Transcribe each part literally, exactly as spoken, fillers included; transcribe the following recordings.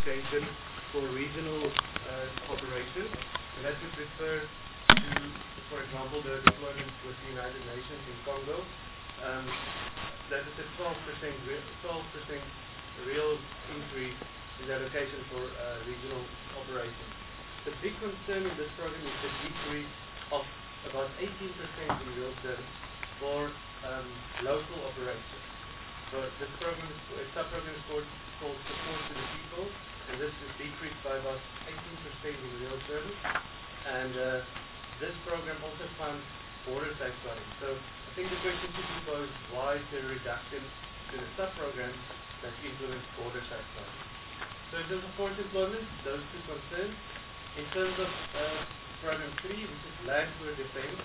allocation for regional uh, operations, and that would refer to, for example, the deployment with the United Nations in Congo. Um, that is a twelve percent real increase in the allocation for uh, regional operations. The big concern in this program is the decrease of about eighteen percent in real terms for um, local operations. So this program, is, uh, sub-program is called, called Support to the People, and this is decreased by about eighteen percent in real terms. And uh, this program also funds border safeguarding. So I think the question should be posed, why is there a reduction to the sub-program that implements border safeguarding? So in terms of forced employment, those two concerns. In terms of uh, program three, which is land for defense,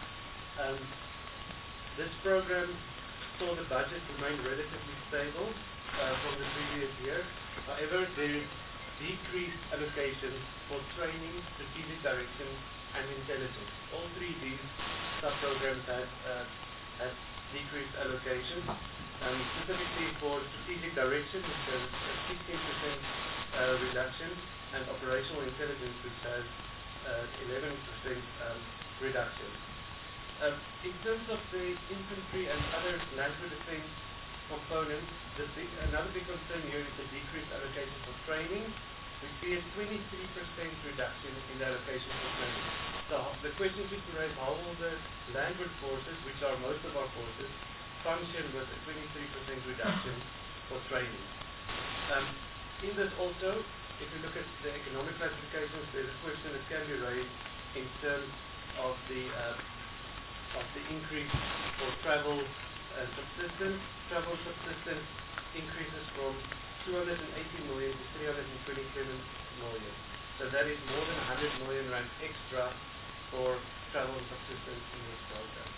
um, this program saw the budget remain relatively stable uh, from the previous year. However, there is decreased allocations for training, strategic direction, and intelligence. All three of these sub-programs have, uh, have decreased allocations. Um, specifically for strategic direction, which has a sixteen percent uh, reduction, and operational intelligence, which has uh, eleven percent um, reduction. Um, in terms of the infantry and other land defense components, the big, another big concern here is the decreased allocation for training. We see a twenty-three percent reduction in the allocation for training. So the question should be raised, how will the landward forces, which are most of our forces, function with a twenty-three percent reduction for training? Um, in this also, if you look at the economic classifications, there's a question that can be raised in terms of the uh, of the increase for travel and subsistence. Travel subsistence increases from two hundred eighty million to three hundred twenty-seven million. So that is more than one hundred million rand extra for travel and subsistence in this program.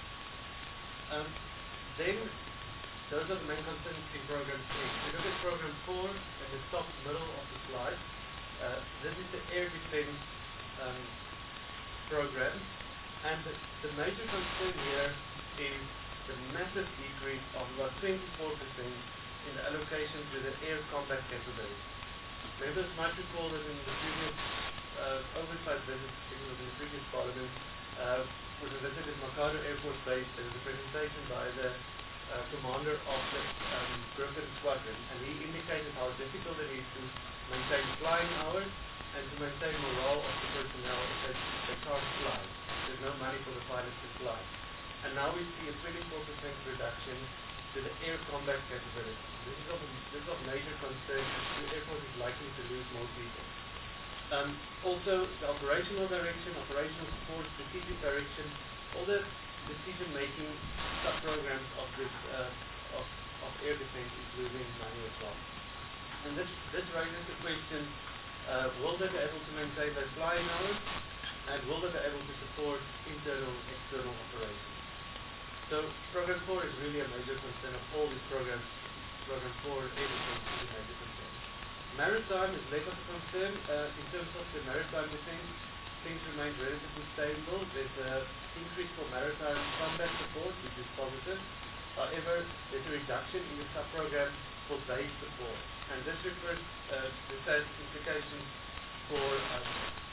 Um, then, those are the main concerns in program three. If you look at program four, at the top middle of the slide, uh, this is the air defense um, program, and the, the major concern here is the massive decrease of about twenty-four percent in the allocation to the air combat capability. Members might recall that in the previous uh, oversight visit, it was in the previous parliament, uh, we visited Makado Air Force Base. There was a presentation by the uh, commander of the um, Griffin Squadron, and he indicated how difficult it is to maintain flying hours and to maintain morale of the personnel if they, they can't fly. There's no money for the pilots to fly. And now we see a twenty-four percent reduction to the air combat capability. This is of, this is of major concern, as the Air Force is likely to lose more people. Um, also, the operational direction, operational support, strategic direction, all the decision-making sub-programs of this uh, of, of air defense is losing money as well. And this, this raises the question, uh, will they be able to maintain their flying hours, and will they be able to support internal and external operations? So program four is really a major concern of all these programs. Program four, air defense is a major concern. Maritime is less of a concern. Uh, in terms of the maritime defense, things remain relatively stable. There's an increase for maritime combat support, which is positive. However, there's a reduction in the sub-program for base support. And this refers, uh, this has implications for um,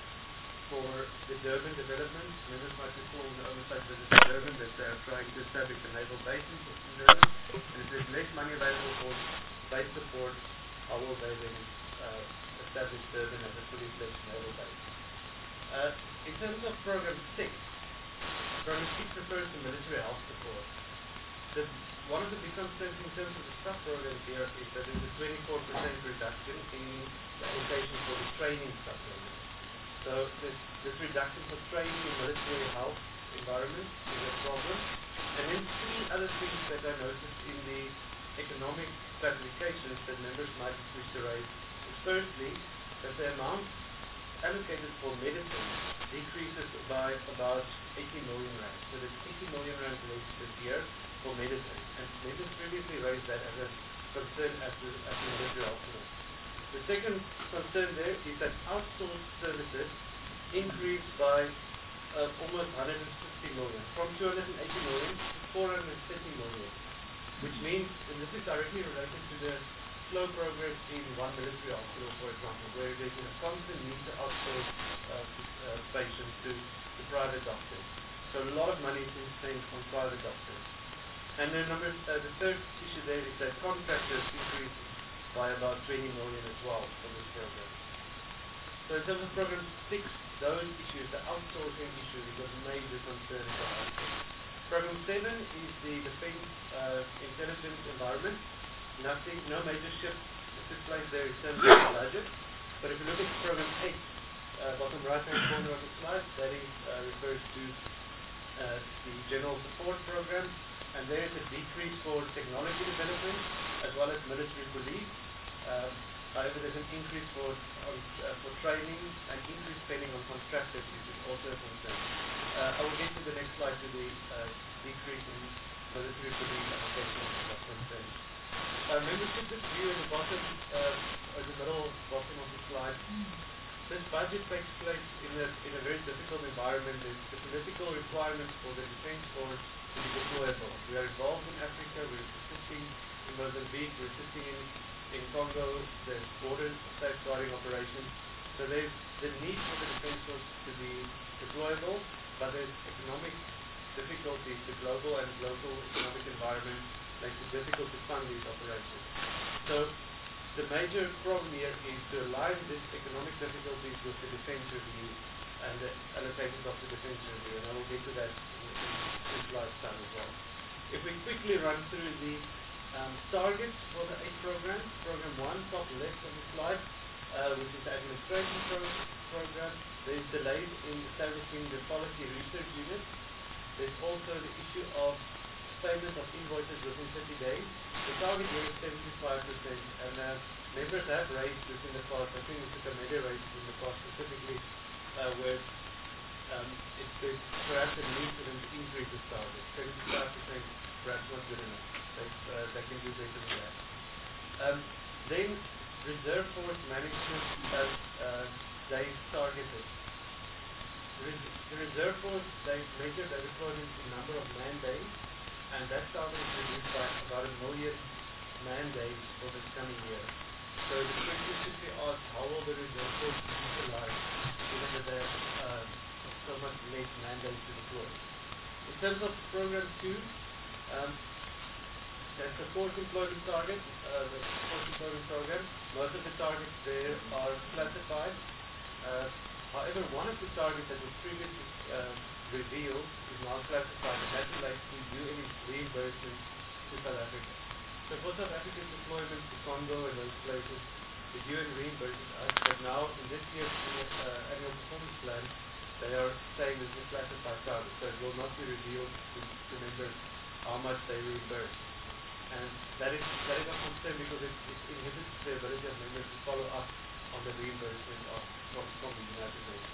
for the Durban development. Members might recall in the oversight visit to Durban that they are trying to establish a naval base in Durban. And if there's less money available for base support, how will they then uh, establish Durban as a fully fledged naval base? Uh, in terms of program six, program six refers to military health support. The, one of the big concerns in terms of the sub-programs here is that there's a twenty-four percent reduction in the allocation for the training sub-program. So this, this reduction for training in military health environment is a problem. And then three other things that I noticed in the economic classifications that members might wish to raise is firstly that the amount allocated for medicine decreases by about eighty million rand. So there's eighty million rand less this year for medicine. And members previously raised that as a concern at the, at the military hospital. The second concern there is that outsourced services increased by uh, almost one hundred fifty million, from two hundred eighty million to four hundred thirty million, which means, and this is directly related to the slow progress in one military hospital, for example, there's a constant need to outsource uh, uh, patients to, to private doctors. So a lot of money is being spent on private doctors. And then number, uh, the third issue there is that contractors increased by about twenty million as well for this program. So in terms of program six, those issues, the outsourcing issue, is a major concern for us. Program seven is the defense uh, intelligence environment. Nothing, no major shift took place there in terms of the budget. But if you look at program eight, uh, bottom right-hand corner of the slide, that is, uh, refers to uh, the general support program. And there is a decrease for technology development as well as military police. Um, however, there's an increase for um, uh, for training and increased spending on contractors, which is also a concern. Uh, I will get to the next slide to the uh, decrease in military police allocation of concern. Uh, membership this view in the bottom, uh, or the middle bottom of the slide. This budget takes place in a in a very difficult environment. There's the political requirements for the defense force to be deployable. We are involved in Africa, we're assisting in Mozambique, we're assisting in, in Congo, there's border safeguarding operations. So there's the need for the defense force to be deployable, but there's economic difficulties. The global and local economic environment makes it difficult to fund these operations. So the major problem here is to align these economic difficulties with the defense review and the allocations of the defense review, and I will get to that in, in, in slides time as well. If we quickly run through the um, targets for the eight programs, program one, top left of the slide, uh, which is the administration pro program, there's delays in establishing the policy research unit. There's also the issue of payment of invoices within thirty days. The target here is seventy-five percent, and uh, members have raised this in the past. I think we took a measure raised in the past specifically uh, where um, it's there's perhaps a need for them to increase this target. seventy-five percent perhaps not good enough. They, uh, they can do better than that. Um, then reserve force management as uh, they targeted. The reserve force, they measured their deployment in number of man days, and that target is reduced by about a million man days for this coming year. So the question should be asked, how will the reserve force be utilized given that there are uh, so much less man days to deploy? In terms of program two, um, that's the force employment target, uh, the force employment program. Most of the targets there are classified. Uh, however, one of the targets that was previously uh, revealed is now classified, and that relates to U N reimbursement to South Africa. So for South Africa's deployment to Congo and those places, the U N reimburses us, but now in this year's uh, annual performance plan, they are saying this is a classified target, so it will not be revealed to, to members how much they reimburse. And that is that is a concern because it, it inhibits the ability of members to follow up on the reimbursement of from, from the United Nations.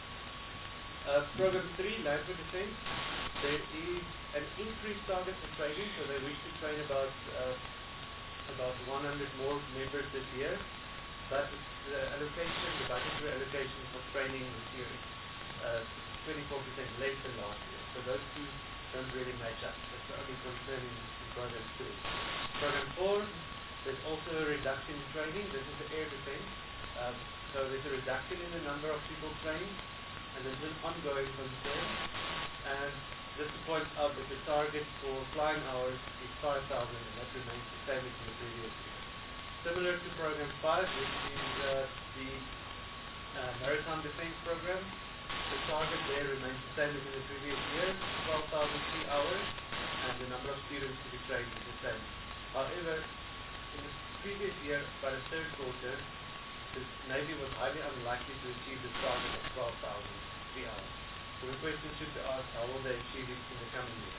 Uh, program three, Land for Defense, there is an increased target for training, so they wish to train about uh, about one hundred more members this year, but the allocation, the budgetary allocation for training this year is uh, twenty-four percent less than last year. So those two don't really match up. That's the only concern in, in program two. Program four, there's also a reduction in training. This is the air defense. Um, so there's a reduction in the number of people trained, and there's an ongoing concern. And just to point out that the target for flying hours is five thousand, and that remains the same as in the previous year. Similar to program five, which is uh, the uh, Maritime Defense Program, the target there remains the same as in the previous year, twelve thousand three hours, and the number of students to be trained is the same. However, in the previous year, by the third quarter, the Navy was highly unlikely to achieve the target of twelve thousand three hours. So the question should be asked, how will they achieve it in the coming year?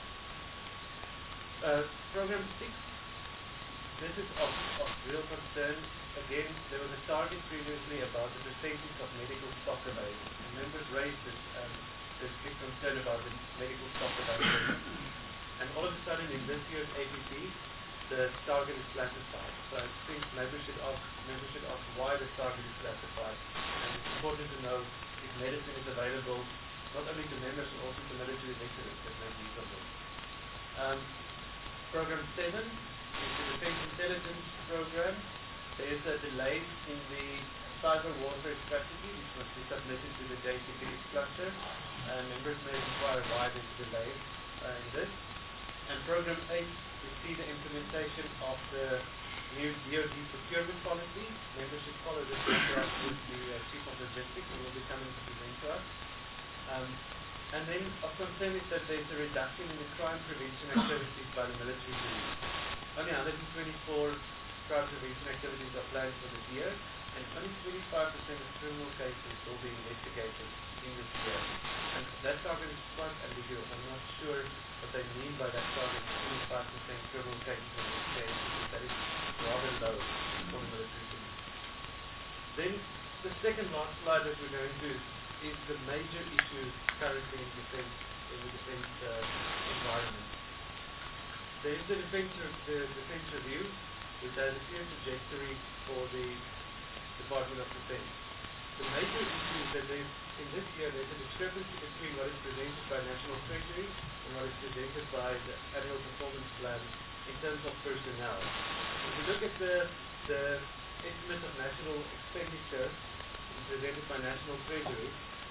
Uh, program six, this is of, of real concern. Again, there was a target previously about the percentage of medical stock available. And members raised this, um, this big concern about the medical stock availability. And all of a sudden in this year's A P P, the target is classified. So I think members should ask, members should ask why the target is classified. And it's important to know if medicine is available not only to members but also to military veterans that make use of it. Um, program seven is the Defense Intelligence Program. There is a delay in the cyber warfare strategy, which must be submitted to the J C P X cluster. Uh, members may inquire why there's a delay uh, in this. And program eight, we see the implementation of the new D O D procurement policy. Members should follow this contract with the uh, Chief of Logistics, who will be coming to present to us. Um, and then of concern is that there's a reduction in the crime prevention activities by the military police. Only one hundred twenty-four crime prevention activities are planned for this year, and only twenty-five percent of criminal cases will be investigated in this year. And that target is quite ambiguous. I'm not sure what they mean by that target, twenty-five percent criminal cases investigated, because that is rather low for the military police. Then the second last slide that we're going to is the major issues currently in defense, in the defense uh, environment. There is the defense, the defense review, which has a clear trajectory for the Department of Defense. The major issue is that there's, in this year there's a discrepancy between what is presented by National Treasury and what is presented by the annual performance plan in terms of personnel. If you look at the, the estimate of national expenditure presented by National Treasury,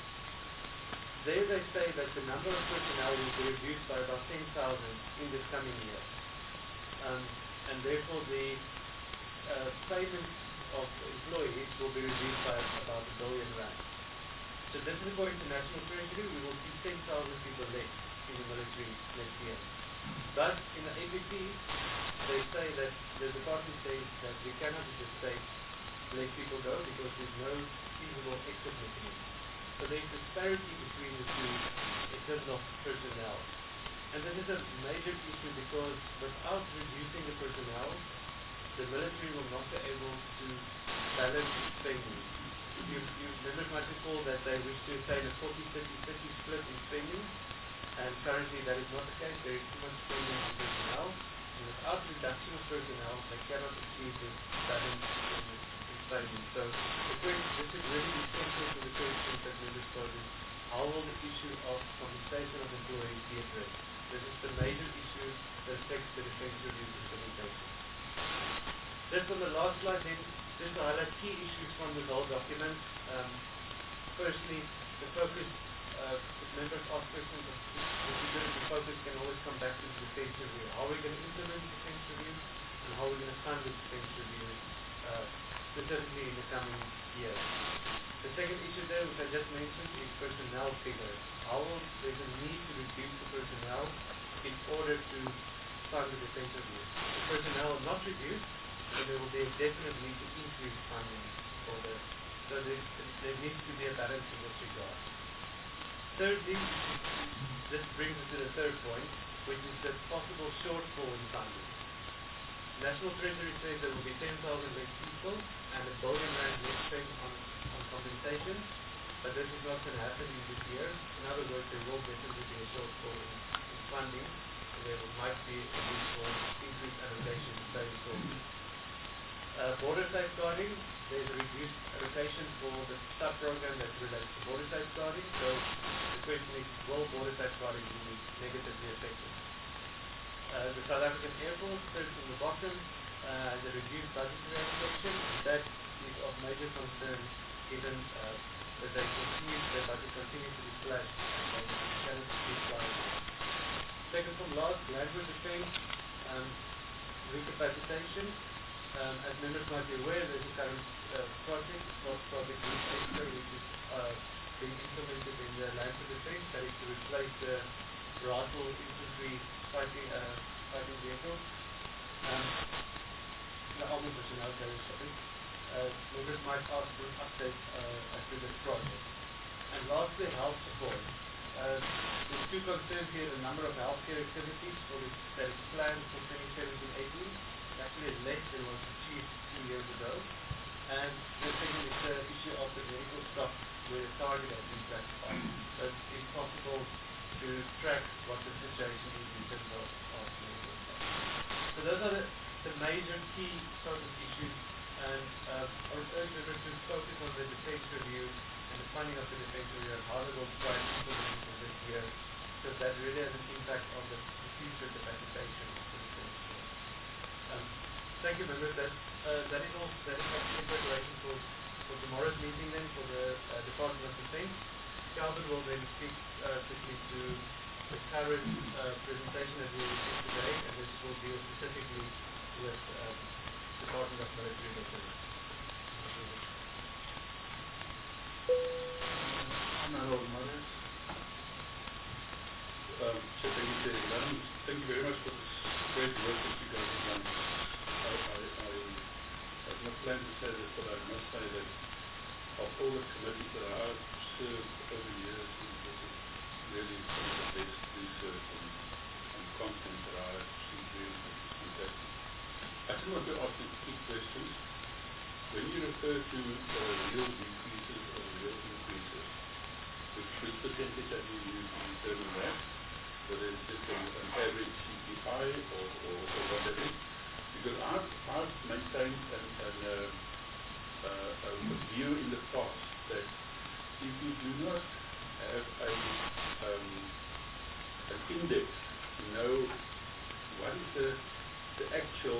there they say that the number of personnel will be reduced by about ten thousand in this coming year. Um, and therefore the uh, payments of employees will be reduced by about a billion rand. So this is according to National Treasury. We will see ten thousand people less in the military next year. But in the A P P, they say that the department says that we cannot just say let people go because there's no feasible exit mechanism. So there's disparity between the two in terms of personnel. And this is a major issue because without reducing the personnel, the military will not be able to balance its spending. You, you members might recall that they wish to attain a forty thirty thirty split in spending, and currently that is not the case. There is too much spending on personnel, and without reduction of personnel, they cannot achieve this balance in, in spending. So the question, this is really essential to the question that members pose: how will the issue of compensation of employees be addressed? This is the major issue that affects the defense review implementation. Just on the last slide then, just to highlight key issues from the whole document. Um, firstly, the focus, uh, if members ask questions of the focus can always come back to the defense review. How are we going to implement the defense review, and how are we going to fund the defense review, uh, specifically in the coming years. The second issue there, which I just mentioned, is personnel figures. How will there's a need to reduce the personnel in order to fund the defense review. If personnel are not reduced, then there will be a definite need to increase funding for the, so there, there needs to be a balance in this regard. Thirdly, this brings us to the third point, which is the possible shortfall in funding. National Treasury says there will be ten thousand less people and a billion rand less spent on, on compensation, but this is not going to happen in this year. In other words, there will definitely be a shortfall in, in funding, and there might be a need for increased allocation to pay resources. Uh, border safeguarding, there's a reduced allocation for the sub-program that relates to border safeguarding, so the question is, will border safeguarding be negatively affected? Uh, the South African Air Force, third from the bottom, uh, has a reduced budgetary allocation, and that is of major concern given uh, that they continue, their budget continues to be slashed by the cannot be slashed. Second from last, language defense, um, recapacitation. Um, as members might be aware, there's a current uh, project, called Project Recapacitor, which is uh, being implemented in the land for defense, that is to replace the rifle infantry fighting, uh, fighting vehicles. Um, the army personnel carriers, sorry. Uh, members might ask for an update uh, as to this project. And lastly, health support. Uh, there's two concerns here: the number of healthcare activities for this, that is planned for twenty seventeen eighteen. Actually is less than was achieved two years ago. And the second is the issue of the medical stock where the target has been classified. So it's possible to track what the situation is in terms of, of medical stock. So those are the, the major key focus issues, and uh, I would urge members to focus on the defense review and the funding of the defense review and how they will try to implement it this year, because that really has an impact on the, the future capacitation of the defense review. Um, thank you, members. That, uh, that is all. That is all in preparation for for tomorrow's meeting then for the uh, Department of Defense. Calvin will then speak uh, quickly to the current uh, presentation that we received today, and this will deal specifically with um, Department of Military Maintenance. Honorable Mothers. Um, so thank you, Chair. Thank you very much for this great work that you guys have done. I, I, I, I have not planned to say this, but I must say that of all the committees that I have served over the years, this is really some of the best research and, and content that I have seen really, which is fantastic. I just want to ask you two questions. When you refer to uh, real decreases or real increases, which, which percentage have you used to determine that? Whether it's just an, an average C P I or, or, or whatever it is? Because I've, I've maintained an, an, uh, uh, a view in the past that if you do not have a, um, an index to know what is the, the actual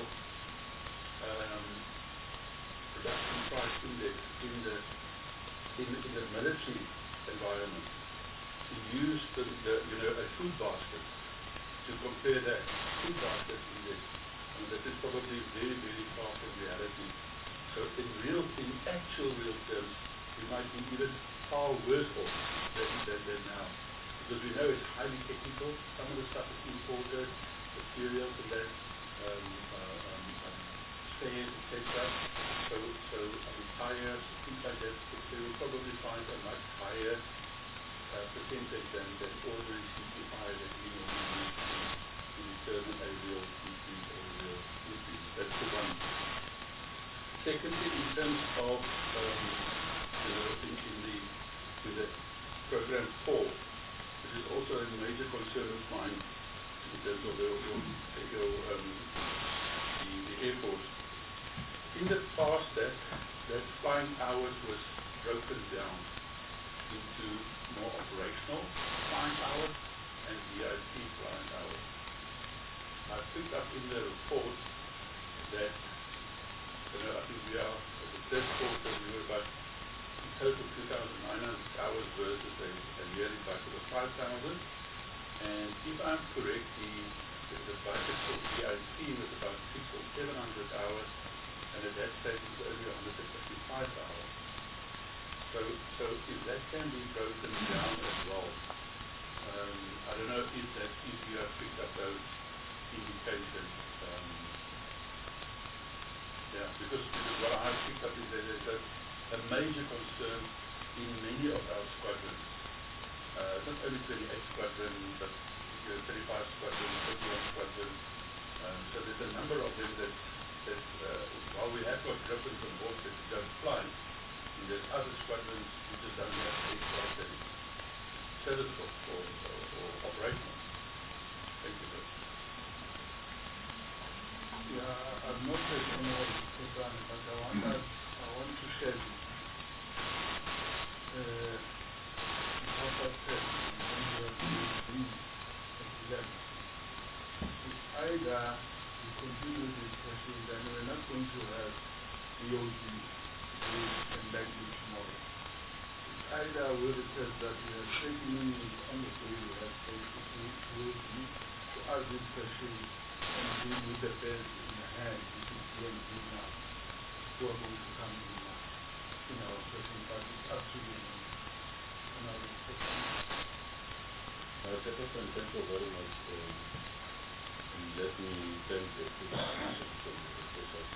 um, production price index in the, in, in the military environment, to use the, the, you know, a food basket to compare that food basket index. I mean, that is probably very, very far from reality. So in real, in actual real terms, we might be even far worse off than, than, than now. Because we know it's highly technical. Some of the stuff is imported, materials and that, um, uh, um, um, spares, et cetera. So, so um, tires, things like that, they will probably find a much higher uh, percentage than, than ordinary C P I that we normally use to, to determine a real decrease or a real increase. That's the one. Secondly, in terms of um, you know, in, in the in the program four, this is also a major concern of mine in terms of the, your, your, um, the, the Air Force. In the past, that that flying hours was broken down into more operational flying hours and V I P flying hours. I picked up in the report that, you know, I think we are, at the third quarter, we were about in total two thousand nine hundred hours versus a, a yearly budget of five thousand. And if I'm correct, the, the, the budget for V I P was about six or seven hundred hours, and at that stage it was only one hundred fifty-five hours. So, so if that can be broken down as well, um, I don't know if that if you have picked up those indications. Um, yeah, because, because what I have picked up is that there's a, a major concern in many of our squadrons. Uh, not only twenty-eight Squadron, but you know, thirty-five Squadron, thirty-one Squadron. Um, so there's a number of them that, that uh, while we have got Griffins on board that don't fly, and there's other squadrons who just don't have aircraft that is serviceable or, or, or operational. Thank you, sir. Yeah, I've noted on what you put on, but I want, that, I want to share this. Uh, what I said when we are doing these exams, it's either we continue this process and we're not going to have the O D and likely tomorrow. It's either we request that we have thirty minutes on the day we have basically O D to ask this question and deal with the best in hand, which is D M D now, who are going to come in now in our session, but it's up to you. Uh, Chairperson, thank you very much. Uh, let me thank the presentation from the professors.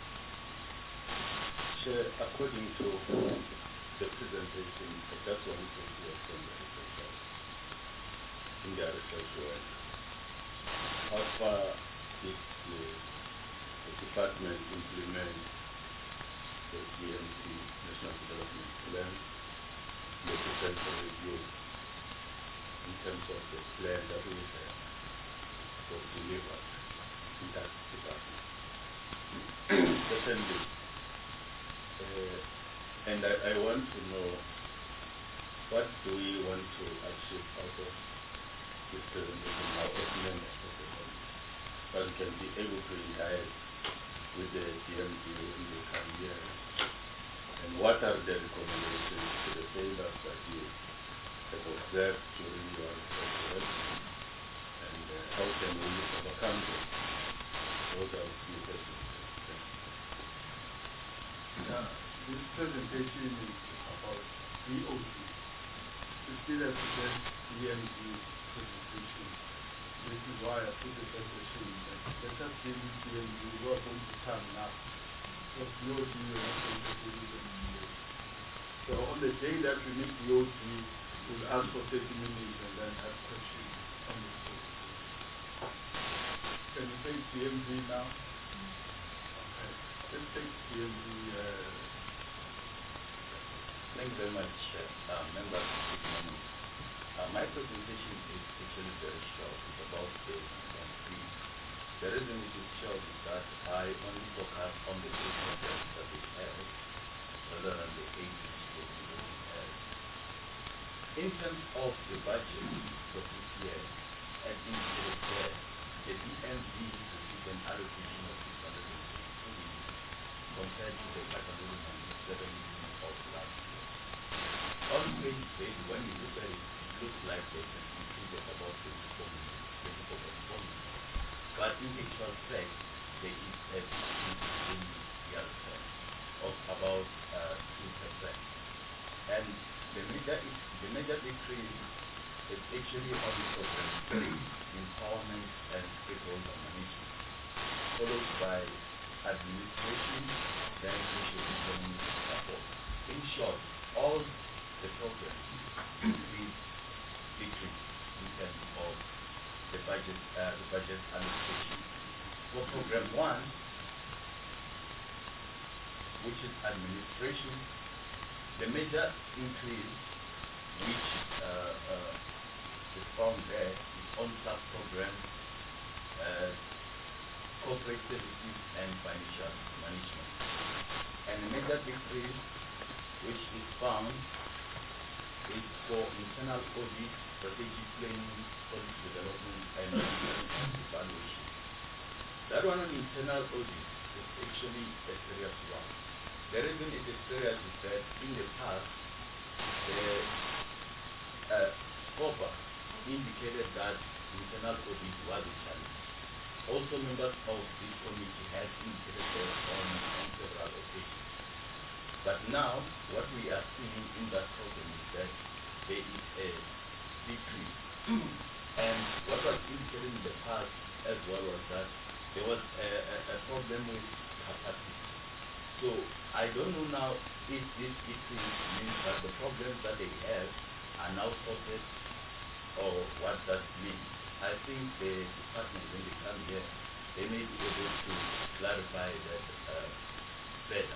Chair, according to the presentation, I just want to hear from the professors in their research work. How far did the, the department implement the D M P, National Development Plan, the potential review in terms of the plan that we have for delivered in that department? Secondly, uh, and I, I want to know what do we want to achieve out of this presentation now as members of the body, but we can be able to interact with the D M D in the coming years. And what are the recommendations to the failures that you have observed during your research, and uh, how can we overcome them? Those are a few questions. Yeah, this presentation is about B O T. To still represent B M G presentation. This is why I put the presentation that let us deal with B M G who are going to come now. Because B O T will not going to deal with them. So on the day that we meet B O T, we'll ask for thirty minutes and then have questions on the show. Can you take B M G now? Okay. Let's take B M G. Uh, Thank you very much, uh, members of the committee. Uh, my presentation is actually very short. It's about the three. The reason it is short is that I only focus on the three programs that we have rather than the eight which we have. In terms of the budget for this year, as indicated there, the D M V received an allocation of six hundred fifty-two million compared to the five hundred ninety-seven million of last year. On page eight, when you look at it, it looks like there's an increase of about twenty-four million, twenty-four point four million. But in actual fact, there is a decrease in real terms of about uh, two percent. And the major, is, the major decrease is actually on program three, empowerment and stakeholder management, followed by administration, then socio-economic support. In short, all the programs increase decrease in terms of the budget, uh, the budget allocation. For program one, which is administration, the major increase which uh, uh, is found there is on sub-program uh, corporate services and financial management. And the major decrease which is found is for internal audit, strategic planning, policy development, and monitoring and evaluation. That one on internal audit is actually a serious one. The reason it is serious is that in the past, the uh, SCOPA indicated that internal audit was a challenge. Also, members of this committee had indicated that on, on several occasions. But now, what we are seeing in that problem is that there is a decrease. And what was indicated in the past as well was that there was a, a, a problem with capacity. So I don't know now if this decrease means that the problems that they have are now sorted or what that means. I think the department, when they come here, they may be able to clarify that uh, better.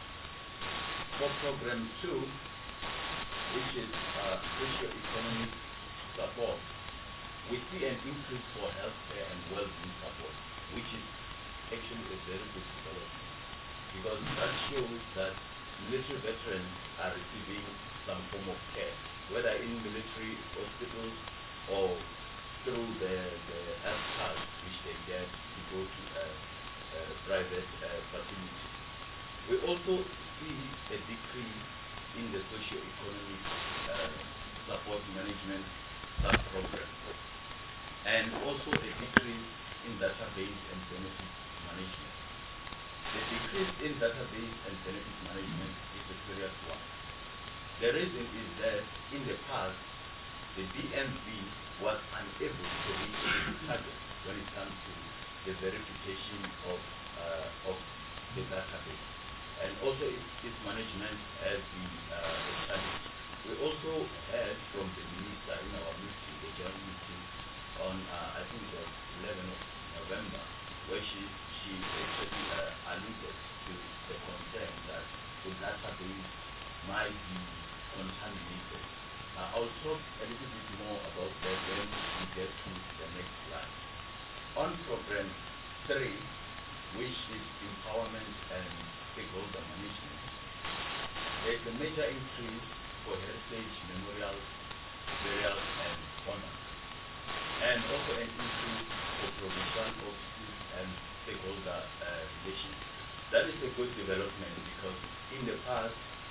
For program two, which is uh, socio-economic support, we see an increase for healthcare and well-being support, which is actually a very good development, because that shows that military veterans are receiving some form of care, whether in military hospitals or through the, the health cards which they get to go to a, a private uh, facility. We also see a decrease in the socio-economic uh, support management sub-program, and also a decrease in database and benefit management. The decrease in database and benefit management is a serious one. The reason is that in the past, the D M V was unable to reach its target when it comes to the verification of, uh, of the database. And also its, its management has been uh, a challenge. We also heard from the minister in our meeting, the joint meeting, on uh, I think it was eleventh of November, where she, she actually uh, alluded to the concern that the database might be contaminated. Uh, I'll talk a little bit more about that when we get to the next slide. On program three, which is empowerment and stakeholder management, there is a major increase for heritage, memorials, burials, and honor, and also an increase for provincial offices and stakeholder uh, relations. That is a good development because in the past,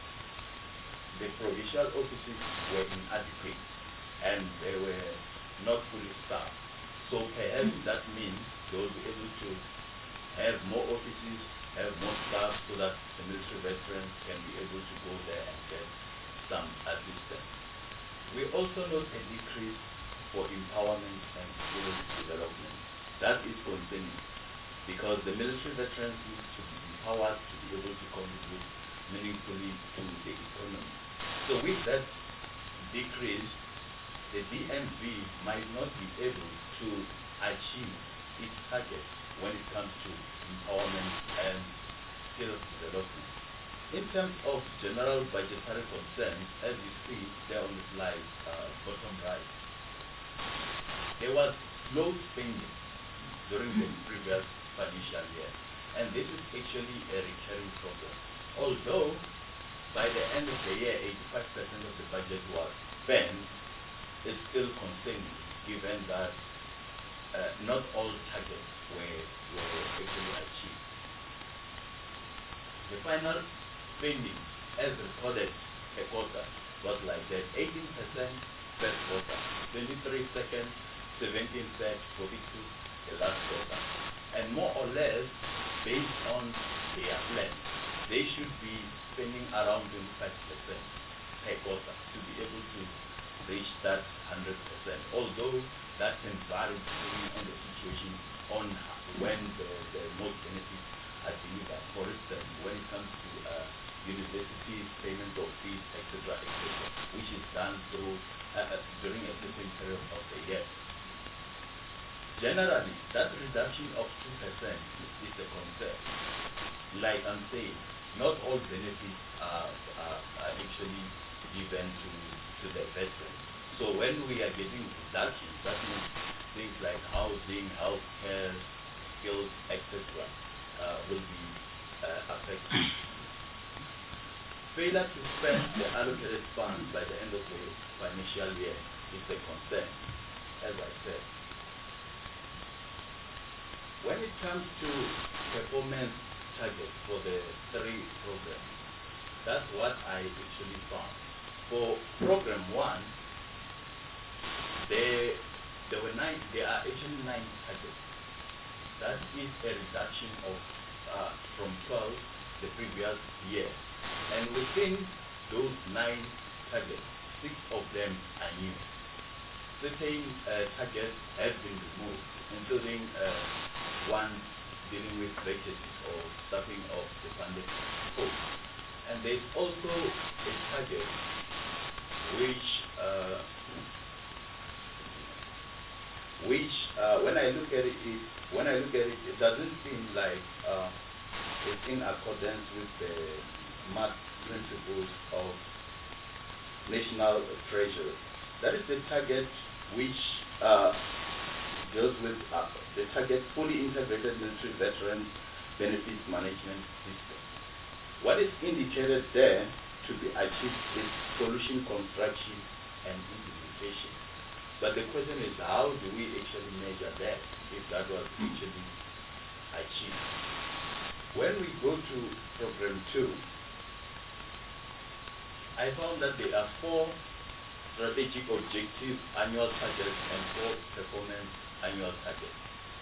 the provincial offices were inadequate and they were not fully staffed. So perhaps that means they will be able to have more offices, have more staff so that the military veterans can be able to go there and get some assistance. We also note a decrease for empowerment and skills development. That is concerning because the military veterans need to be empowered to be able to contribute meaningfully to the economy. So with that decrease, the D M V might not be able to achieve its target when it comes to empowerment and skills development. In terms of general budgetary concerns, as you see there on the slide, uh, bottom right, there was low spending during the previous financial year, and this is actually a recurring problem. Although by the end of the year, eighty-five percent of the budget was spent, it's still concerning given that uh, not all targets were, were actually achieved. The final spending, as recorded per quarter, was like that: eighteen percent first quarter, twenty-three second, seventeen third, forty-two the last quarter. And more or less, based on their plan, they should be spending around twenty-five percent per quarter to be able to reach that one hundred percent. Although that can vary depending on the situation on when the, the most benefits are delivered. For instance, when it comes to uh, universities, payment of fees, et cetera, et cetera, which is done through uh, uh, during a certain period of the year. Generally, that reduction of two percent is a concern. Like I'm saying, not all benefits are, are, are actually given to, to the veterans. So when we are getting reductions, that means things like housing, healthcare, skills, et cetera, uh, will be uh, affected. Failure to spend the allocated funds by the end of the financial year is a concern, as I said. When it comes to performance targets for the three programs, that's what I actually found. For program one, there, there were nine, there are actually nine targets. That is a reduction of uh, from twelve the previous year. And within those nine targets, six of them are new. Certain uh, targets have been removed, including uh, one dealing with vacancies or staffing of the funded posts. And there's also a target which, uh, which uh, when I look at it, it, when I look at it, it doesn't seem like uh, it's in accordance with the math principles of national treasury. That is the target which uh, deals with uh, the target fully integrated military veterans benefits management system. What is indicated there to be achieved is solution construction and implementation. But the question is, how do we actually measure that if that was actually achieved? When we go to program two, I found that there are four strategic objective annual targets and four performance annual targets.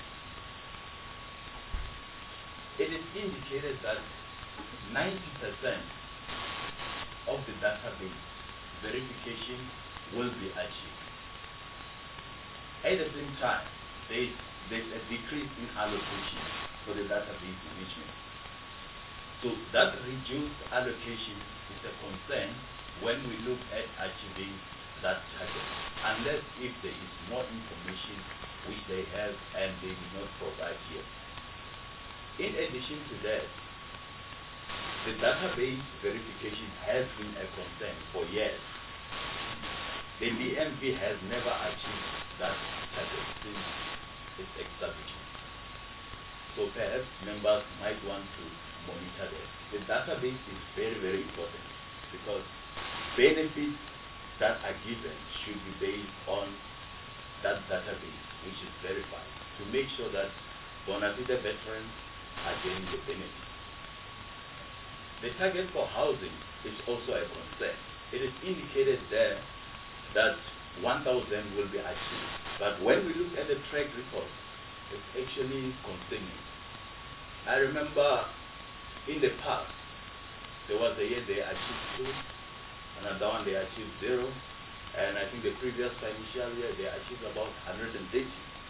It is indicated that ninety percent of the database verification will be achieved. At the same time, there is there's a decrease in allocation for the database management. So that reduced allocation is a concern when we look at achieving that target, unless if there is more information which they have and they do not provide here. In addition to that, the database verification has been a concern for years. The D M V has never achieved that target since its establishment. So perhaps members might want to monitor that. The database is very, very important because benefits that are given should be based on that database which is verified to make sure that bona fide veterans are getting the benefits. The target for housing is also a concern it is indicated there that one thousand will be achieved. But when we look at the track record, it's actually concerning. I remember in the past, there was a year they achieved two, another one they achieved zero, and I think the previous financial year they achieved about one hundred thirty.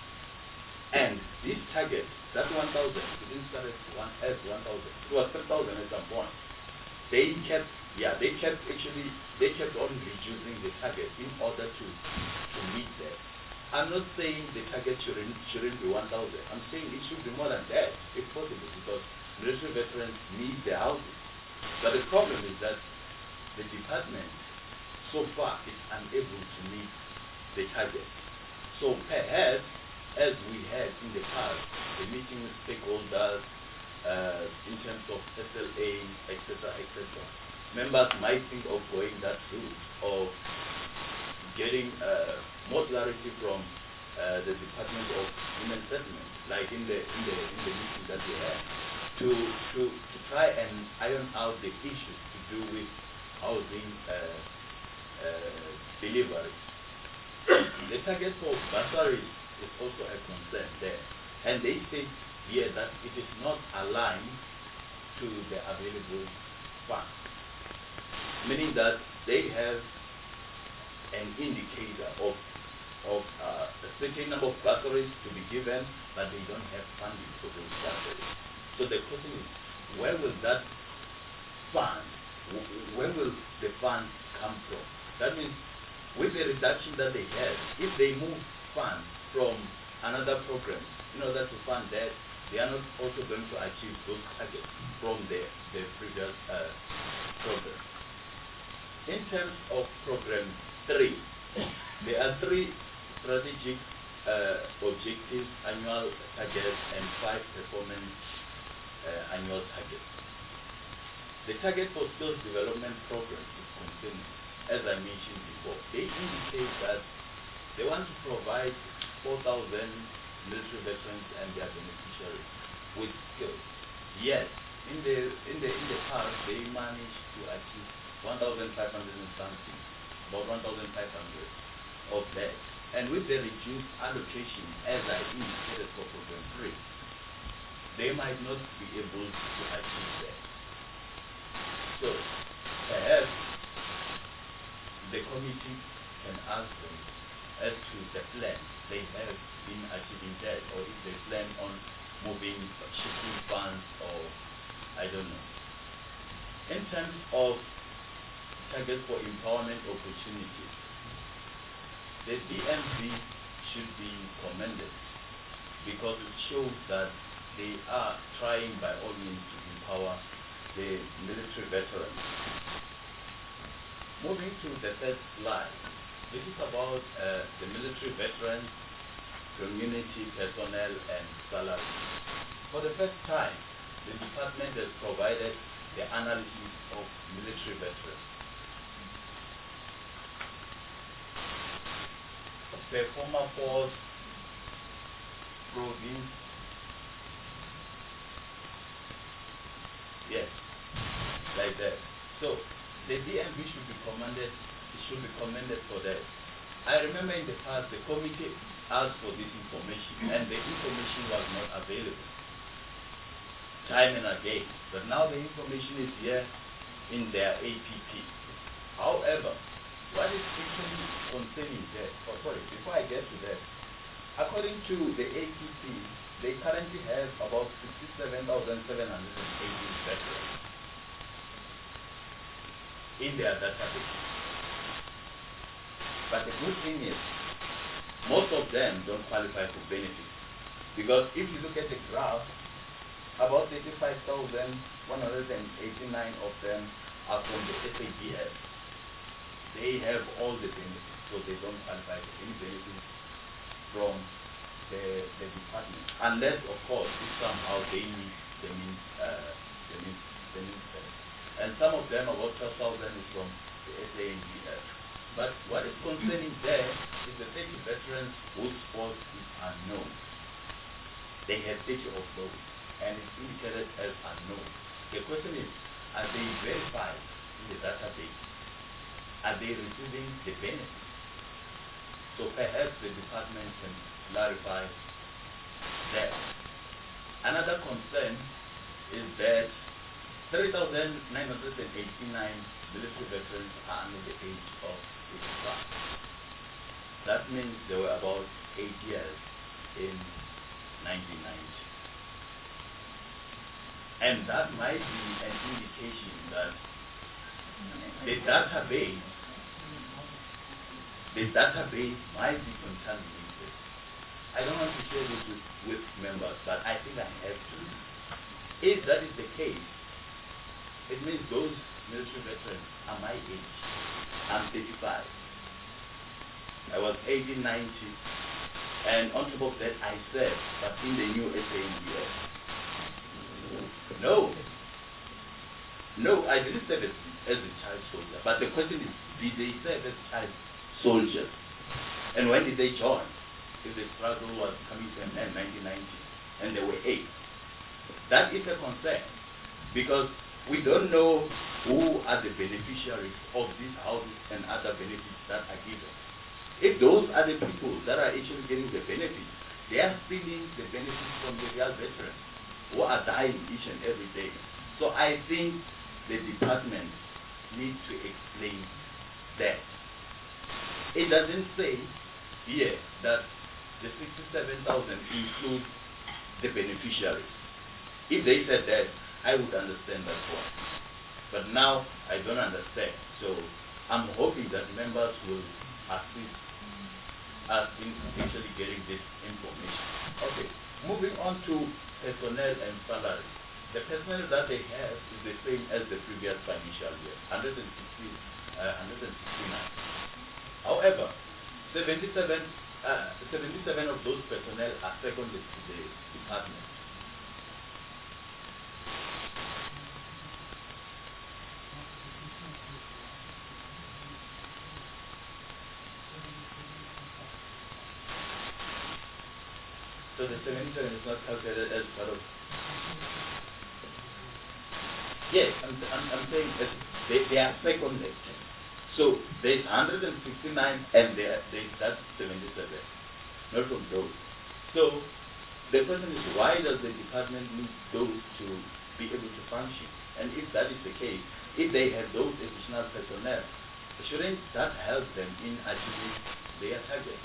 And this target, that one thousand, it didn't start as one as one thousand. It was three thousand at some point. They kept, yeah, they kept actually, they kept on reducing the target in order to to meet that. I'm not saying the target shouldn't shouldn't be one thousand. I'm saying it should be more than that, if possible, because military veterans need their houses. But the problem is that the department so far is unable to meet the target. So perhaps, as we had in the past, the meeting with stakeholders uh, in terms of S L A, et cetera, et cetera, members might think of going that route of getting uh, more clarity from uh, the Department of Human Settlement, like in the in the in the meeting that we had, to to to try and iron out the issues to do with housing uh, uh, delivery. The target for bursaries is also a concern there, and they say here that it is not aligned to the available funds, meaning that they have an indicator of of uh, a certain number of bursaries to be given, but they don't have funding for those bursaries. So the question is, where will that fund, where will the funds come from? That means, with the reduction that they have, if they move funds from another program in order to fund that, they are not also going to achieve those targets from the, the previous uh, program. In terms of program three, there are three strategic uh, objectives, annual targets, and five performance uh, annual targets. The target for skills development program is concerning, as I mentioned before. They indicate that they want to provide four thousand military veterans and their beneficiaries with skills. Yes, in the in the in the past they managed to achieve one thousand five hundred and something, about one thousand five hundred of that. And with the reduced allocation, as I indicated for program three, they might not be able to achieve that. So perhaps the committee can ask them as to the plan they have been achieving that, or if they plan on moving, shifting funds, or I don't know. In terms of targets for empowerment opportunities, the D M V should be commended because it shows that they are trying by all means to empower the military veterans. Moving to the third slide, this is about uh, the military veterans, community personnel, and salaries. For the first time, the department has provided the analysis of military veterans. Per former force, province, yes, like that. So the D M V should be commended. It should be commended for that. I remember in the past the committee asked for this information, and the information was not available time and again. But now the information is here in their A P P. However, what is actually concerning that? Oh, sorry, before I get to that, according to the A P P, they currently have about sixty-seven thousand seven hundred eighteen veterans in their database. But the good thing is, most of them don't qualify for benefits. Because if you look at the graph, about thirty-five thousand one hundred eighty-nine of them are from the S A D F. They have all the benefits, so they don't qualify for any benefits from the, the department. Unless, of course, if somehow they meet the means, uh, the means, the means test. And some of them, about twelve thousand, is from the S A D F. But what is concerning there is the thirty veterans whose sport is unknown. They have thirty of those, and it's indicated as unknown. The question is, are they verified in the database? are they receiving the benefits? So perhaps the department can clarify that. Another concern is that three thousand nine hundred eighty-nine military veterans are under the age of eighty-five. That means they were about eight years in nineteen ninety. And that might be an indication that the database, the database might be contaminated. I don't want to share this with, with members, but I think I have to. If that is the case, it means those military veterans are my age. I'm thirty-five. I was eighteen ninety, and on top of that, I served, but in the new S A N D F. No. No, I didn't serve as, as a child soldier. But the question is, did they serve as child soldiers? And when did they join? If the struggle was coming to an end in nineteen ninety, and they were eight. That is a concern, because we don't know who are the beneficiaries of these houses and other benefits that are given. If those are the people that are actually getting the benefits, they are stealing the benefits from the real veterans who are dying each and every day. So I think the department needs to explain that. It doesn't say here that the sixty-seven thousand includes the beneficiaries. If they said that, I would understand that one. But now, I don't understand. So, I'm hoping that members will assist us in actually getting this information. Okay, moving on to personnel and salary. The personnel that they have is the same as the previous financial year, one hundred sixty, uh, one hundred sixty-nine. However, seventy-seven, uh, seventy-seven of those personnel are seconded to the department. So the seventy-seven is not calculated as part of. Yes, I'm, I'm, I'm saying that they, they are seconded. So there's one hundred sixty-nine and there, there's that seventy-seven, not from those. So the question is, why does the department need those to be able to function? And if that is the case, if they have those additional personnel, shouldn't that help them in achieving their target?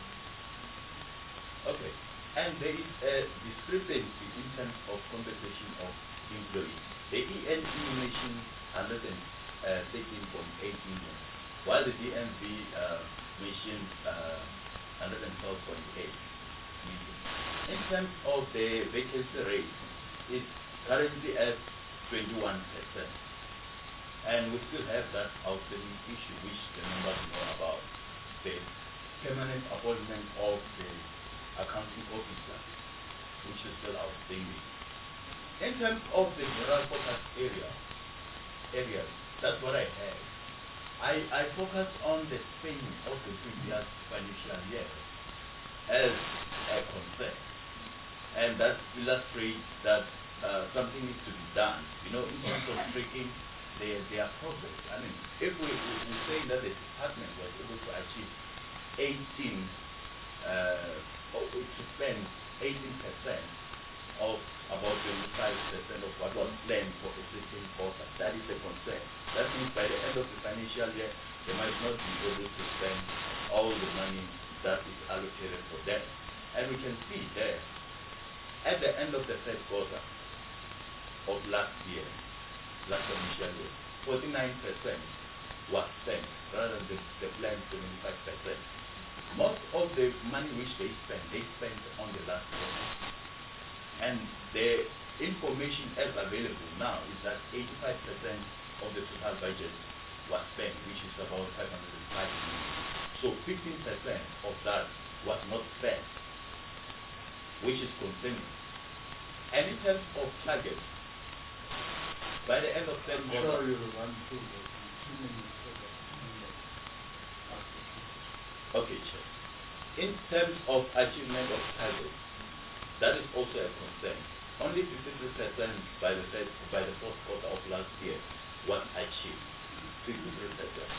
Okay. And there is a discrepancy in terms of compensation of employees. The E N P mentioned one hundred thirteen point eight million, while the D M V uh, mentioned uh, one hundred twelve point eight million. In terms of the vacancy rate, it's currently at twenty-one percent. And we still have that outstanding issue which the members know about, the permanent appointment of the accounting officer, which is still outstanding. In terms of the general focus area, areas, that's what I have. I, I focus on the spending of the previous financial year as a concern. And that illustrates that uh, something needs to be done, you know, in terms of tracking their, their progress. I mean, if we, we, we say that the department was able to achieve eighteen uh, to spend eighteen percent of about twenty-five percent of what was planned for a certain quarter. That is a concern. That means by the end of the financial year, they might not be able to spend all the money that is allocated for them. And we can see there, at the end of the third quarter of last year, last financial year, forty-nine percent was spent rather than the, the planned seventy-five percent. Most of the money which they spent, they spent on the last quarter. And the information as available now is that eighty-five percent of the total budget was spent, which is about five hundred five million. So fifteen percent of that was not spent, which is concerning. And in terms of targets, by the end of third quarter, okay, sure. In terms of achievement of targets, that is also a concern. Only fifty-three percent by the third, by the fourth quarter of last year was achieved. fixed researcher.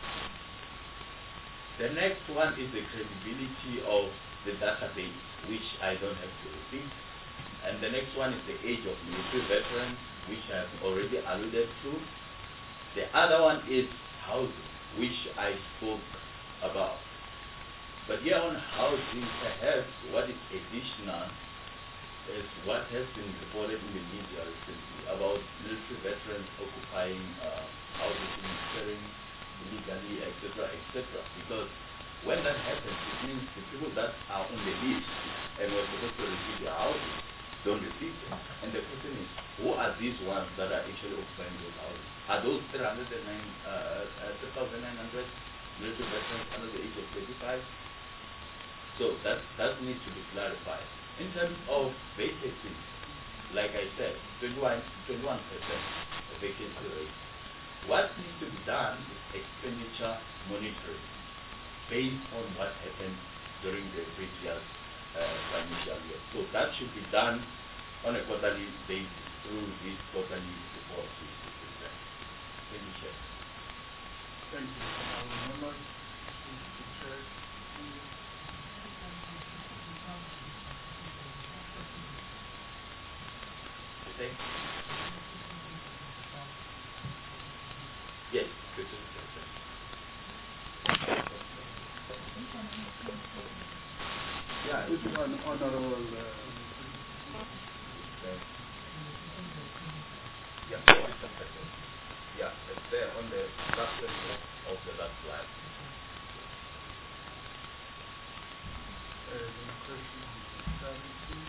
The next one is the credibility of the database, which I don't have to repeat. And the next one is the age of military veterans, which I have already alluded to. The other one is housing, which I spoke about. But here on housing, perhaps what is additional is what has been reported in the media recently about military veterans occupying uh, houses in sharing illegally, et cetera, et cetera. Because when that happens, it means the people that are on the list and were supposed to receive their houses don't receive them. And the question is, who are these ones that are actually occupying those houses? Are those three hundred nine, uh, uh, three thousand nine hundred military veterans under the age of twenty-five? So that, that needs to be clarified. In terms of vacancies, like I said, twenty-one percent vacancy rate. What needs to be done is expenditure monitoring based on what happened during the previous uh, financial year. So that should be done on a quarterly basis through this quarterly report which we present. Thank you, Chair. Thank you. Honourable members, the Chair. Thank you. Yes, good to Yeah, this is an honourable. Uh, yeah, yeah, it's there on the last page of the last slide. uh, the question is seventeen.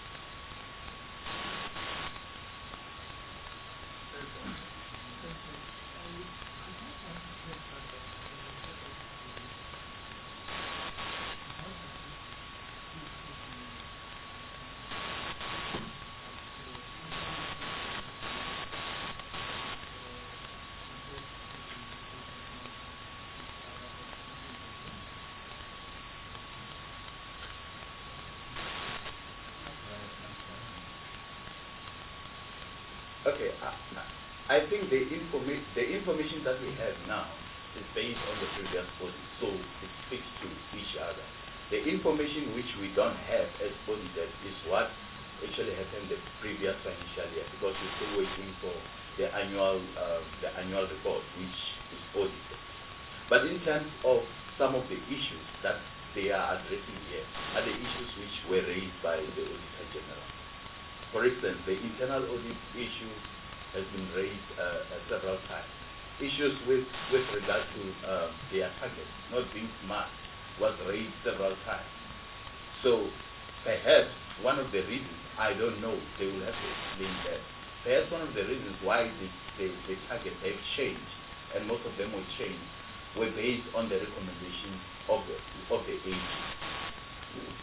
Okay, I, I think the, informa the information that we have now is based on the previous audit, so it speaks to each other. The information which we don't have as audited is what actually happened the previous financial year, because we're still waiting for the annual, uh, the annual report, which is audited. But in terms of some of the issues that they are addressing here, are the issues which were raised by the Auditor General. For instance, the internal audit issue has been raised uh, uh, several times. Issues with, with regard to uh, their targets not being smart was raised several times. So perhaps one of the reasons, I don't know, they will have to explain that. Perhaps one of the reasons why the, the, the targets have changed, and most of them were changed, were based on the recommendations of the, of the agency.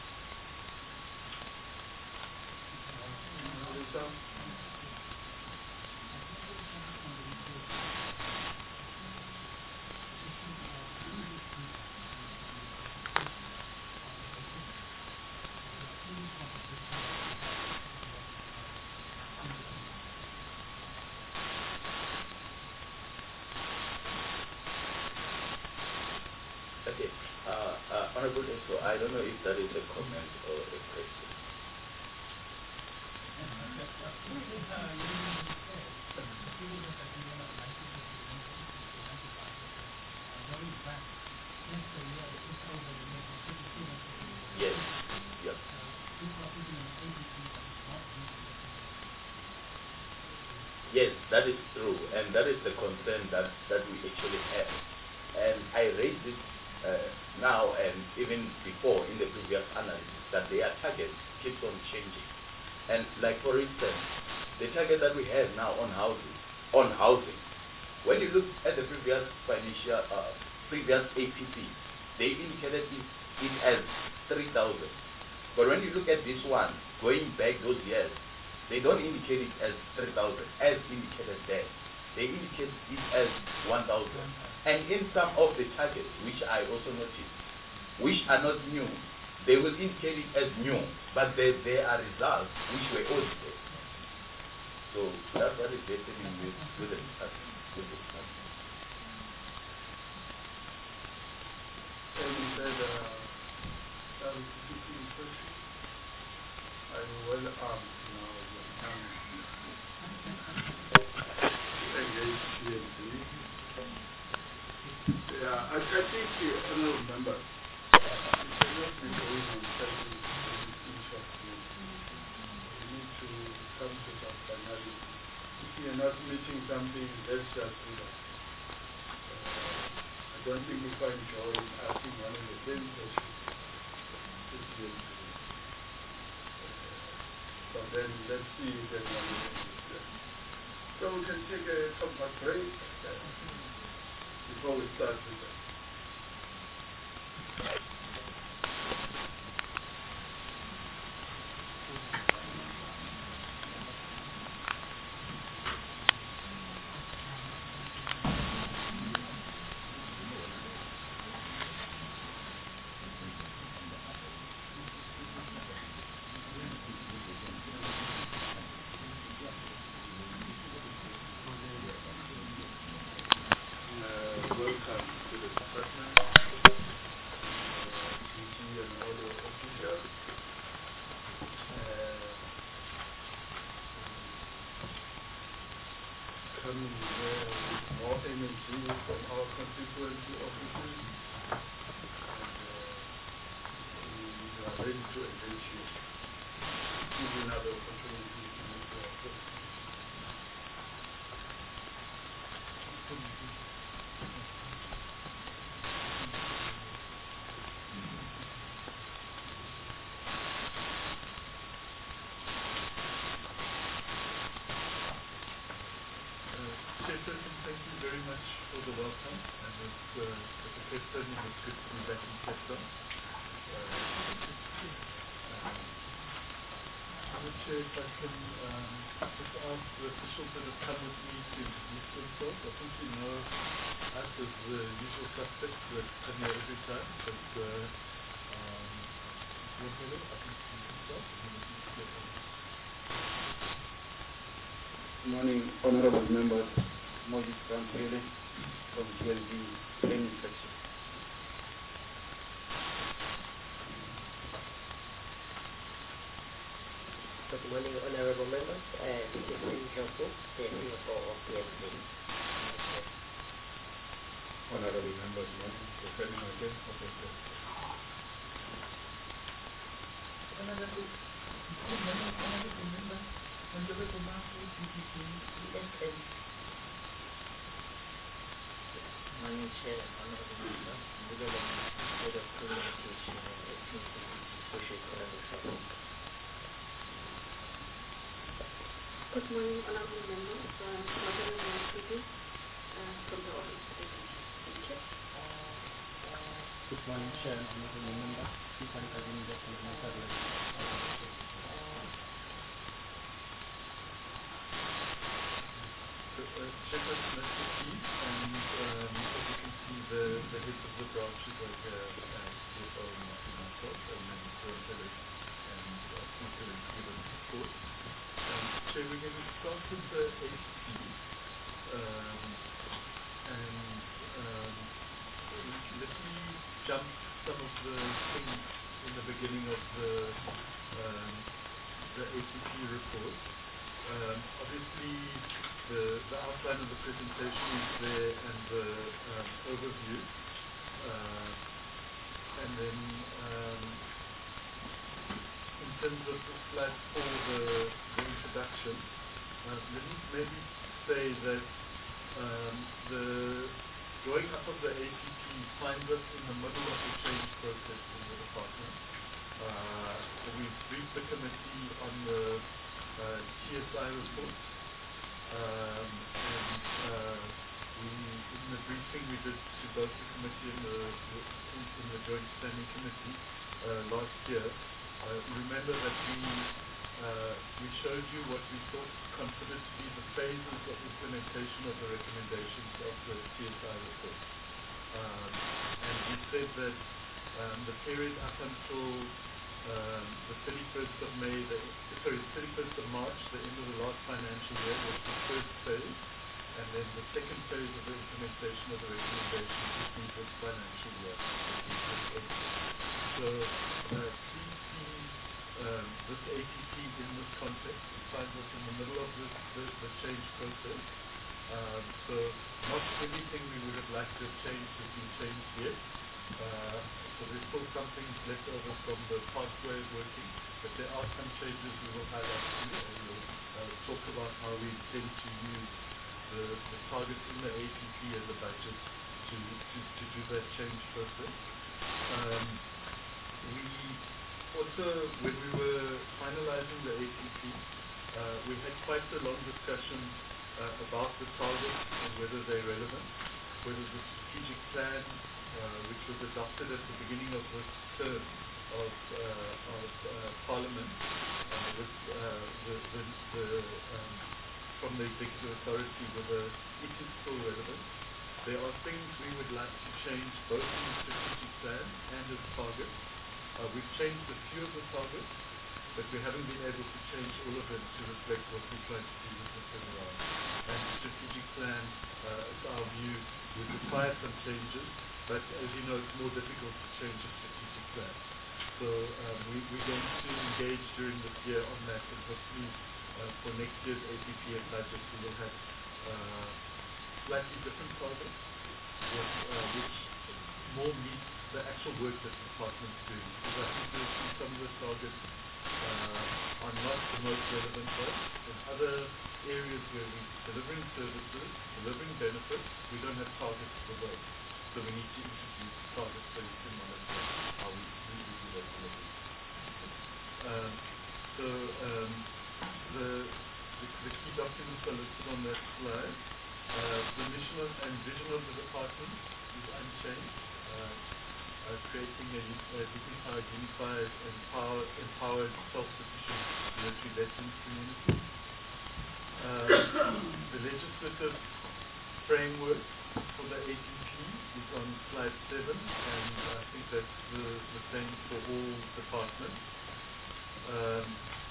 Okay, uh, uh, Honorable Esco, I don't know if that is a comment or a question. Yes, yep. Yes, that is true, and that is the concern that, that we actually have. And I raised it uh, now and even before in the previous analysis that their target keeps on changing. And like for instance, the target that we have now on housing, on housing, when you look at the previous financial, uh, previous A P P, they indicated it, it as three thousand. But when you look at this one, going back those years, they don't indicate it as three thousand, as indicated there. They indicate it as one thousand. And in some of the targets, which I also noticed, which are not new, they will indicate it as new, but there, there are results which were audited. So that's what is happening with, with the department. With the department. said, uh, I'm speaking Turkish. I'm well armed now with arms against T N C. Yeah, I, I think the honorable members, it cannot be going on thirty each of you. We need to come to some finality. If we are not meeting something, let's just do that. Uh, I don't think we find joy in asking one of the same questions to T N C. But then let's see if anyone is there. So we can take a short break uh, before we start with that. Thank you very much for the welcome, and it's, uh, it's a case study. It's good to be back in Cape Town. I would say if I can um, just ask the officials that have come with me to introduce themselves. I think you know us as the usual suspects that come here every time, but uh, um, I think you can start. Good morning, honorable members. Moses Ramphele from G L B Training Section. Good morning, honorable members. Uh, this is Tim Johnson, the C F O of G L B. Honorable members, morning. Returning again, Professor. Honorable, good morning, honorable members. Honorable Marco, D P P, E S M. My name is Chair, honorable members. Legal and Head of Communication and Socio-Economic Support. Good morning, honorable members. Um, Madam P D, uh, from the Office of Education. Thank you. Good morning, Chair, honorable members. Stephen Kadinja from the Netherlands. Chairperson, that's the key, and um, as you can see, the, the heads of the branches are here, uh, C F O Martin myself, and then Ron Phillips and uh, Peter and Stephen support. Um, Chair, we're going to start with the A C P, um, and um, let me jump some of the things in the beginning of the, um, the A C P report. Um, obviously, the, the outline of the presentation is there and the um, overview. Uh, and then um, in terms of the slide for the, the introduction, uh, let me maybe say that um, the drawing up of the A C P finds us in the middle of the change process in the department. Uh, we've briefed the committee on the Uh, T S I report, um, and uh, we, in the briefing we did to both the committee and the, in, in the Joint Standing Committee uh, last year, uh, remember that we uh, we showed you what we thought considered to be the phases of implementation of the recommendations of the T S I report, um, and we said that um, the period up until Um, the thirty-first of May, the, sorry, the thirty-first of March, the end of the last financial year, was the first phase, and then the second phase of the implementation of the recommendations would be this financial year, which is So uh, please see um, this A T P in this context. It finds us in the middle of this, the, the change process. Um, so not everything we would have liked to have changed has been changed yet. Uh, so there's still some things left over from the past way of working, but there are some changes we will highlight to you, and we'll uh, talk about how we intend to use the, the targets in the A T P and the budget to, to, to do that change process. Um, we also, when we were finalizing the A T P, uh, we had quite a long discussion uh, about the targets and whether they're relevant, whether the strategic plan, uh, which was adopted at the beginning of this term of, uh, of uh, Parliament, uh, with, uh, the, the, the, um, from the executive authority, whether it is still relevant. There are things we would like to change both in the strategic plan and as targets. Uh, we've changed a few of the targets, but we haven't been able to change all of them to reflect what we're trying to do with the turnaround. And the strategic plan, uh, it's our view, would require some changes, but as you know, it's more difficult to change a strategic plan. So um, we, we're going to engage during this year on that, and hopefully uh, for next year's A T P and budget we will have uh, slightly different targets, with, uh, which more meet the actual work that the department's doing. Because I think you'll see some of the targets uh, are not the most relevant ones. In other areas where we're delivering services, delivering benefits, we don't have targets for those. So we need to introduce targets so you can monitor how we, we do that delivery. Um, so um, the, the, the key documents are listed on that slide. Uh, the mission and vision of the department is unchanged. Uh, uh, creating a, a dignified, unified, empowered, empowered self-sufficient military veterans community. Uh, the legislative framework for the A T P is on slide seven, and I think that's the, the same for all departments. Um,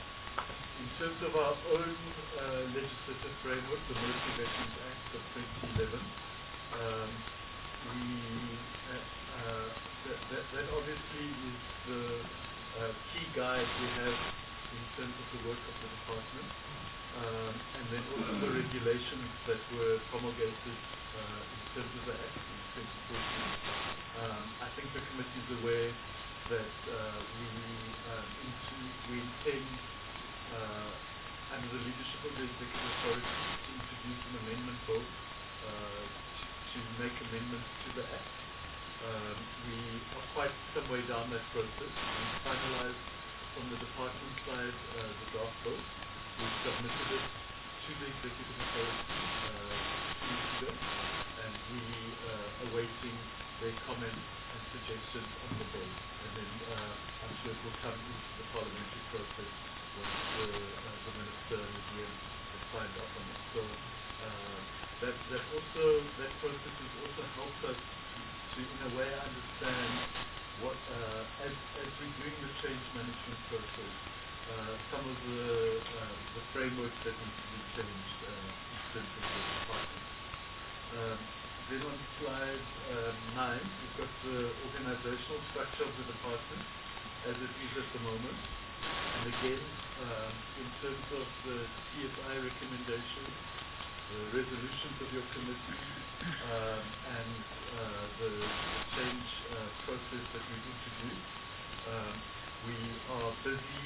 in terms of our own uh, legislative framework, the Military Veterans Act of twenty eleven, um, we uh, uh, that, that, that obviously is the uh, key guide we have in terms of the work of the department, um, and then also the regulations that were promulgated uh, in terms of the Act in twenty fourteen. Um, I think the committee is aware that uh, we, um, into, we intend, uh, under the leadership of the Executive Authority, to introduce an amendment bill uh, to, to make amendments to the Act. Um, we are quite some way down that process. We finalized from the department side uh, the draft bill. We submitted it to the Executive Authority uh, two weeks ago, and we uh, awaiting their comments and suggestions on the bill. And then uh, I'm sure it will come into the parliamentary process once the, uh, the Minister and the D M have signed off on it. So uh, that, that also, that process has also helped us to, in a way, understand what, uh, as, as we're doing the change management process, uh, some of the, uh, the frameworks that need to be changed uh, in terms of the department. Um, then on slide uh, nine, we've got the organizational structure of the department as it is at the moment. And again, um, in terms of the C S I recommendations, the resolutions of your committee, um, and uh, the, the change uh, process that we've introduced, um, we are busy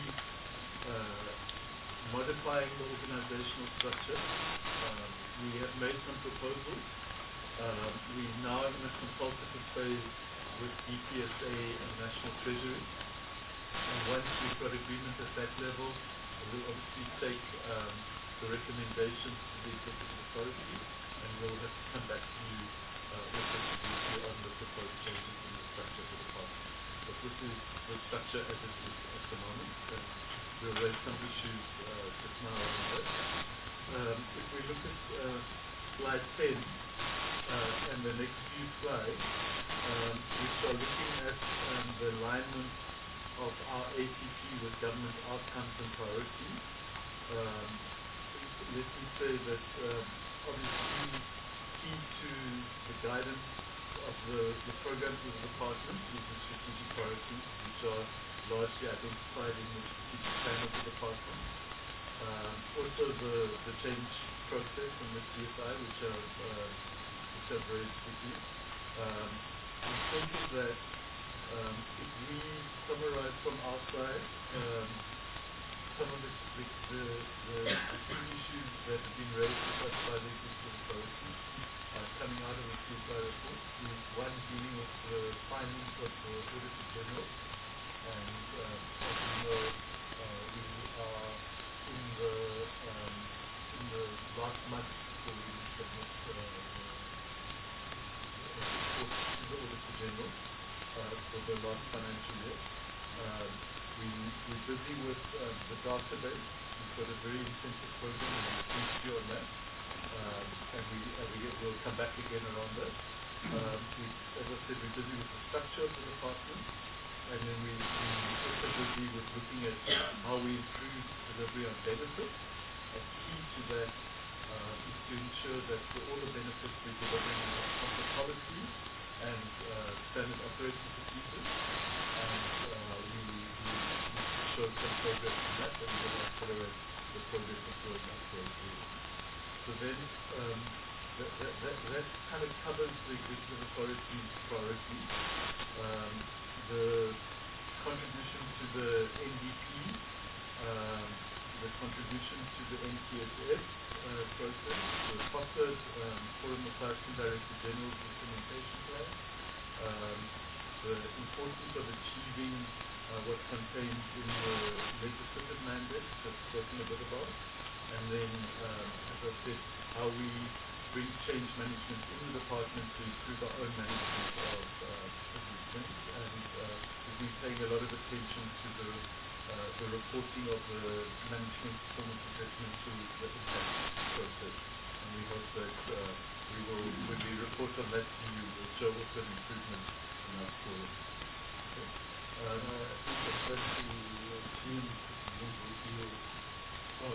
uh, modifying the organizational structure. Um, we have made some proposals. Um, we're now in a consultative phase with D P S A and National Treasury. And once we've got agreement at that level, we'll obviously take um, the recommendations to the Executive Authority, and we'll have to come back to you uh, also to brief you on the proposed changes in the structure of the department. But this is the structure as it is at the moment, and we'll raise some issues uh, just now on that. Um, if we look at uh, slide ten, uh, and the next few slides, um, which are looking at um, the alignment of our A T P with government outcomes and priorities. Um, let me say that um, obviously key to the guidance of the, the programs of the department is the strategic priorities, which are largely identified in the strategic plan of the department. Um, also the, the change process and the C S I, which are, uh, which are very quickly. Um, in terms of that, um, if we summarize from our side, um, some of the, the, the, the, the key issues that have been raised with us by the executive authority uh, coming out of the C S I report is one dealing with the findings of the Auditor General. And um, as you know, uh, we are in the um, in the last month before we submit uh, the report to the Auditor General uh, for the last financial year. Um, we, we're busy with uh, the database. We've got a very intensive program and we'll brief you on that. Um, and we, uh, we will come back again around that. Um, we, as I said, we're busy with the structure of the department. And then we, we're also busy with looking at how we improve delivery on benefits. And key to that uh, is to ensure that for all the benefits we're delivering on the policies and uh, standard operating procedures. And uh, we, we, we showed some progress in that, and we're going to accelerate the progress of doing that going forward. So then, um, that, that, that, that kind of covers the executive authority's priorities. Um, the contribution to the N D P, um, the contribution to the N T S S uh, process, the FOSSED, um, Forum of Assistant Director General's implementation plan, um, the importance of achieving uh, what's contained in the legislative mandate, that's spoken a bit about, and then, um, as I said, how we bring change management in the department to improve our own management of uh, things, and uh, we've been paying a lot of attention to the uh, the reporting of the management performance assessment to the impact process, and we hope that uh, we will, when we report on that to you, will show also an improvement in our score. Okay. Um, uh, I think that's the uh, team review. Oh.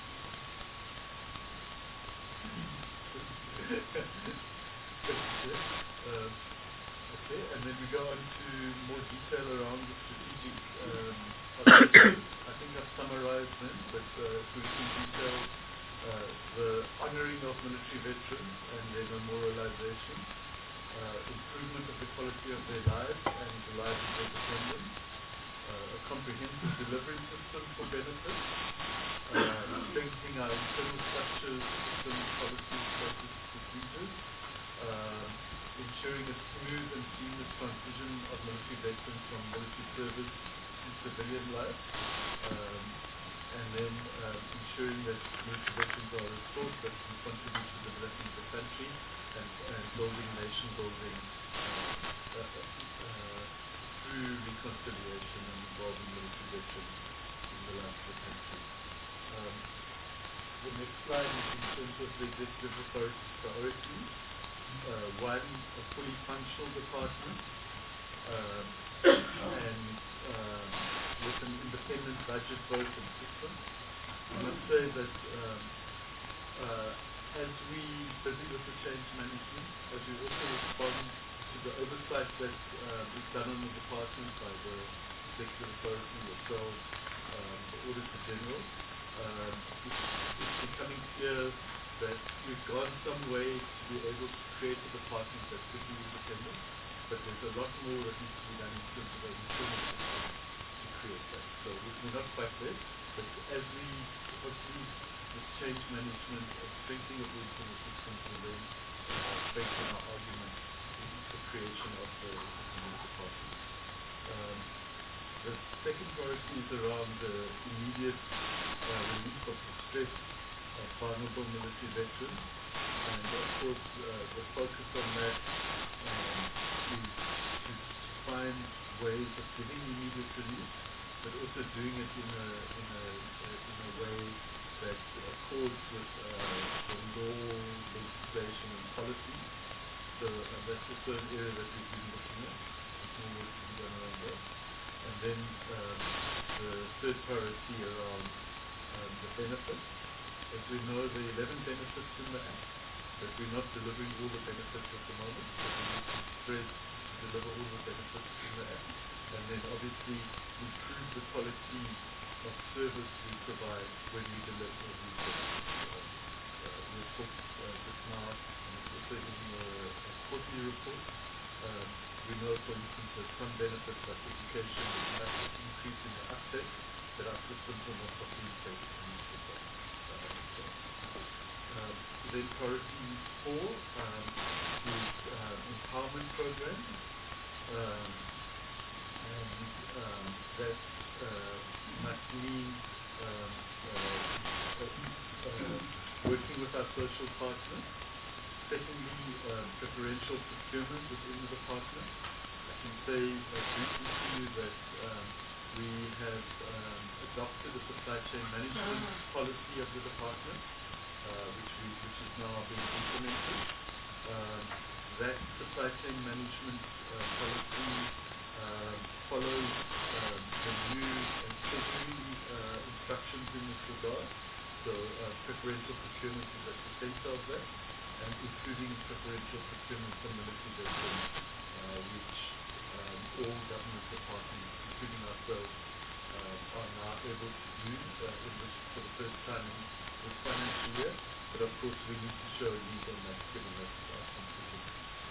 uh, Okay, and then we go on to more detail around the strategic um, objectives. I think I've summarized them, but uh, to in detail, uh, the honoring of military veterans and their memorialization, uh, improvement of the quality of their lives and the lives of their dependents, uh, a comprehensive delivery system for benefits, uh, strengthening our internal structures, systems, policies, processes, procedures, uh, ensuring a smooth and seamless transition of military veterans from military service to civilian life, um, and then uh, ensuring that military veterans are restored that can contribute to the development of the country and, and building nation building uh, uh, uh, through reconciliation and involving military veterans in the life of the country. Um, the next slide is in terms of the executive authority's priorities. Uh, one, a fully functional department, uh, and uh, with an independent budget vote and system. I must say that um, uh, as we busy with the change management, as we also respond to the oversight that uh, is done on the department by the executive authority, yourselves, um, the Auditor General, um, it's, it's becoming clear that we've gone some way to be able to create a department that could be independent, but there's a lot more that needs to be done in terms of our internal system to create that. So we're not quite there, but as we hopefully with change management and strengthening of the internal systems will then uh, strengthen our argument in the creation of the independent department. Um, the second priority is around the immediate uh, relief of distress of vulnerable military veterans, and of course uh, the focus on that um, is to find ways of giving immediate relief, but also doing it in a in a in a way that accords with uh, the law, legislation, and policy. So uh, that's also an area that we've been looking at. There's more work to be done around that. And then um, the third priority around um, the benefits. As we know, there are eleven benefits in the Act, that we're not delivering all the benefits at the moment, but we need to spread to deliver all the benefits in the app. And then obviously improve the quality of service we provide when we deliver these services. Uh, we'll talk uh, just now, and it's also in the uh, quarterly report. Um, we know, for instance, that some benefits like education is a massive increase in the uptake, that our systems are not properly taken to meet with that. Uh, so, um, then priority four um, is um, empowerment programs. Um, and um, that uh, must mean um, uh, uh, working with our social partners. Secondly, uh, preferential procurement within the department. I can say uh, briefly to you that um, we have um, adopted a supply chain management policy of the department, uh, which, we, which is now being implemented. Um, that supply chain management uh, policy um, follows um, the new and treasury uh, instructions in this regard. So uh, preferential procurement is at the center of that, and including preferential procurement from the liquidation, uh, which um, all government departments, including ourselves, uh, are now able to do uh, in this for the first time in this financial year. But of course, we need to show a lead on that, given that our competition.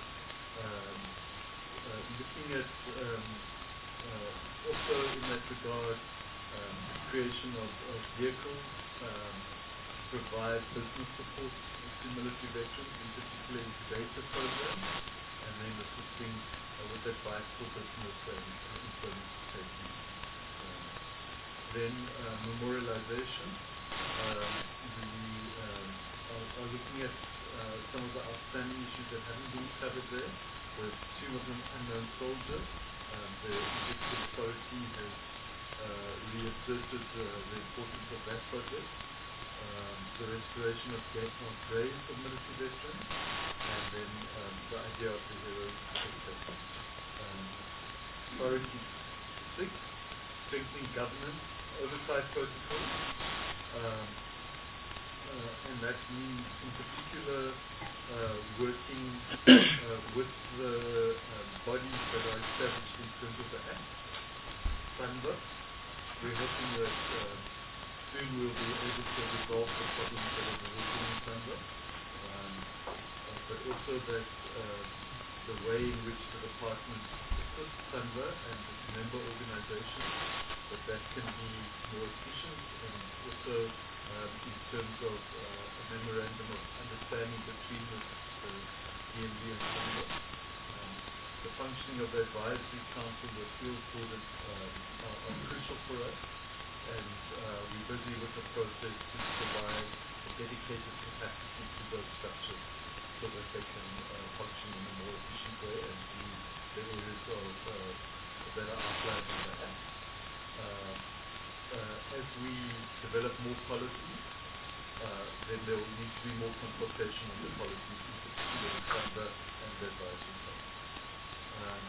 Um, uh, looking at um, uh, also in that regard, um, creation of, of vehicles um, to provide business support to military veterans, in particular into data programs, and then assisting uh, with advice for business and uh, employment safety. Um, then uh, memorialization. Um, the, um, are, are looking at uh, some of the outstanding issues that haven't been covered there. The Tomb of an Unknown Soldier. Um, the Executive Authority has uh, reasserted uh, the importance of that project. Um, the restoration of Gatmore graves of military veterans, and then um, the idea of the heroic sector. Um, priority six, strengthening governance, oversight protocols, um, uh, and that means in particular uh, working uh, with the um, bodies that are established in terms of the Act, SANBA. We're hoping that uh, soon we'll be able to resolve the problems that are existing in SANBA, um, uh, but also that uh, the way in which the department assists SANBA and its member organizations, that that can be more efficient, and also um, in terms of uh, a memorandum of understanding between the, the D M V and SANBA. Um, the functioning of the advisory council, the field audit um, are, are crucial for us. And uh, we're busy with the process to provide a dedicated capacity to those structures so that they can uh, function in a more efficient way and do the areas of, uh, that are outlined in the Act. Uh, uh, as we develop more policies, uh, then there will need to be more consultation on the policies, in particular with SANBA and the advisory council. Um,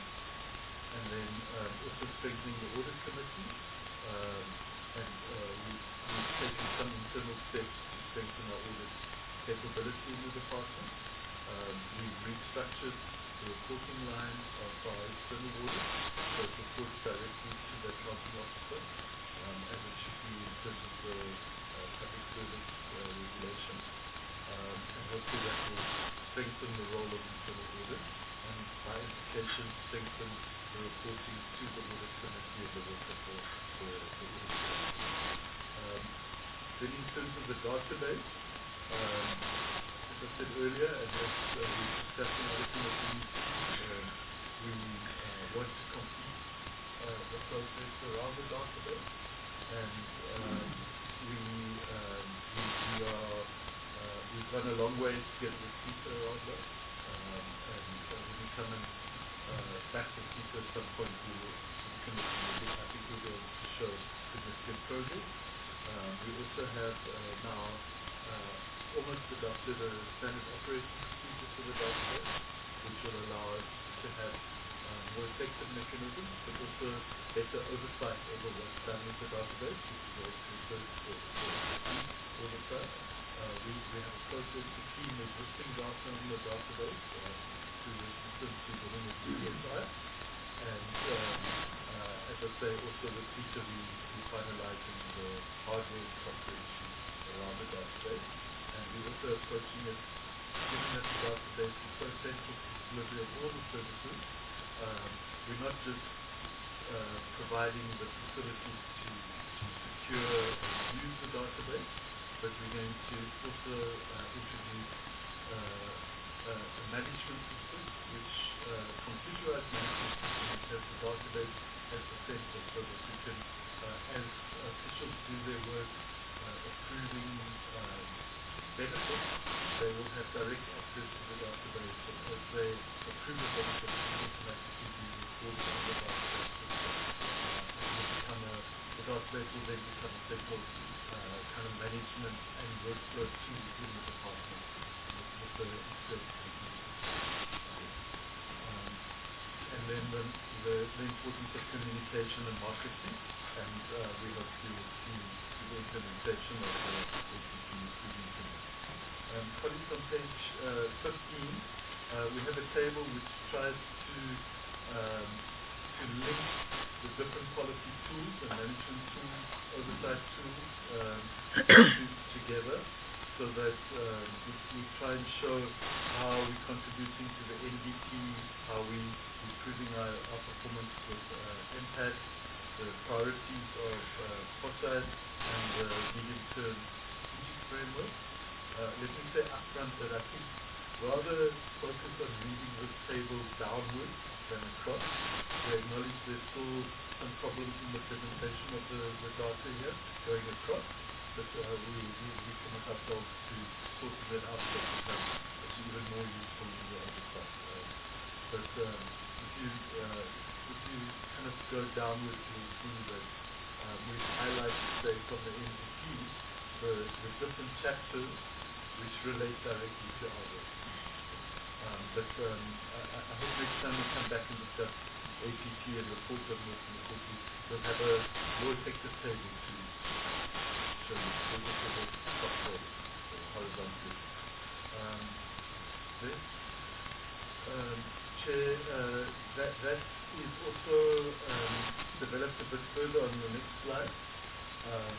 and then um, also strengthening the audit committee. Um, and uh, we've, we've taken some internal steps to strengthen our audit capability in the department. Um, we've restructured the reporting line of our external audit, so it reports directly to the accounting officer, um, as it should be in terms of the uh, public service uh, regulation. Um, and hopefully that will strengthen the role of internal audit, and by implication strengthen the reporting to the audit committee of the work of the, the, the audit committee. Um, then in terms of the database, um, as I said earlier, and as uh, we discussed in other committees, uh, we uh, want to complete uh, the process around the database, and um, we, um, we, we are, uh, we've gone a long way to get the CETA around that, um, and uh, when we come and uh, back to CETA at some point, we will, the committee will be, I think we'll be able to show significant progress. Um, we also have uh, now uh, almost adopted a standard operating procedure for the database, which will allow us to have uh, more effective mechanisms, but also better oversight over what's done with the database, which is also referred to as the all the time. uh, we, we have a process to clean existing data in the database uh, through the system to dealing with D S I. And um, uh, as I say, also this feature we, we finalizing the hardware and software issues around the database. And we're also approaching it, given that the database is so central to the delivery of all the services, um, we're not just uh, providing the facilities to, to secure and use the database, but we're going to also uh, introduce uh, uh, a management system, which uh, computerized management system which has the database as the center, so that we can, uh, as officials do their work uh, approving um, benefits, they will have direct access to the database, and as they approve the benefits, it will automatically be recorded on the database system. Uh, and will become a, the database will then become a central uh, kind of management and workflow tool in the department with, with the experience. Um, and then the, the, the importance of communication and marketing, and uh, we hope you will see the implementation of the A P P improvement. Um, colleagues, on page uh, fifteen, uh, we have a table which tries to um, to link the different policy tools and management tools, oversight tools um, to, together, so that um, we, we try and show how we're contributing to the N D P, how we improving our, our performance with uh, impact, the priorities of uh, FOSSAD and the medium-term strategic framework. Uh, let me say upfront that I think rather focus on reading this table downwards than across. We acknowledge there's still some problems in the presentation of the, the data here going across, but uh, we, we, we commit ourselves to sorting that out so that it's even more useful in the other side. Uh, but um, if you uh, if you kind of go downwards, you'll see that um, we've highlighted, say, from the N D P, the, the different chapters which relate directly to our work. Um, but um, I, I hope next time we come back and discuss A P P and report on this, and of course we'll have a more effective table to show you. We'll just have a software horizontally. Um, this, um, Chair, uh, that, that is also um, developed a bit further on the next slide. Um,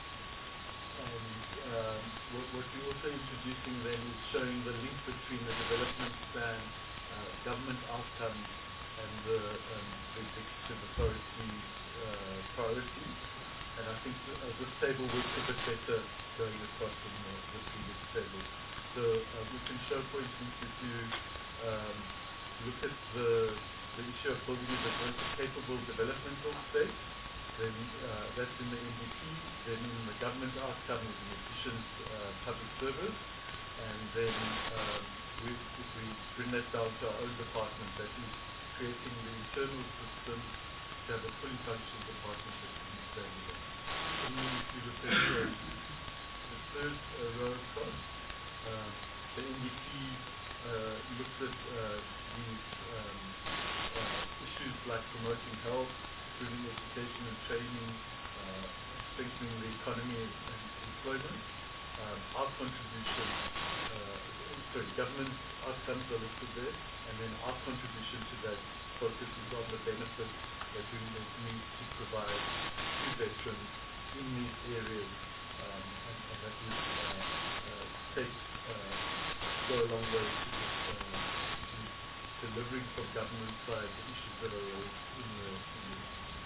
And um, what, what we're also introducing then is showing the link between the development plan, uh, government outcomes, and the, um, the executive authority's uh, priorities. And I think th uh, this table works a bit better going across from the, the previous table. So uh, we can show, for instance, if you um, look at the, the issue of building a diverse, capable developmental state, then uh, that's in the N D P, then in the government outcome is an efficient uh, public service, and then um, we, if we bring that down to our own department, that is creating the internal system to have a fully functioning department that can be standalone. And then if you look at uh, the third uh, row across, uh, the N D P uh, looks at uh, these um, uh, issues like promoting health, improving education and training, uh, strengthening the economy and employment. Um, our contribution, uh, sorry, government outcomes are listed there, and then our contribution to that focuses on the benefits that we need to provide to veterans in these areas, um, and, and that would uh, uh, take, uh, go a long way to, just, uh, to delivering from government side the issues that are raised in the, in the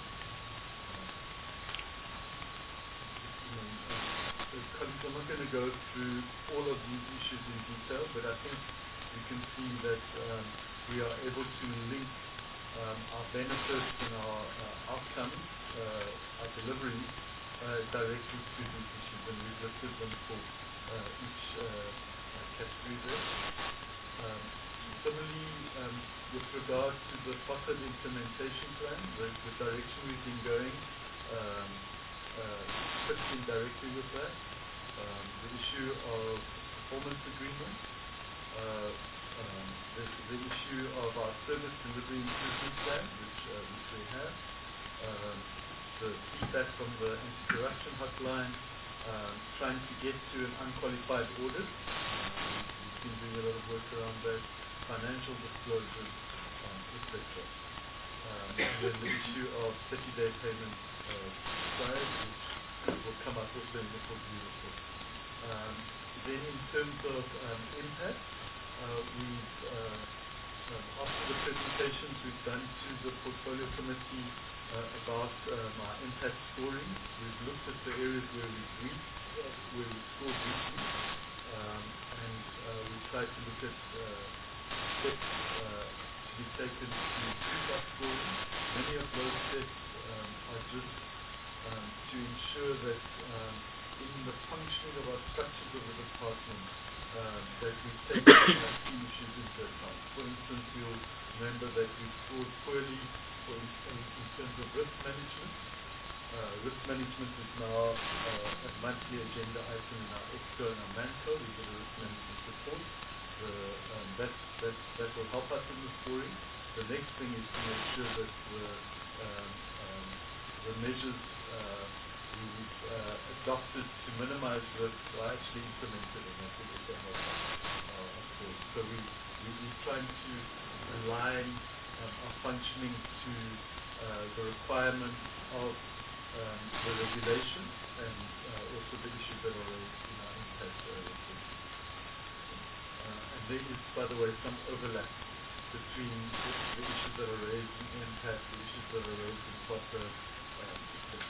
Colleagues, I'm not going to go through all of these issues in detail, but I think you can see that um, we are able to link um, our benefits and our uh, outcomes, uh, our delivery, uh, directly to these issues, and we've listed them for uh, each uh, uh, category there. Um, similarly, um, with regard to the FOSSAD implementation plan, the, the direction we've been going, um, Uh, fits in directly with that. Um, the issue of performance agreement, uh, um, the, the issue of our service delivery improvement plan, which, uh, which we have, um, the feedback from the anti-corruption hotline, um, trying to get to an unqualified audit. Um, we've been doing a lot of work around that, financial disclosures, um, et cetera. Um, and then the issue of thirty-day payment uh, suppliers, which will come up also in the quarterly report. Um, then in terms of um, impact, uh, we've, uh, uh, after the presentations we've done to the portfolio committee uh, about um, our impact scoring, we've looked at the areas where we've reached, uh, where we scored weakly, um, and uh, we tried to look at uh, steps uh, to be taken to improve our scoring. Many of those steps um, are just um, to ensure that um, in the functioning of our structures of the department, um, that we take uh, key issues into account. For instance, you'll remember that we scored poorly for in, in, in terms of risk management. Uh, risk management is now uh, a monthly agenda item in our ExCo and our ManCo. We get a risk management report. The, um, that, that, that will help us in the scoring. The next thing is to make sure that the, um, um, the measures uh, we've uh, adopted to minimize risk are actually implemented, and that will also help us, uh, of course. So we, we, we're trying to align um, our functioning to uh, the requirements of um, the regulation and uh, also the issues that are raised in our impact uh, report. Uh, and there is, by the way, some overlap between the, the issues that are raised in impact, the issues that are raised in SOTA, um, et cetera.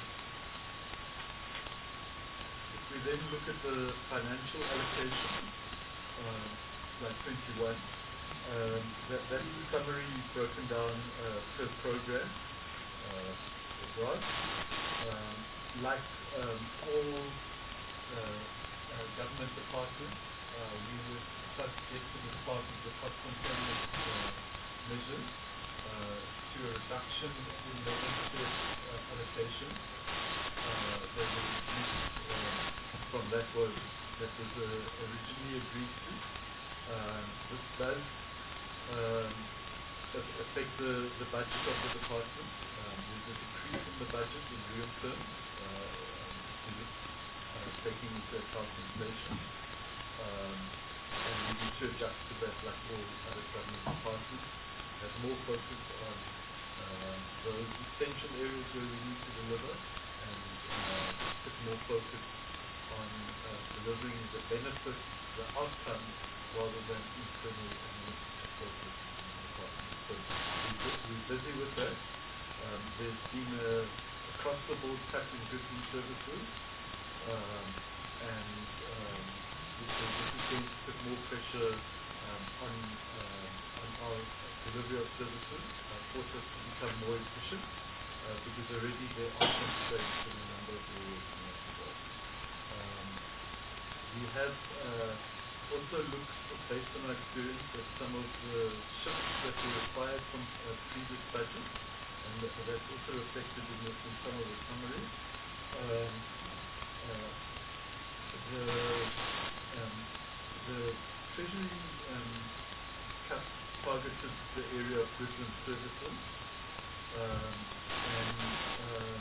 If we then look at the financial allocation, um, slide twenty-one, um, that, that's the summary broken down uh, per program. Uh, abroad. Um, like um, all uh, uh, government departments, uh, we were subjected as part of the cost containment uh, measures uh, to a reduction in the interest uh, allocation uh, that was reduced uh, from that was that was uh, originally agreed to. Uh, this does um, affect the, the budget of the department. Um, there's a decrease in the budget in real terms, uh, um, uh, taking into account inflation. Um, and we need to adjust to that like all other government departments. Have more focus on uh, those essential areas where we need to deliver, and uh, put more focus on uh, delivering the benefits, the outcomes, rather than internal administrative focus in the department. So we're, we're busy with that. Um, there's been a across-the-board cut in goods and services, um, and um, this, is, this is going to put more pressure um, on, um, on our delivery of services, uh, force us to become more efficient, uh, because already there are constraints in a number of areas in that regard. Um, we have uh, also looked, based on our experience, at some of the shifts that were required from uh, previous budgets, and th that's also reflected in, the, in some of the summaries. Um, uh, the, um, the Treasury um, cut targeted the area of goods and services, um, and um,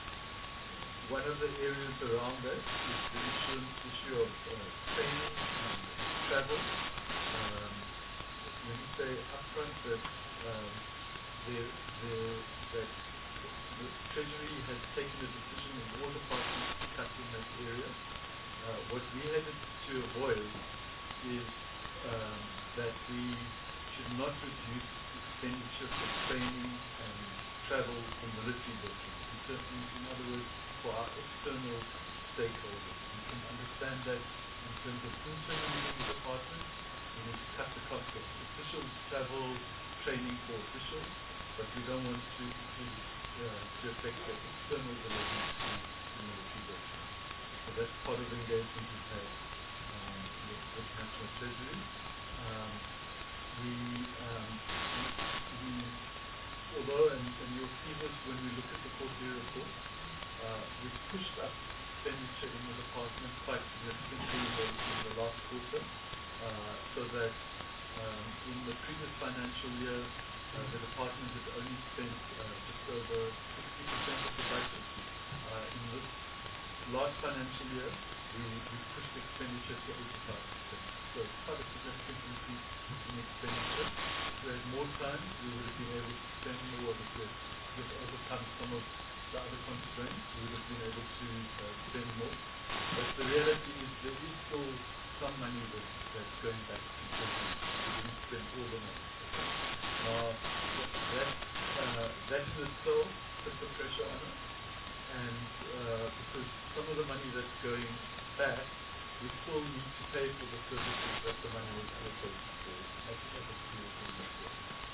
one of the areas around that is the issue, issue of uh, training and travel. Um, let me say upfront that um, the, the, that the Treasury has taken a decision in all departments to cut in that area. Uh, what we had to avoid is um, that we should not reduce expenditure for training and travel for military veterans. In, certain, in other words, for our external stakeholders. You can understand that in terms of internally in the department, we need to cut the cost of officials travel, training for officials, but we don't want to, to, uh, to affect the external delivery to military veterans. So that's part of the engagement we've had um, with, with National Treasury. Um, we, um, we, although, and, and you'll see this when we look at the quarterly report, uh, we've pushed up expenditure in the department quite significantly in the, in the last quarter, uh, so that um, in the previous financial year, uh, the department had only spent uh, just over sixty percent of the budget. Uh, in this last financial year, we, we pushed expenditure to eighty-five percent. So it's quite a significant increase in expenditure. If we had more time, we would have been able to spend more. If we had overcome some of the other constraints, we would have been able to uh, spend more. But the reality is there is still some money that, that's going back to treasury. We didn't spend all the money. Now, that, uh, that in itself puts the pressure on us. And uh, because some of the money that's going back, we still need to pay for the services that the money was allocated for at, at the school in this year.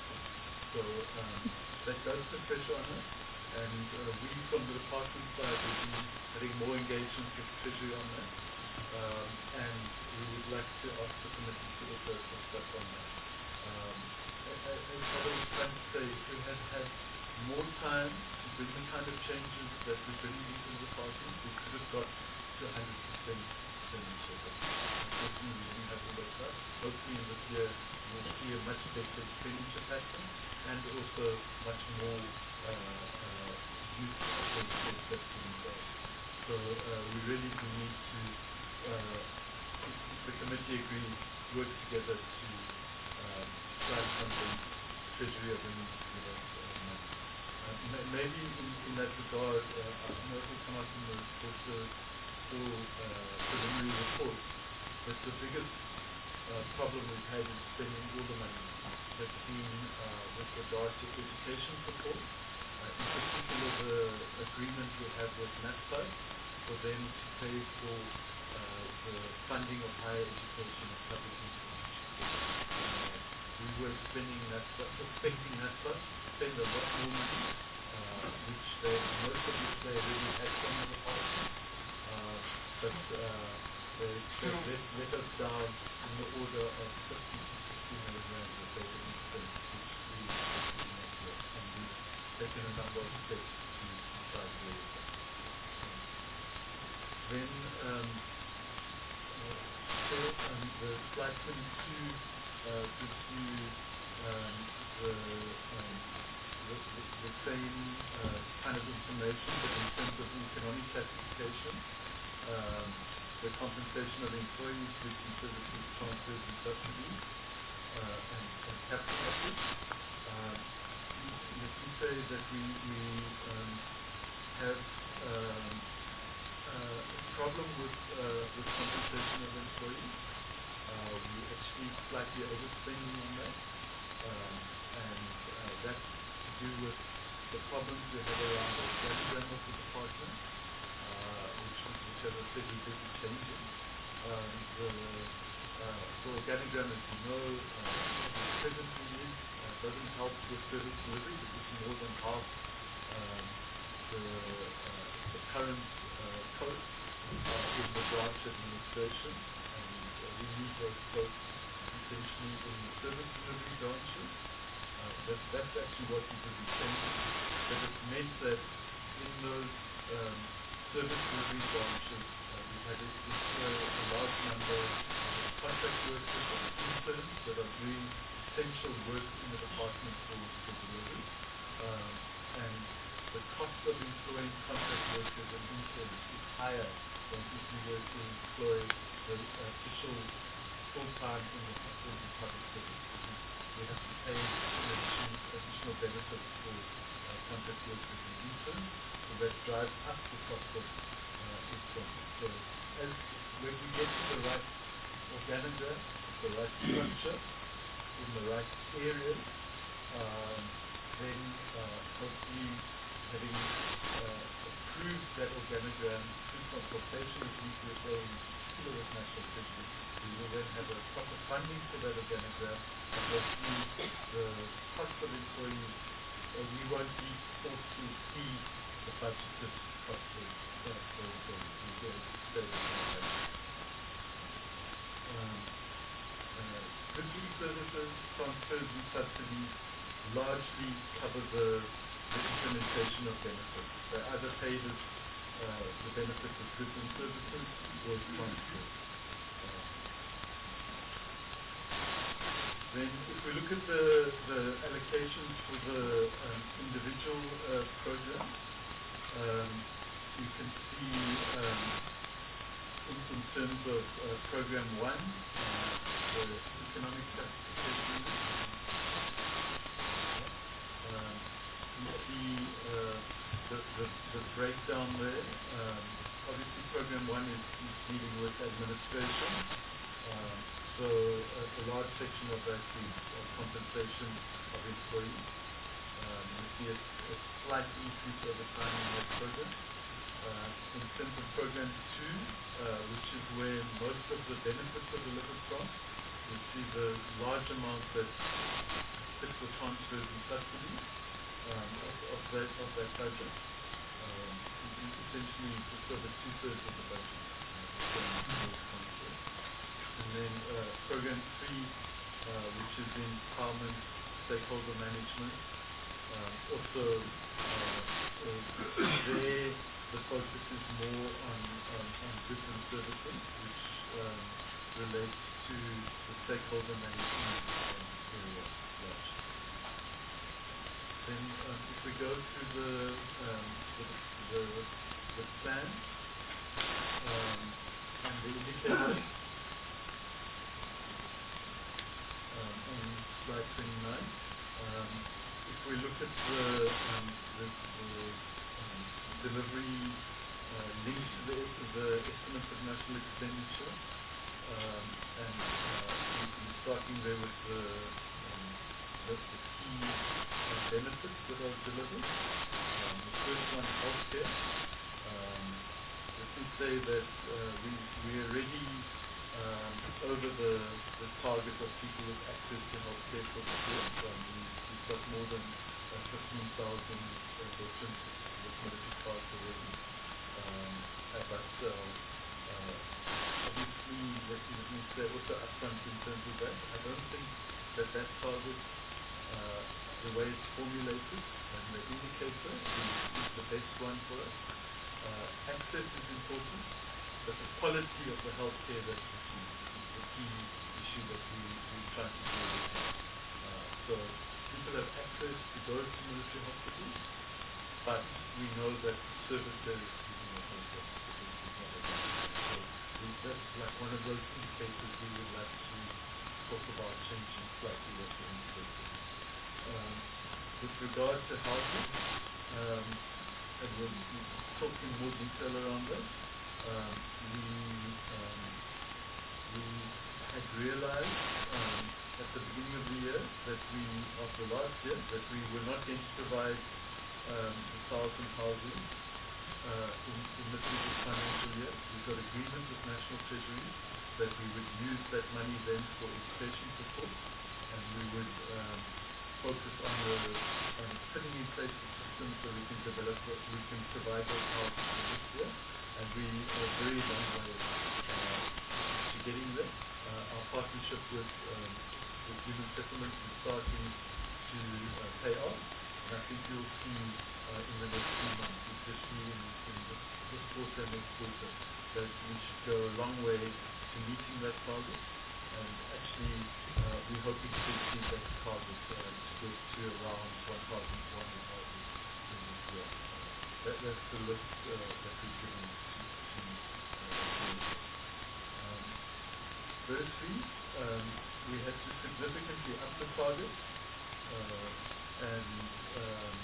So um, that does put pressure on us. And uh, we, from the department side, will be having more engagement with Treasury on that. Um, and we would like to ask the committee to look at the stuff on that. Um, as I was trying to say, if we had had more time to bring the kind of changes that we're bringing into the department, we could have got to one hundred percent expenditure. Unfortunately, we didn't have all that time. Hopefully, in this year, we'll see a much better expenditure pattern and also much more uh, uh, use of the system themselves. So uh, we really do need to, uh, if the committee agrees, work together to uh, try and convince Treasury of the need to give us uh, money. Uh, may- maybe in, in that regard, uh, I know it will come out in the also full uh, preliminary report, but the biggest uh, problem we've had in spending all the money has been uh, with regard to education support, uh, in particular the agreement we have with NASFAD for them to pay for uh, the funding of higher education at public institutions. Uh, we were spending NASFAD, expecting NASFAD to spend a lot more money, uh, which they, most of which they already had from the department, uh, but uh, they, they let, let us down in the order of fifty to sixty million rand that they didn't spend, which we did not yet, and we've taken a number of steps to, to try to deal with that. Then, um, uh, so, um, the slide twenty-two uh, gives you um, the, um, the, the, the same uh, kind of information, but in terms of the economic classification. Um, the compensation of employees, goods and services, transfers and subsidies, uh, and, and capital assets. Uh, let me say that we, we um, have um, uh, a problem with, uh, with compensation of employees. Uh, we actually slightly overspending on that, um, and uh, that's to do with the problems we have around the organigram of the department. Uh, which, which, as I said, we did be changing. Um, the, uh, the organogram, as you know, uh, presently is, uh, doesn't help with service delivery because more than half um, the, uh, the current uh, code uh, is the branch administration, and uh, we need those folks essentially in the service delivery branches. Uh, that, that's actually what we did be changing, but it meant that in those um, service delivery branches, uh, we've had a, a, a large number of contract workers and interns that are doing essential work in the department for, for delivery. Um, and the cost of employing contract workers and interns is higher than if you were to employ the official full-time in the, in the public service. We have to pay additional, additional benefits for uh, contract workers and interns. So that drives up the cost of uh, employment. So as when we get to the right organogram, the right structure, in the right areas, um, then uh, hopefully having uh, approved that organogram through consultation with D P S A and particular with National Treasury, we will then have a proper funding for that organogram, and hopefully the cost of employees, uh, we won't be forced to exceed the budgeted cost of uh, for employees. We'll be able to stay within the budget. Um, uh, goods and services, transfers and subsidies largely cover the, the implementation of benefits. They're either paid as uh, the benefits of goods and services or as transfers. Uh, then if we look at the, the allocations for the um, individual uh, programs, um, you can see um, program one, uh, the economic classification. Um, you see uh, the, the, the breakdown there. Um, obviously, program one is, is dealing with administration. Um, so a, a large section of that is uh, compensation of employees. Um, you see a, a slight increase over time in that program. Uh, in terms of program two, uh, which is where most of the benefits are delivered from, you see the large amount that sits with transfers and subsidies um, of, of, that, of that budget. Um, essentially just over two-thirds of the budget. Uh, and then uh, program three, uh, which is empowerment, stakeholder management. Um, also, uh, uh, there the focus is more on, on, on goods and services, which um, relates to the stakeholder management um, area. Large. Then, um, if we go to the um, the, the, the plan um, and the indicators um, on slide twenty-nine. Um, if we look at the, um, the, the um, delivery uh, linked to the, the estimates of national expenditure, um, and uh, we're starting there with the, um, the, the key uh, benefits that are delivered. Um, the first one, healthcare. Um, let me say that uh, we we already um, over the, the target of people with access to healthcare for the year. Um, we, we've got more than uh, fifteen thousand uh, veterans with military cards already um, at that. Uh, uh, obviously, let me say also upfront in terms of that, I don't think that that target, uh, the way it's formulated and the indicator is, is the best one for us. Uh, access is important, but the quality of the healthcare that's received is the key issue that we, we're trying to deal with. Uh, so people have access to go to military hospitals, but we know that the service there is not very good. So we, that's like one of those indicators we would like to talk about changing slightly what the indicator is. Um, with regard to housing, um, and we'll, we'll talk in more detail around that. Um, we um, we had realized um, at the beginning of the year that we, after last year, that we were not going to provide um, the thousand housing uh, in, in the previous financial year. We got agreement with National Treasury that we would use that money then for education support, and we would um, focus on the on putting in place the system so we can develop, we can provide those houses for this year. And we are very long way uh, to getting there. Uh, our partnership with, um, with Human Settlements is starting to uh, pay off, and I think you'll see uh, in the next few months, especially in, in this, this quarter and next quarter, that we should go a long way to meeting that target. And actually, uh, we're hoping to exceed that target uh, to get to around one thousand four hundred houses in this year. That, that's the list uh, that we've given to, to uh, um, firstly, um, we had to significantly up the target, uh, and um,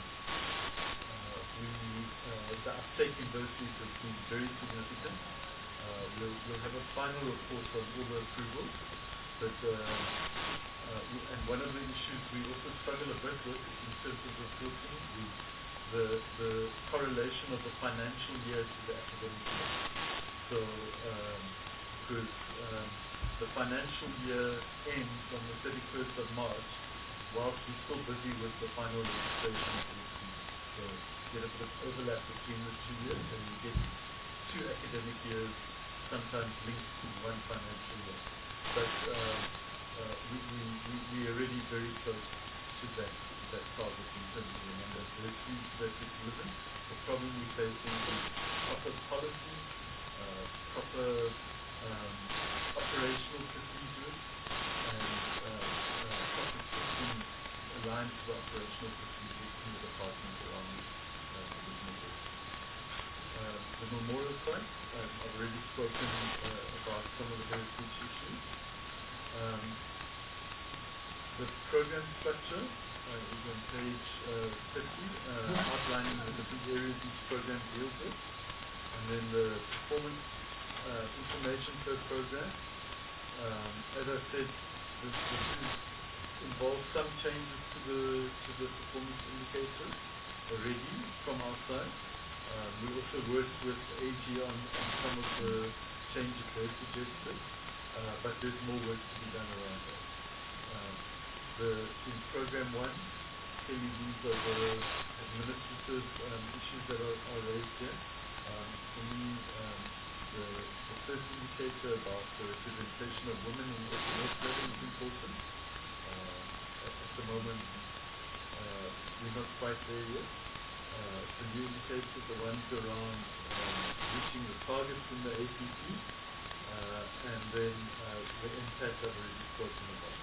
uh, we, uh, the uptake in bursaries has been very significant. Uh, we'll, we'll have a final report on all the approvals, but uh, uh, we, and one of the issues we also struggle a bit with in terms of reporting is The, the correlation of the financial year to the academic year. So, um, because um, the financial year ends on the thirty-first of March, whilst we're still busy with the final registration of the students. So, you get a bit of overlap between the two years, and you get two academic years sometimes linked to one financial year. But uh, uh, we, we, we, we're already very close to that. that target in terms of the number of bursaries that we deliver. The problem we're facing is proper policy, uh, proper um, operational procedures, and uh, uh, proper systems aligned to the operational procedures in the department around uh, the business. Uh, the memorial site. um, I've already spoken uh, about some of the heritage issues. Um, the program structure uh, is on page uh, thirty, uh, outlining the different areas each program deals with, and then the performance uh, information per program. Um, as I said, this, this is, involves some changes to the to the performance indicators already from our side. Um, we also worked with A G on, on some of the changes they suggested, uh, but there's more work to be done around that. Um, the, in program one, clearly these are the administrative um, issues that are, are raised here. Um, for me, um, the, the first indicator about the representation of women in S M S level is important. Uh, at, at the moment, uh, we're not quite there yet. Uh, the new indicators, the ones around um, reaching the targets in the A P P, uh, and then uh, the impact I've already spoken about.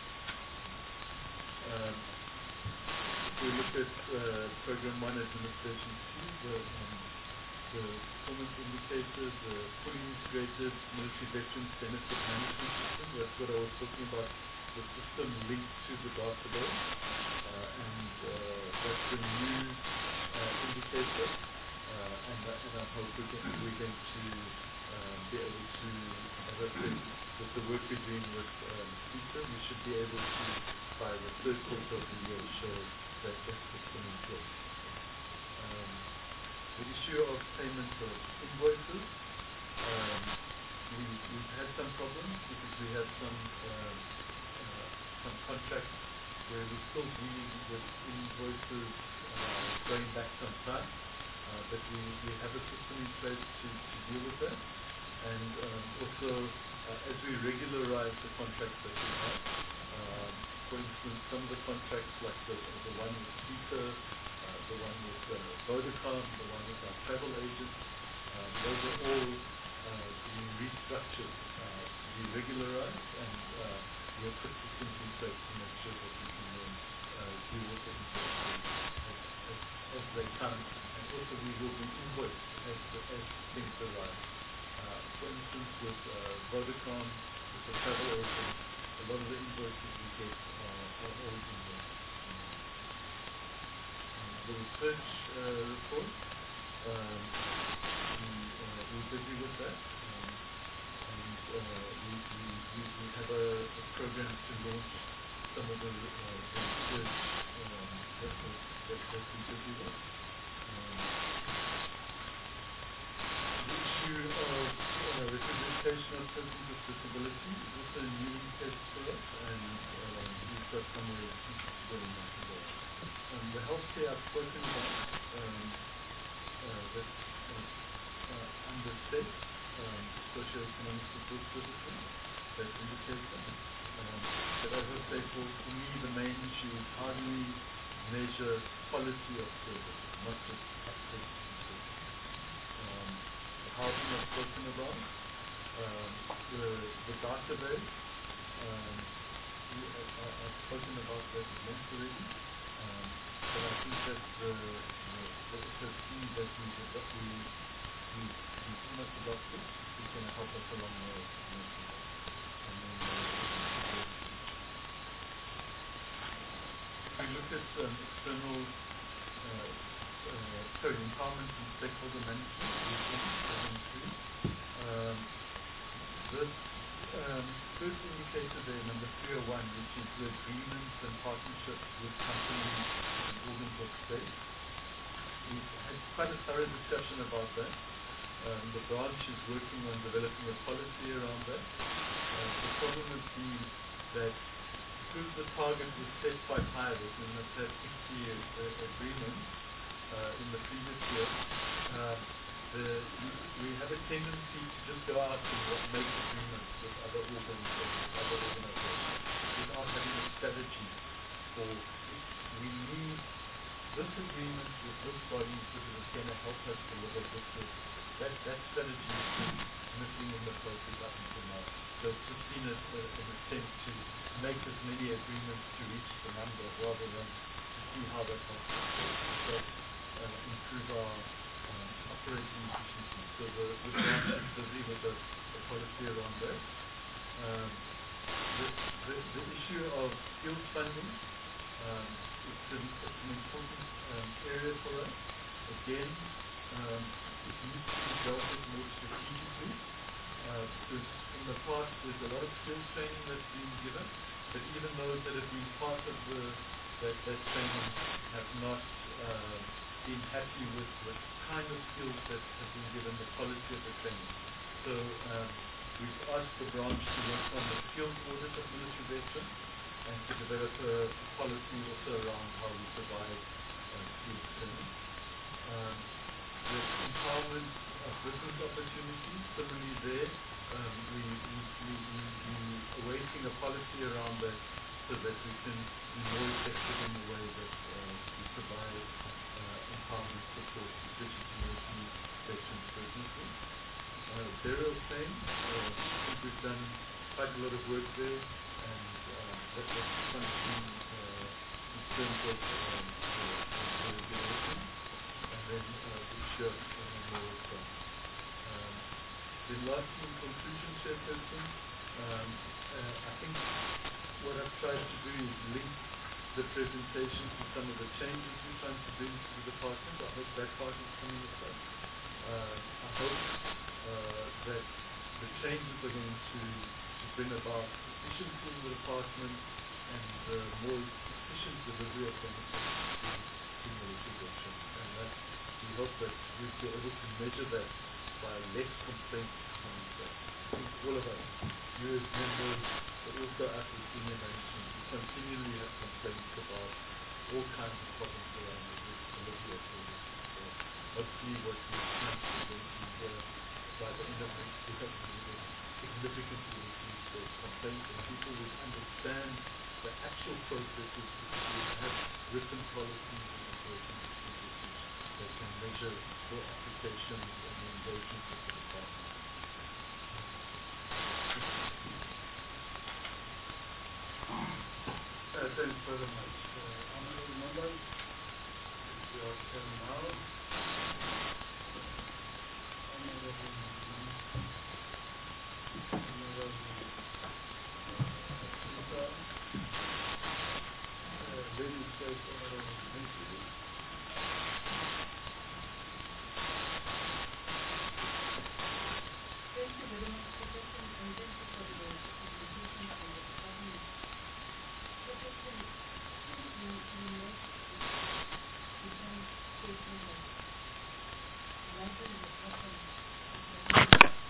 Um, if we look at uh, Program one Administration two, the, um, the performance indicators, the fully integrated military veterans benefit management system, that's what I was talking about, the system linked to the database, uh, and uh, that's the new uh, indicator, uh, and, uh, and I hope we're going, we're going to um, be able to, as I said, with the work we're doing with um, CISA, we should be able to, by the third quarter of the year, show that that system in place. Um, the issue of payment of invoices, um, we, we've had some problems because we have some uh, uh, some contracts where we're still dealing with invoices uh, going back some time, uh, but we, we have a system in place to, to deal with that. And um, also, uh, as we regularize the contracts that we have, um, for instance, some of the contracts like the, the one with CISA, uh, the one with uh, Vodacom, the one with our travel agents, uh, those are all uh, being restructured uh, to be regularized, and uh, we'll put systems in place to make sure that we can then uh, deal with the invoices as, as, as they come, and also we will be invoiced as, as things arrive. Uh, for instance, with uh, Vodacom, with the travel agents, a lot of the invoices we get are, are always invoiced. Um, the research uh, report, um, we, uh, we're busy with that, um, and uh, we, we, we, we have a, a program to launch some of the, uh, the research um, that, that, that we're busy with. Um, the issue of uh, representation of persons with disability is also a new indicator for us, and um, we've got somewhere where we want to go. Um, the healthcare I've spoken about, um, uh, that's uh, uh, under SET, um, socio-economic support services, that indicator. Um, but as I say, for, for me the main issue is how do we measure quality of service, not just access to service. Um, housing I've spoken about, um, the, the database, um, we, I, I, I've spoken about that at length already, um, but I think that the, the, the S O P that we, that we, we, we almost adopted is going to help us a long way to make it. And then, uh, we look at um, external uh, Uh, sorry, empowerment and stakeholder management, um, this um, first indicator there, number three oh one, which is the agreements and partnerships with companies and organs of state. We've had quite a thorough discussion about that. Um, the branch is working on developing a policy around that. Uh, the problem would be that because the target was set quite high, that we must have sixty uh, agreements, Uh, in the previous year, uh, the, we, we have a tendency to just go out and make agreements with other organs and with other organizations without having a strategy for we need this agreement with this body because it's going to help us deliver this service. That, that strategy has been missing in the process up until now. So it's just been a, a, an attempt to make as many agreements to reach the number rather than to see how that helps us. So, Uh, improve our uh, operating efficiency. so the, the branch is busy with the, the policy around that. Um, the, the, the issue of skills funding, um, it's, an, it's an important um, area for us. Again, um, it needs to be dealt with more strategically, uh, because in the past there's a lot of skills training that's been given, but even those that have been part of the, that, that training have not uh, been happy with the kind of skills that have been given, the quality of the training. So um, we've asked the branch to work on the skills audit of military veterans and to develop a policy also around how we provide uh, skills training. Um, the empowerment of business opportunities, similarly there, um, we, we, we, we, we awaiting a policy around that so that we can be more effective in the way that uh, we provide uh, empowerment support, especially to military veterans businesses. Uh, burial claims, uh, I think we've done quite a lot of work there, and uh, that, that's something uh, in terms of um, the, the regulation, and then uh, the issue of uh, memorial trust. Um, then lastly, in conclusion, Chairperson, um, uh, I think what I've tried to do is link the presentation to some of the changes we're trying to bring to the department. I hope that part is coming across. Uh, I hope uh, that the changes are going to, to bring about efficiency in the department and uh, more efficient delivery of benefits to, to military veterans. And that we hope that we'll be able to measure that by less complaints coming back. I think all of us, you as members, but also us as senior management, we continually have complaints about all kinds of problems around the delivery of services. So hopefully what we're trying to do here by the end of next year, we will significantly reduce those complaints and people will understand the actual processes because we have written policies and operating procedures that can measure for applications and the engagement with the department. Uh, thanks very much. Uh, honorable members, it's your turn now. Honorable members, honorable uh, uh, ladies first, honorable Nancy. Thank you very much, Professor, and thank you for the presentation from the department. Professor, since you, you made different statements like lighting the problem of the department,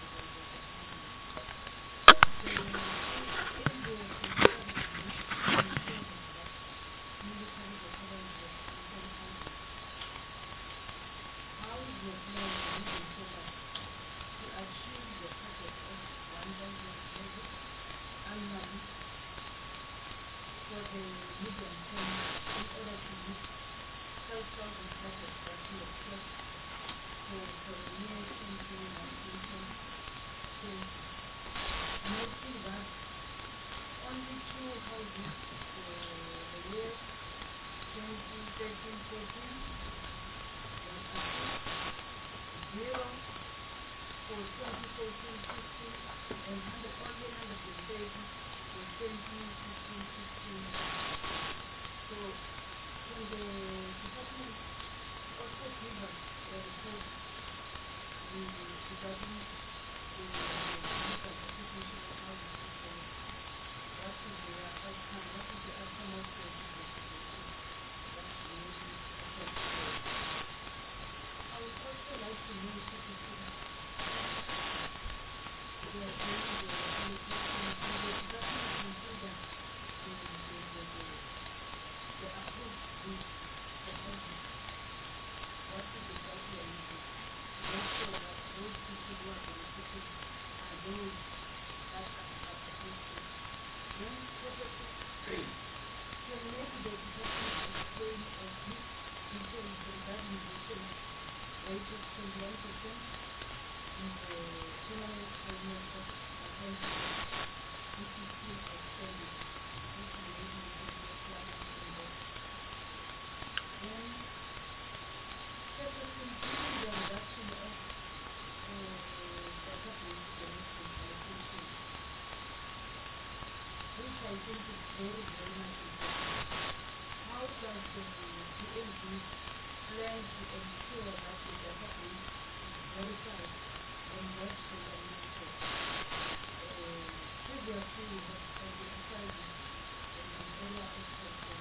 so if the concern is not in terms of military veterans of different countries, how is your plan moving forward to achieve the target of one thousand level annually for the medium term in order to meet five thousand target that you have set for, for the year twenty nineteen twenty? Noting that only two houses for the year twenty thirteen fourteen was approved, zero for twenty fourteen fifteen and one hundred only one hundred thirty for twenty fifteen sixteen. So can the department also give us a report regarding the local application of housing system? What is the outcome? What is the outcome of the investigation that we may be affected? I would also like to know, Secretary, they are doing the application and the department consider the, the, the, the, the approved list of houses. What is the criteria using? Make sure that those people who are benefiting are those that are, are supposed to. Then, Secretary, can maybe the department explain or give details regarding the same rate of twenty-one percent in the permanent resident of apprentices, which is still outstanding, which we maybe we can get plans on that. Then, Secretary, given the reduction of think it's very, very much important. How does the P N G plan to ensure that the database is verified and not contaminated? Uh, previously, we have identified it as an area of concern.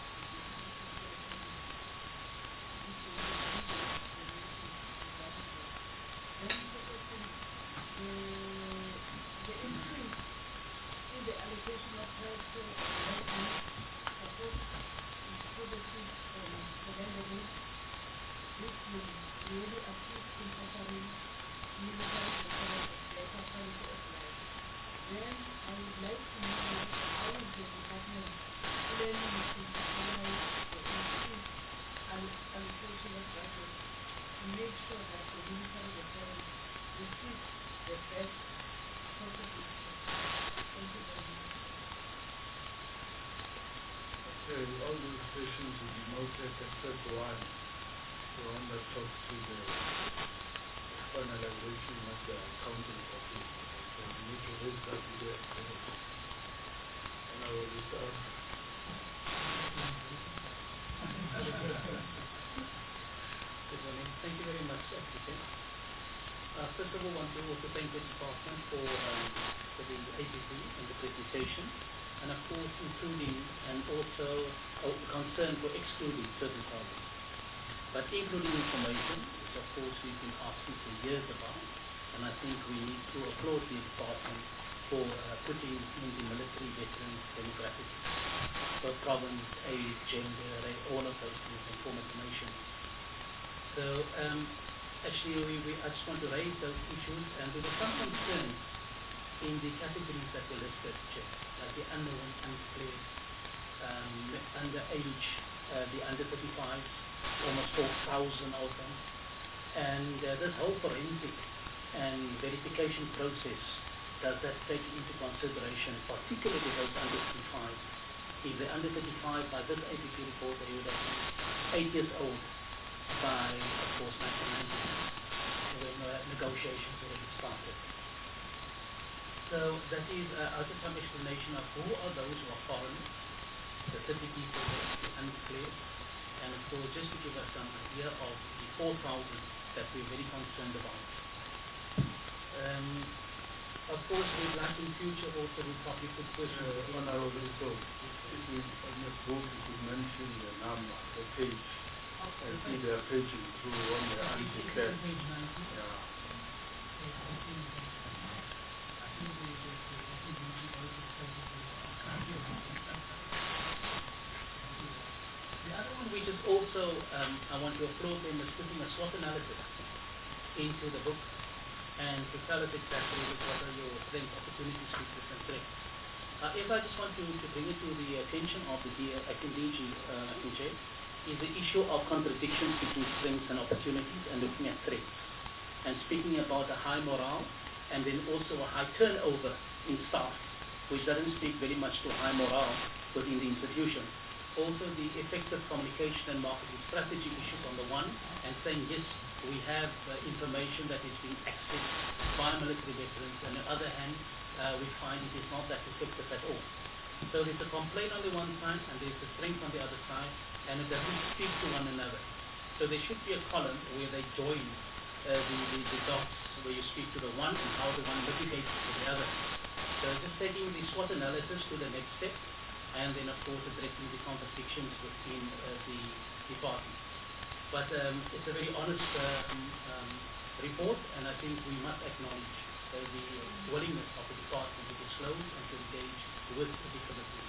Then, secondly, the, the increase in the allocation of healthcare revenue support is positive from the government, which will really assist in offering unified record of data quality of life. Then I would like to know how is the department planning to utilize the increased all- allocation of budget to make sure that the unified record receives the best possible care. Thank you very much. Okay, all those questions will be noted except one, the one that talks to the finalization of the accounting office. So we need to raise that to the and I will reserve. Good morning. Thank you very much, Peter. Uh, first of all, I want to also thank the department for, um, for the A P C and the presentation, and of course including and also uh, concern for excluding certain problems. But including information, which of course we've been asking for years about, and I think we need to applaud the department for uh, putting in the military veterans demographics, so problems, age, gender, all of those things, and form information. So um, actually we, we, I just want to raise those issues, and there were some concerns in the categories that were listed, like the unknown, unclear, um, underage, uh, the under thirty-five, almost four thousand of them. And uh, this whole forensic and verification process, does that take into consideration, particularly those under thirty-five? If they're under thirty-five, by this A P C report, they would have been eight years old by, of course, nineteen ninety, when uh, negotiations already started. So that is uh, also some explanation of who are those who are foreign, the thirty people, the uncleared, and of course, just to give us some idea of the four thousand that we're very concerned about. Um, of course, we'd like in future also we probably put questions. Uh, Honorable, so if we on the book you could mention the number, the page. I see they are paging through on the undeclared. Yeah. The other one which is also, um, I want to applaud them, is putting a SWOT analysis into the book and to tell us exactly what are your strengths, opportunities, weaknesses, and threats. Uh, if I just want to, to bring it to the attention of the D, acting D G uh, in J, is the issue of contradictions between strengths and opportunities and looking at threats. And speaking about a high morale and then also a high turnover in staff, which doesn't speak very much to high morale within the institution. Also the effective communication and marketing strategy issues on the one, and saying yes, we have uh, information that is being accessed by military veterans, and on the other hand, uh, we find it is not that effective at all. So there's a complaint on the one side, and there's a strength on the other side, and it doesn't speak to one another. So there should be a column where they join uh, the, the, the dots, where you speak to the one and how the one mitigates to the other. So just taking the SWOT analysis to the next step, and then of course addressing the contradictions within uh, the department. But um, it's a very honest um, um, report, and I think we must acknowledge uh, the willingness of the department to disclose and to engage with the committee.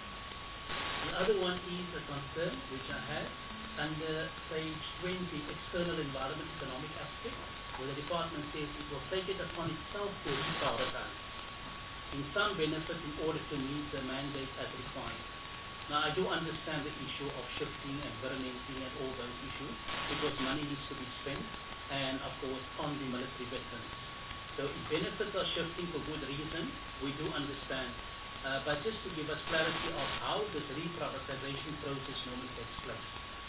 The other one is a concern which I had under page twenty, external environment economic aspect, where the department says it will take it upon itself to reprioritize in some benefit in order to meet the mandate as required. Now I do understand the issue of shifting and environmenting and all those issues, because money needs to be spent, and of course on the military veterans. So if benefits are shifting for good reason, we do understand. Uh, but just to give us clarity of how this reprioritization process normally takes place,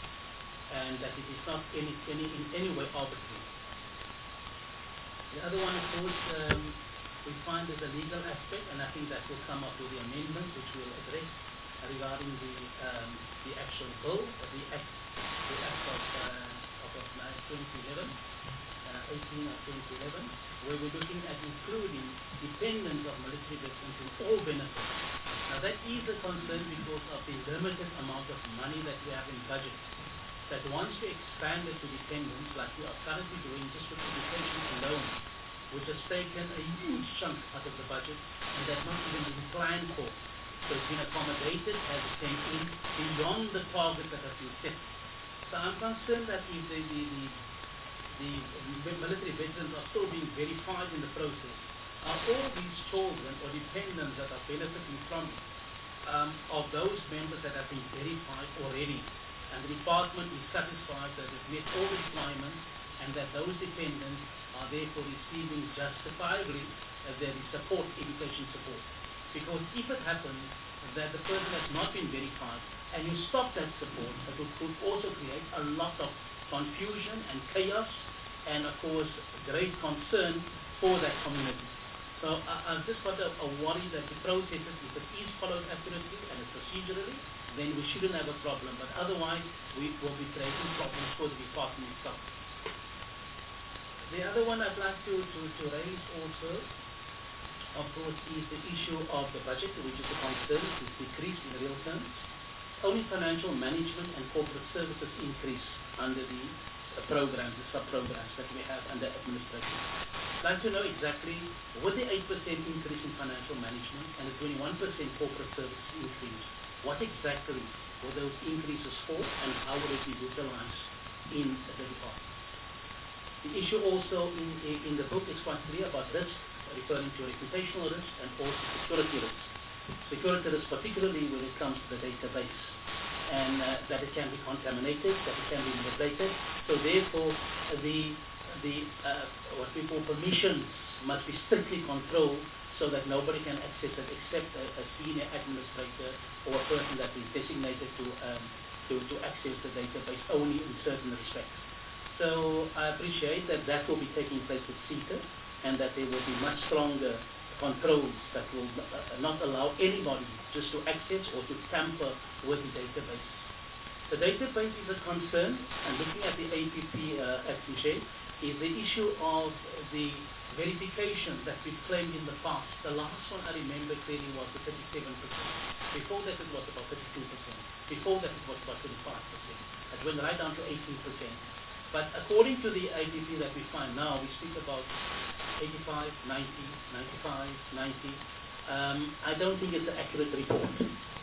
and that it is not any, any, in any way arbitrary. The other one, of course, um, we find there's a legal aspect, and I think that will come up with the amendments which we'll address regarding the um, the actual bill, uh, the act, the act of uh, of, of twenty eleven, uh, eighteen of twenty eleven, where we're looking at including dependents of military veterans in all benefits. Now that is a concern because of the limited amount of money that we have in budget. That once we expand it to dependents, like we are currently doing just with education alone, which has taken a huge chunk out of the budget, and that's not even been planned for. So it's been accommodated as it came in beyond the target that has been set. So I'm concerned that if the, the, the, the military veterans are still being verified in the process, are all these children or dependents that are benefiting from it, um, of those members that have been verified already, and the department is satisfied that it meets all the requirements and that those dependents are therefore receiving justifiably uh, their support, education support. Because if it happens that the person has not been verified and you stop that support, it will, could also create a lot of confusion and chaos and of course great concern for that community. So uh, I've just got a, a worry that the processes, if it is followed accurately and procedurally, then we shouldn't have a problem. But otherwise, we will be creating problems for the department itself. The other one I'd like to, to, to raise also, of course, is the issue of the budget, which is a concern. It's decreased in real terms. Only financial management and corporate services increase under the uh, programs, the sub-programs that we have under administration. I'd like to know exactly, with the eight percent increase in financial management and the twenty-one percent corporate services increase, what exactly were those increases for and how would it be utilized in the department? The issue also in, in the book is quite clear about risk, referring to reputational risk and also security risk. Security risk particularly when it comes to the database, and uh, that it can be contaminated, that it can be manipulated. So therefore, uh, the, the uh, what we call permissions must be strictly controlled so that nobody can access it except a, a senior administrator or a person that is designated to, um, to, to access the database only in certain respects. So I appreciate that that will be taking place with SETA, and that there will be much stronger controls that will uh, not allow anybody just to access or to tamper with the database. The database is a concern, and looking at the A P P uh, at Touché, is the issue of the verification that we claimed in the past. The last one I remember clearly was the thirty-seven percent. Before that it was about thirty-two percent. Before that it was about twenty-five percent. It went right down to eighteen percent. But according to the I P P that we find now, we speak about eighty-five, ninety, ninety-five, ninety. Um, I don't think it's an accurate report.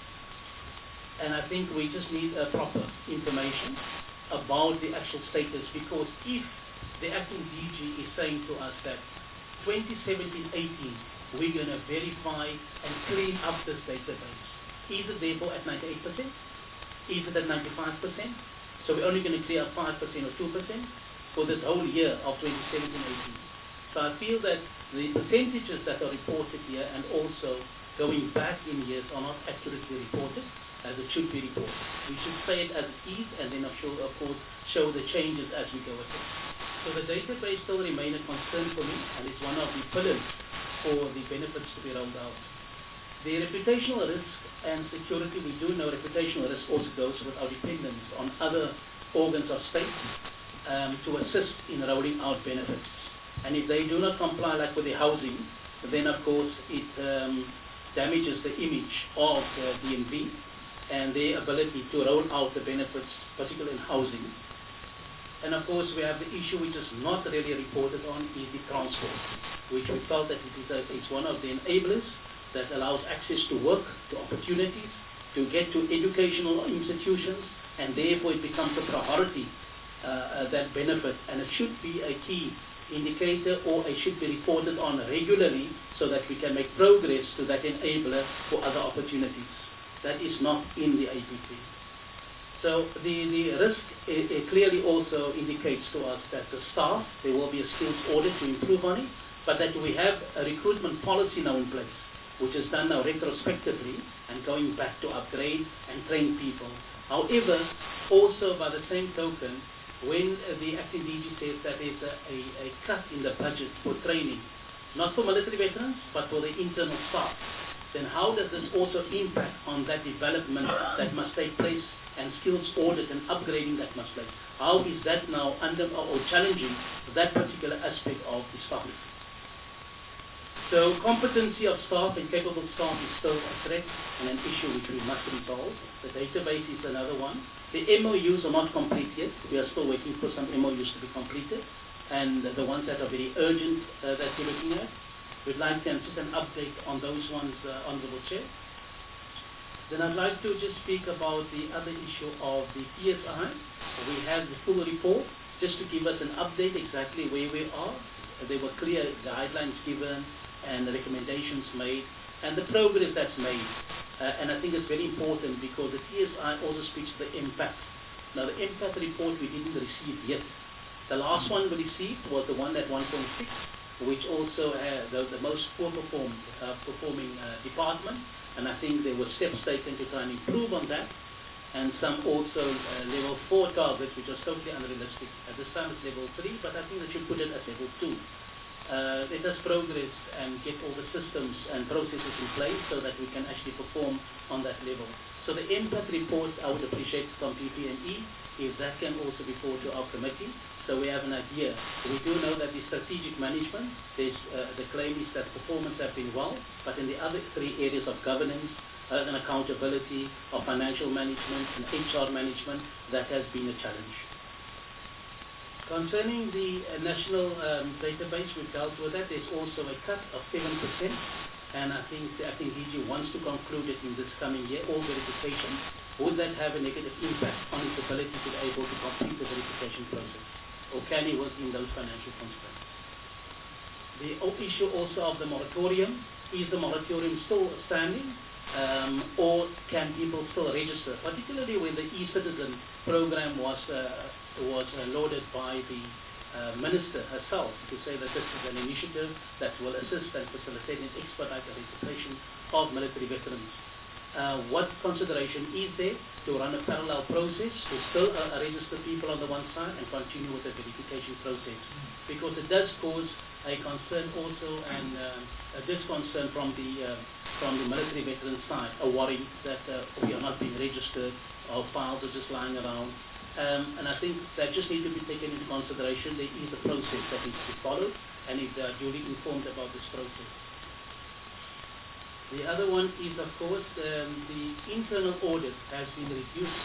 And I think we just need a proper information about the actual status, because if the acting D G is saying to us that twenty seventeen eighteen we're going to verify and clean up this database, is it therefore at ninety-eight percent? Is it at ninety-five percent? So we're only going to clear up five percent or two percent for this whole year of twenty seventeen eighteen. So I feel that the percentages that are reported here and also going back in years are not accurately reported as it should be reported. We should say it as it is and then of, show, of course show the changes as we go ahead. So the database still remains a concern for me, and it's one of the pillars for the benefits to be rolled out. The reputational risk and security, we do know reputational risk also goes with our dependence on other organs of state um, to assist in rolling out benefits. And if they do not comply, like with the housing, then of course it um, damages the image of the D M V and their ability to roll out the benefits, particularly in housing. And of course we have the issue which is not really reported on, is the transport, which we felt that it is a, it's one of the enablers that allows access to work, to opportunities, to get to educational institutions, and therefore it becomes a priority, uh, uh, that benefit, and it should be a key indicator, or it should be reported on regularly so that we can make progress to that enabler for other opportunities. That is not in the A P P. So the, the risk it, it clearly also indicates to us that the staff, there will be a skills audit to improve on it, but that we have a recruitment policy now in place, which is done now retrospectively and going back to upgrade and train people. However, also by the same token, when uh, the acting D G says that there's a, a, a cut in the budget for training, not for military veterans, but for the internal staff, then how does this also impact on that development that must take place and skills audit and upgrading that must take? How is that now under or challenging that particular aspect of the staff? So competency of staff and capable staff is still a threat and an issue which we must resolve. The database is another one. The M O Us are not complete yet. We are still waiting for some M O Us to be completed. And the ones that are very urgent uh, that we're looking at. We'd like to just an update on those ones, uh, Honourable Chair. Then I'd like to just speak about the other issue of the P S I. We have the full report just to give us an update exactly where we are. There were clear guidelines given and the recommendations made and the progress that's made. Uh, and I think it's very important because the P S I also speaks to the impact. Now the impact report we didn't receive yet. The last one we received was the one at one point six, which also had the, the most poor performed, uh, performing uh, department. And I think there were steps taken to try and improve on that. And some also uh, level four targets, which are totally unrealistic. At this time it's level three, but I think they should put it at level two. Uh, let us progress and get all the systems and processes in place so that we can actually perform on that level. So the impact report I would appreciate from P P M E if that can also be forwarded to our committee so we have an idea. We do know that the strategic management, there's, uh, the claim is that performance has been well, but in the other three areas of governance uh, and accountability, of financial management and H R management, that has been a challenge. Concerning the uh, national um, database, we've dealt with that. There's also a cut of seven percent, and I think I think D G wants to conclude it in this coming year, all verification. Would that have a negative impact on its ability to be able to complete the verification process? Or can he work in those financial constraints? The issue also of the moratorium, is the moratorium still standing? Um, or can people still register, particularly when the e-citizen program was uh, was uh, lauded by the uh, minister herself to say that this is an initiative that will assist and facilitate and expedite the registration of military veterans. Uh, what consideration is there to run a parallel process to still uh, register people on the one side and continue with the verification process? Because it does cause a concern also and uh, a disconcern from the uh, from the military veteran side, a worry that uh, we are not being registered, our files are just lying around. Um, and I think that just needs to be taken into consideration. There is a process that needs to be followed and is uh, duly informed about this process. The other one is, of course, um, the internal audit has been reduced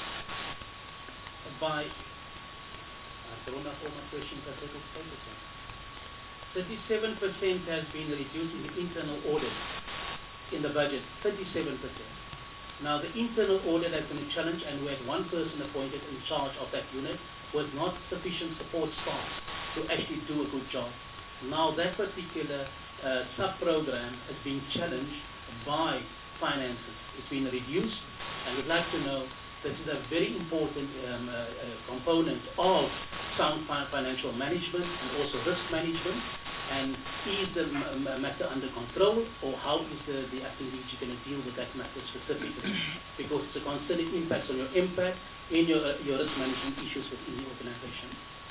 by, I've thrown up all my questions, I took it thirty-seven percent has been reduced in the internal audit in the budget, thirty-seven percent. Now the internal audit has been a challenge and we had one person appointed in charge of that unit with not sufficient support staff to actually do a good job. Now that particular uh, sub-program has been challenged by finances. It's been reduced and we'd like to know this is a very important um, uh, uh, component of sound financial management and also risk management. And is the m matter under control, or how is the, the acting D G going to deal with that matter specifically? Because it's a concerning impact on your impact in your, uh, your risk management issues within the organization.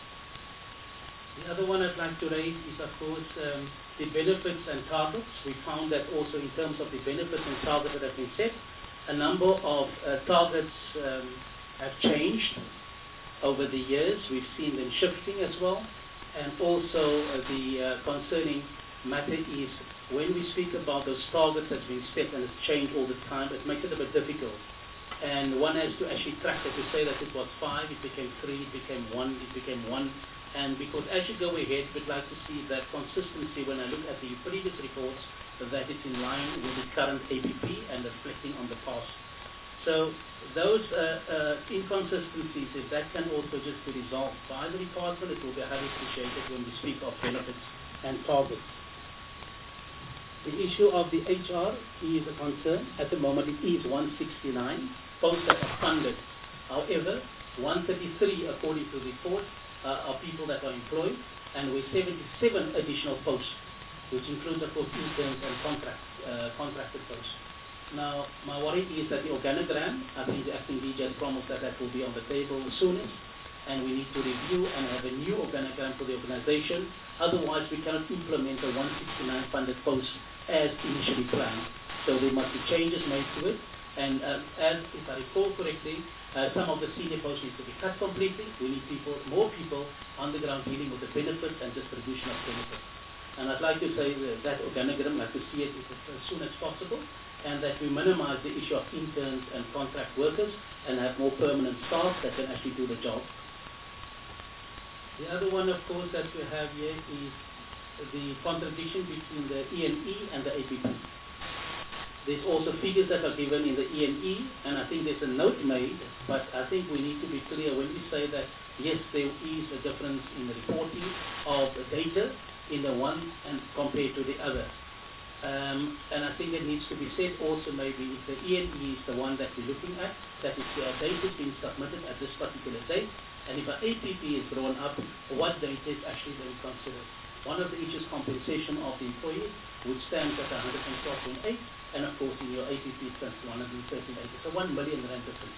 The other one I'd like to raise is, of course, um, the benefits and targets. We found that also in terms of the benefits and targets that have been set, a number of uh, targets um, have changed over the years. We've seen them shifting as well. And also uh, the uh, concerning matter is when we speak about those targets that's been set and it's changed all the time, it makes it a bit difficult. And one has to actually track it to say that it was five, it became three, it became one, it became one. And because as you go ahead, we'd like to see that consistency when I look at the previous reports, that it's in line with the current A P P and reflecting on the past. So those uh, uh, inconsistencies, if that can also just be resolved by the department, it will be highly appreciated when we speak of benefits and targets. The issue of the H R is a concern. At the moment it is one sixty-nine posts that are funded. However, one thirty-three according to the report uh, are people that are employed, and with seventy-seven additional posts, which includes of course interns and contract, uh, contracted posts. Now, my worry is that the organogram, I think the acting D G has promised that that will be on the table soonest, and we need to review and have a new organogram for the organization. Otherwise, we cannot implement the one sixty-nine funded post as initially planned. So there must be changes made to it. And uh, as if I recall correctly, uh, some of the senior posts need to be cut completely. We need people, more people on the ground dealing with the benefits and distribution of benefits. And I'd like to say that, that organogram, I'd like to see it as soon as possible, and that we minimize the issue of interns and contract workers and have more permanent staff that can actually do the job. The other one, of course, that we have here is the contradiction between the E N E and the A P P. There's also figures that are given in the E N E, and I think there's a note made, but I think we need to be clear when we say that, yes, there is a difference in the reporting of the data in the one and compared to the other. Um, and I think it needs to be said also maybe if the E N E is the one that we're looking at, that is the data is being submitted at this particular date, and if an A P P is drawn up, what data is actually being considered. One of the issues, compensation of the employee, which stands at one hundred twelve point eight, and of course in your A P P it stands one hundred thirteen point eight, so one million rand difference.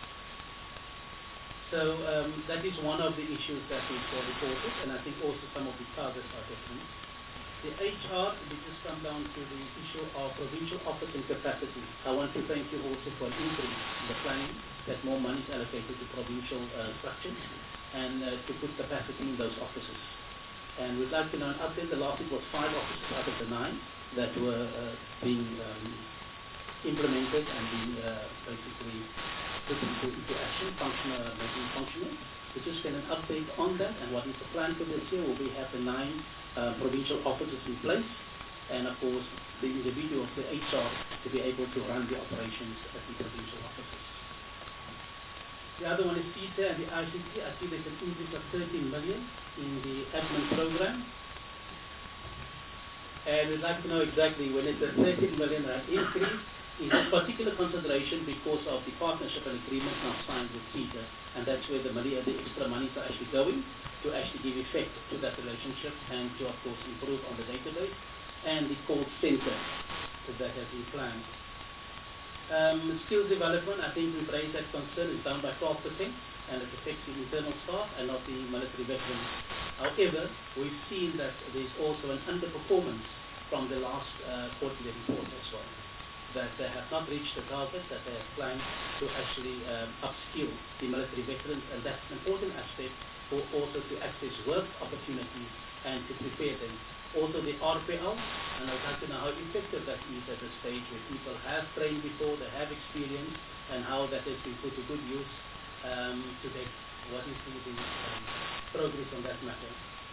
So um, that is one of the issues that is uh, reported, and I think also some of the targets are different. The H R, we just come down to the issue of provincial office and capacity. I want to thank you also for an increase in the planning, that more money is allocated to provincial uh, structures and uh, to put capacity in those offices. And we'd like to know an update. The last week was five offices out of the nine that were uh, being um, implemented and being uh, basically put into, into action, functional, uh, making functional. We just get an update on that and what is the plan for this year. Will we have the nine Uh, provincial offices in place, and of course the individuals, the H R, to be able to run the operations at the provincial offices. The other one is T T A and the I C T. I see there's an increase of thirteen million in the admin program, and we'd like to know exactly when it's a thirteen million rand increase. Is a particular consideration because of the partnership and agreement now signed with T T A, and that's where the money, the extra monies are actually going to actually give effect to that relationship and to, of course, improve on the database and the call center that has been planned. Um, skills development, I think we've raised that concern, is down by twelve percent, and it affects the internal staff and not the military veterans. However, we've seen that there's also an underperformance from the last uh, quarterly report as well, that they have not reached the target that they have planned to actually um, upskill the military veterans, and that's an important aspect for also to access work opportunities and to prepare them. Also the R P L, and I'd like to know how effective that is at the stage where people have trained before, they have experience, and how that has been put to good use um, to date. What is the, the um, progress on that matter?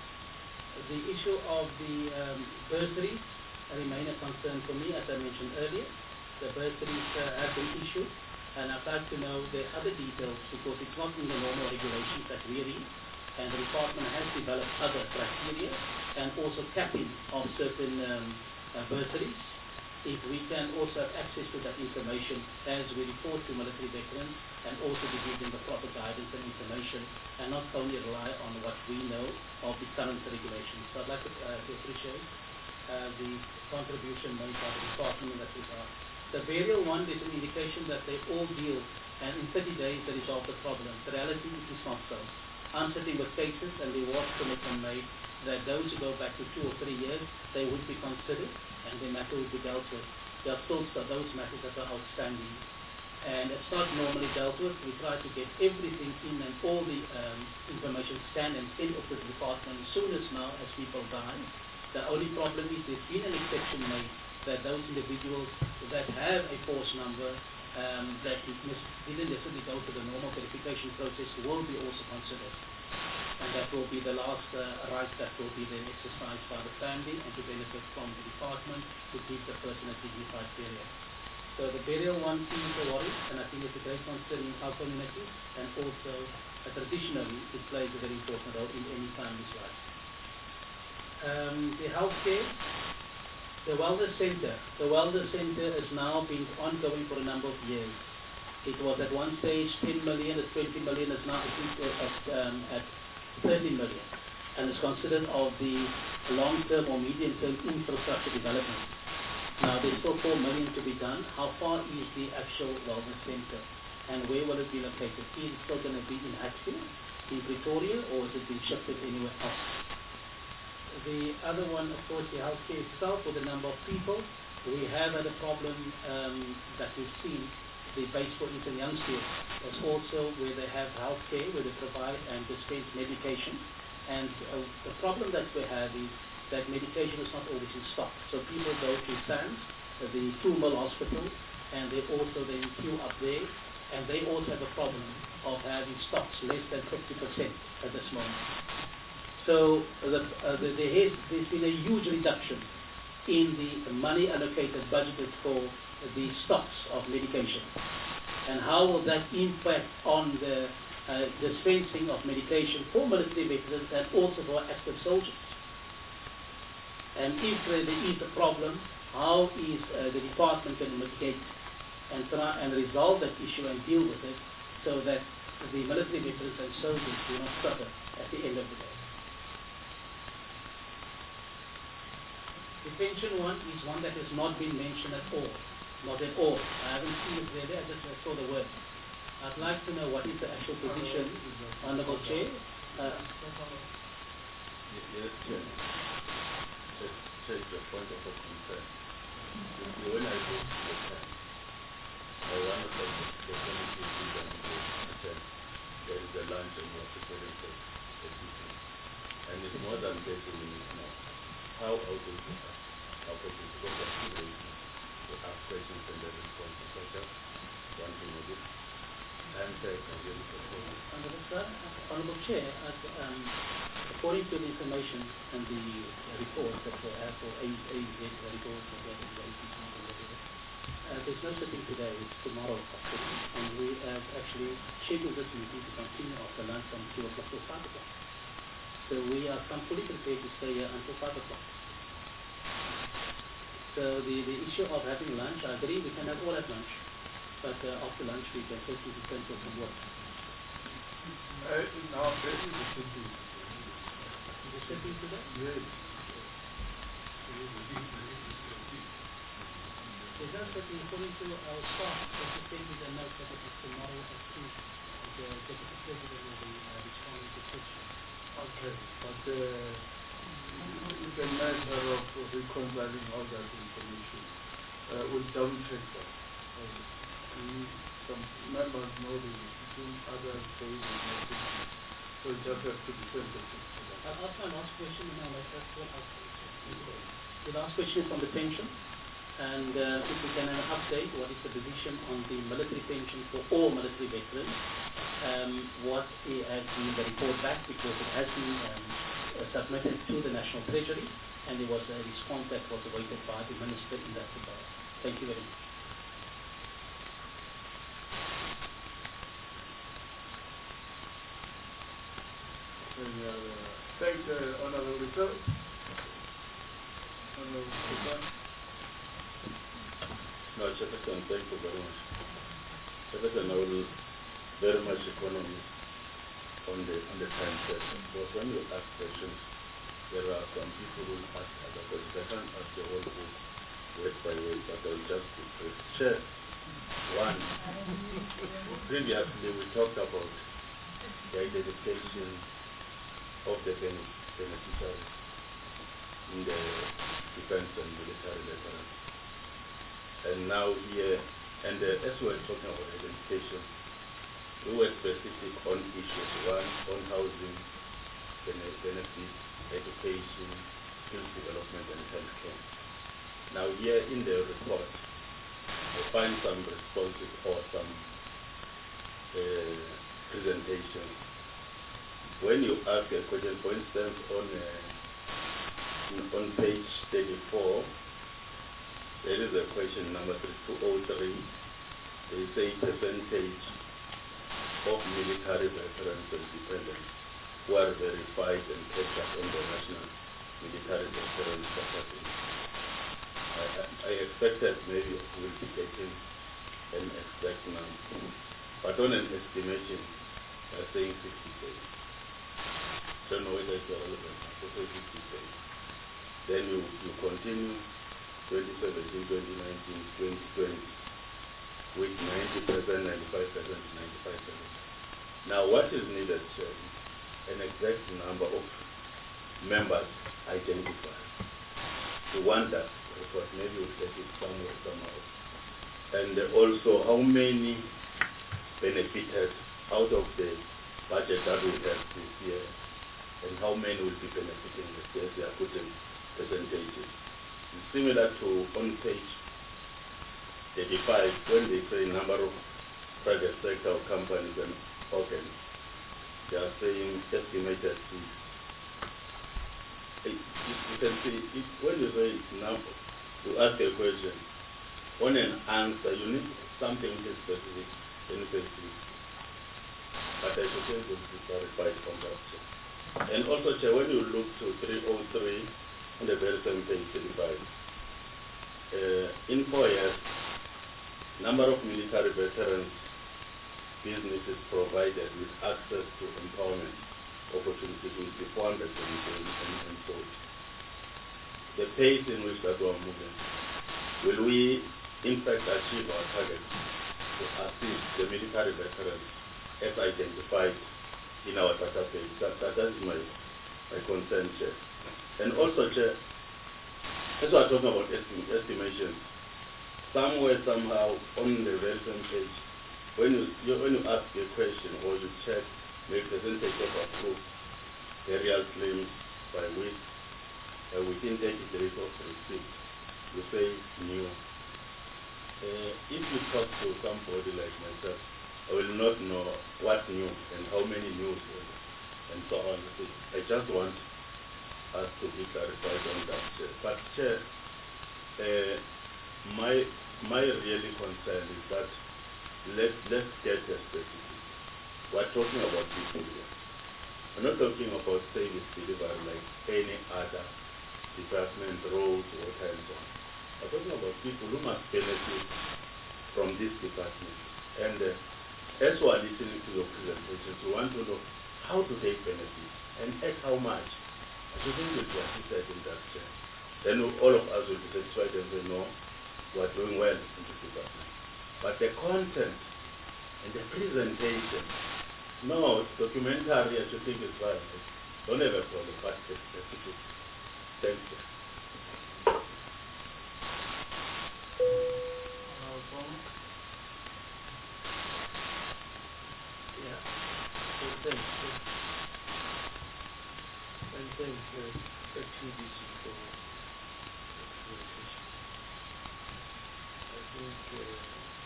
The issue of the um, bursaries remain a concern for me, as I mentioned earlier. The bursaries uh, have been issued, and I'd like to know the other details because it's not in the normal regulations that we read, and the department has developed other criteria and also capping of certain um, uh, bursaries. If we can also have access to that information as we report to military veterans, and also to give them the proper guidance and information, and not only rely on what we know of the current regulations. So I'd like to, uh, to appreciate uh, the contribution made by the department in that regard. The burial one is an indication that they all deal, and in thirty days they resolve the problem. The reality is not so. I'm sitting with cases, and there was commitment made that those who go back to two or three years, they would be considered, and the matter would be dealt with. There are still those matters that are outstanding, and it's not normally dealt with. We try to get everything in and all the um, information scanned and sent off to the department as soon as now as people die. The only problem is there's been an exception made that those individuals that have a force number um, that didn't necessarily go to the normal verification process will be also considered. And that will be the last uh, right that will be then exercised by the family and to benefit from the department to keep the person a dignified burial. So the burial one is a worry, and I think it's a great concern in our community, and also uh, traditionally it plays a very important role in any family's life. Um, the healthcare, the wellness center. The wellness center has now been ongoing for a number of years. It was at one stage ten million, at twenty million, is now at, um, at thirty million, and is considered of the long-term or medium-term infrastructure development. Now there's still four million to be done. How far is the actual wellness center, and where will it be located? Is it still going to be in Hatfield, in Pretoria, or has it been shifted anywhere else? The other one, of course, the healthcare itself, with the number of people. We have had a problem um, that we've seen, the base for Eastern Youngfield, is also where they have healthcare, where they provide and dispense medication. And uh, the problem that we have is that medication is not always in stock. So people go to SANS, uh, the two mil hospital, and they also then queue up there, and they also have a problem of having stocks less than fifty percent at this moment. So the, uh, the, there has, there's been a huge reduction in the money allocated, budgeted for the stocks of medication. And how will that impact on the uh, dispensing of medication for military veterans and also for active soldiers? And if uh, there is a problem, how is uh, the department going to mitigate and try and resolve that issue and deal with it so that the military veterans and soldiers do not suffer at the end of the day? The pension one is one that has not been mentioned at all. Not at all. I haven't seen it there, I just I saw the word. I'd like to know what is the actual position, Honorable Chair. Uh, yes, Chair. Just take the point of a concern. When I go to the camp, I run across the community and attend. There is a lunch and we are preparing for the people. And it's more than thirty minutes now. How are we going to ask our questions? Because there are two ways to ask questions and then respond to questions. One thing of it. And take and then respond. Honorable Sir, Honorable Chair, as, um, according to the information and the uh, reports that we have for A Z, the reports of the A P C and whatever, uh, there's no sitting today, it's tomorrow actually, and we have actually scheduled this meeting to continue after lunch from two o'clock to five o'clock. So we are fully prepared to stay here until five o'clock. So the, the issue of having lunch, I agree we can have all at lunch, but uh, after lunch we can take into terms of some work. Uh, now, this is the city. Is it sitting today? Yes. Is that sitting according to our staff? That is send me the note that it is tomorrow at two. The Deputy President will be uh, responding to questions. Okay, but uh, it's a matter of reconciling all that information. Uh, we'll double check that. Uh, we, some members know the between other days and nothing. So we just have to be sensitive to that. I'll ask my last question and I'll let that one out. The last question is on the pension. And uh, if we can have an update, what is the position on the military pension for all military veterans? Um, what has been the report back, because it has been um, uh, submitted to the National Treasury, and there was a response that was awaited by the Minister in that regard. Thank you very much. Any other, thank the Honorable Reserve. Honorable Reserve. No, Chairperson, thank you very much. Chairperson, I will very much economy on the on the time session. Because when you ask questions, there are some people who ask other questions. I can't ask the whole book word by word, but I will just be brief. Chair, one, previously we talked about the identification of the beneficiaries in the defense and military veterans. And now here, and uh, as we were talking about identification, we were specific on issues. One, on housing, benefits, education, skills development, and healthcare. Now here in the report, I find some responses or some uh, presentations. When you ask a question, for instance, on uh, on page thirty-four, there is a question number two oh three. They say percentage of military veterans and dependents who are verified and kept up on the national military veterans database. I, I, I expected maybe we'll be getting an exact number, but on an estimation, they're saying fifty K. Don't know whether it's relevant, so say fifty K. Then you, you continue twenty seventeen, twenty nineteen, twenty twenty with ninety percent, ninety-five percent, ninety-five percent. Now, what is needed, Chair, is an exact number of members identified. We want that report, maybe we'll get it somewhere, somehow. And also, how many benefited out of the budget that we have this year, and how many will be benefiting this year? They are putting percentages. It's similar to on page thirty-five, when they say number of private sector companies and organs, they are saying estimated to. It, it, you can see, it, when you say number, you ask a question, on an answer, you need something which is specific, then you say please. But I should say it will be clarified from that. And also, Chair, when you look to three oh three, on the very same page thirty-five, uh, in four years, number of military veterans businesses provided with access to empowerment opportunities will be four hundred and, and so. The pace in which that we are moving, will we in fact achieve our target to assist the military veterans as identified in our database? That, that, that is my, my concern, Chair. And also, Chair, as we are talking about estim estimations, somewhere, somehow, on the very same page, when you, you, when you ask a question or you check, make percentage of approved burial claims by which uh, within thirty days of receipt, you say new. Uh, if you talk to somebody like myself, I will not know what new and how many news and, and so on. I just want us to be clarified on that, Chair. But Chair, uh, my my really concern is that let's let's get a specific. We're talking about people here. We're not talking about service delivery like any other department, roads, water, and so on. We're talking about people who must benefit from this department. And uh, as we are listening to your presentations, we want to know how do they benefit and at how much. I think we'll be assisted in that. Uh, then all of us will be satisfied and say, no, we are doing well in this department. But the content and the presentation, no, documentary, I should think is fine. Don't have a problem, but it's specific. Thank you. Yeah. So thanks. And thanks, uh, H D C for the presentation. I think uh,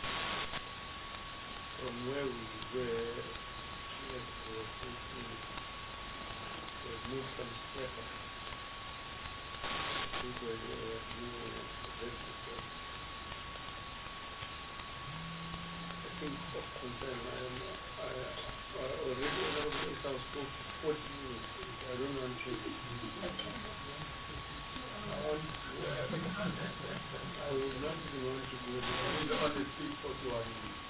from where we were, yes, we were thinking we have moved some step up. I think we're uh, moving very good. I think of concern, I don't know, I, I already know if I was spoke forty minutes, I don't want to. I want to, uh, I would not even want to go there. I would only speak forty-one minutes.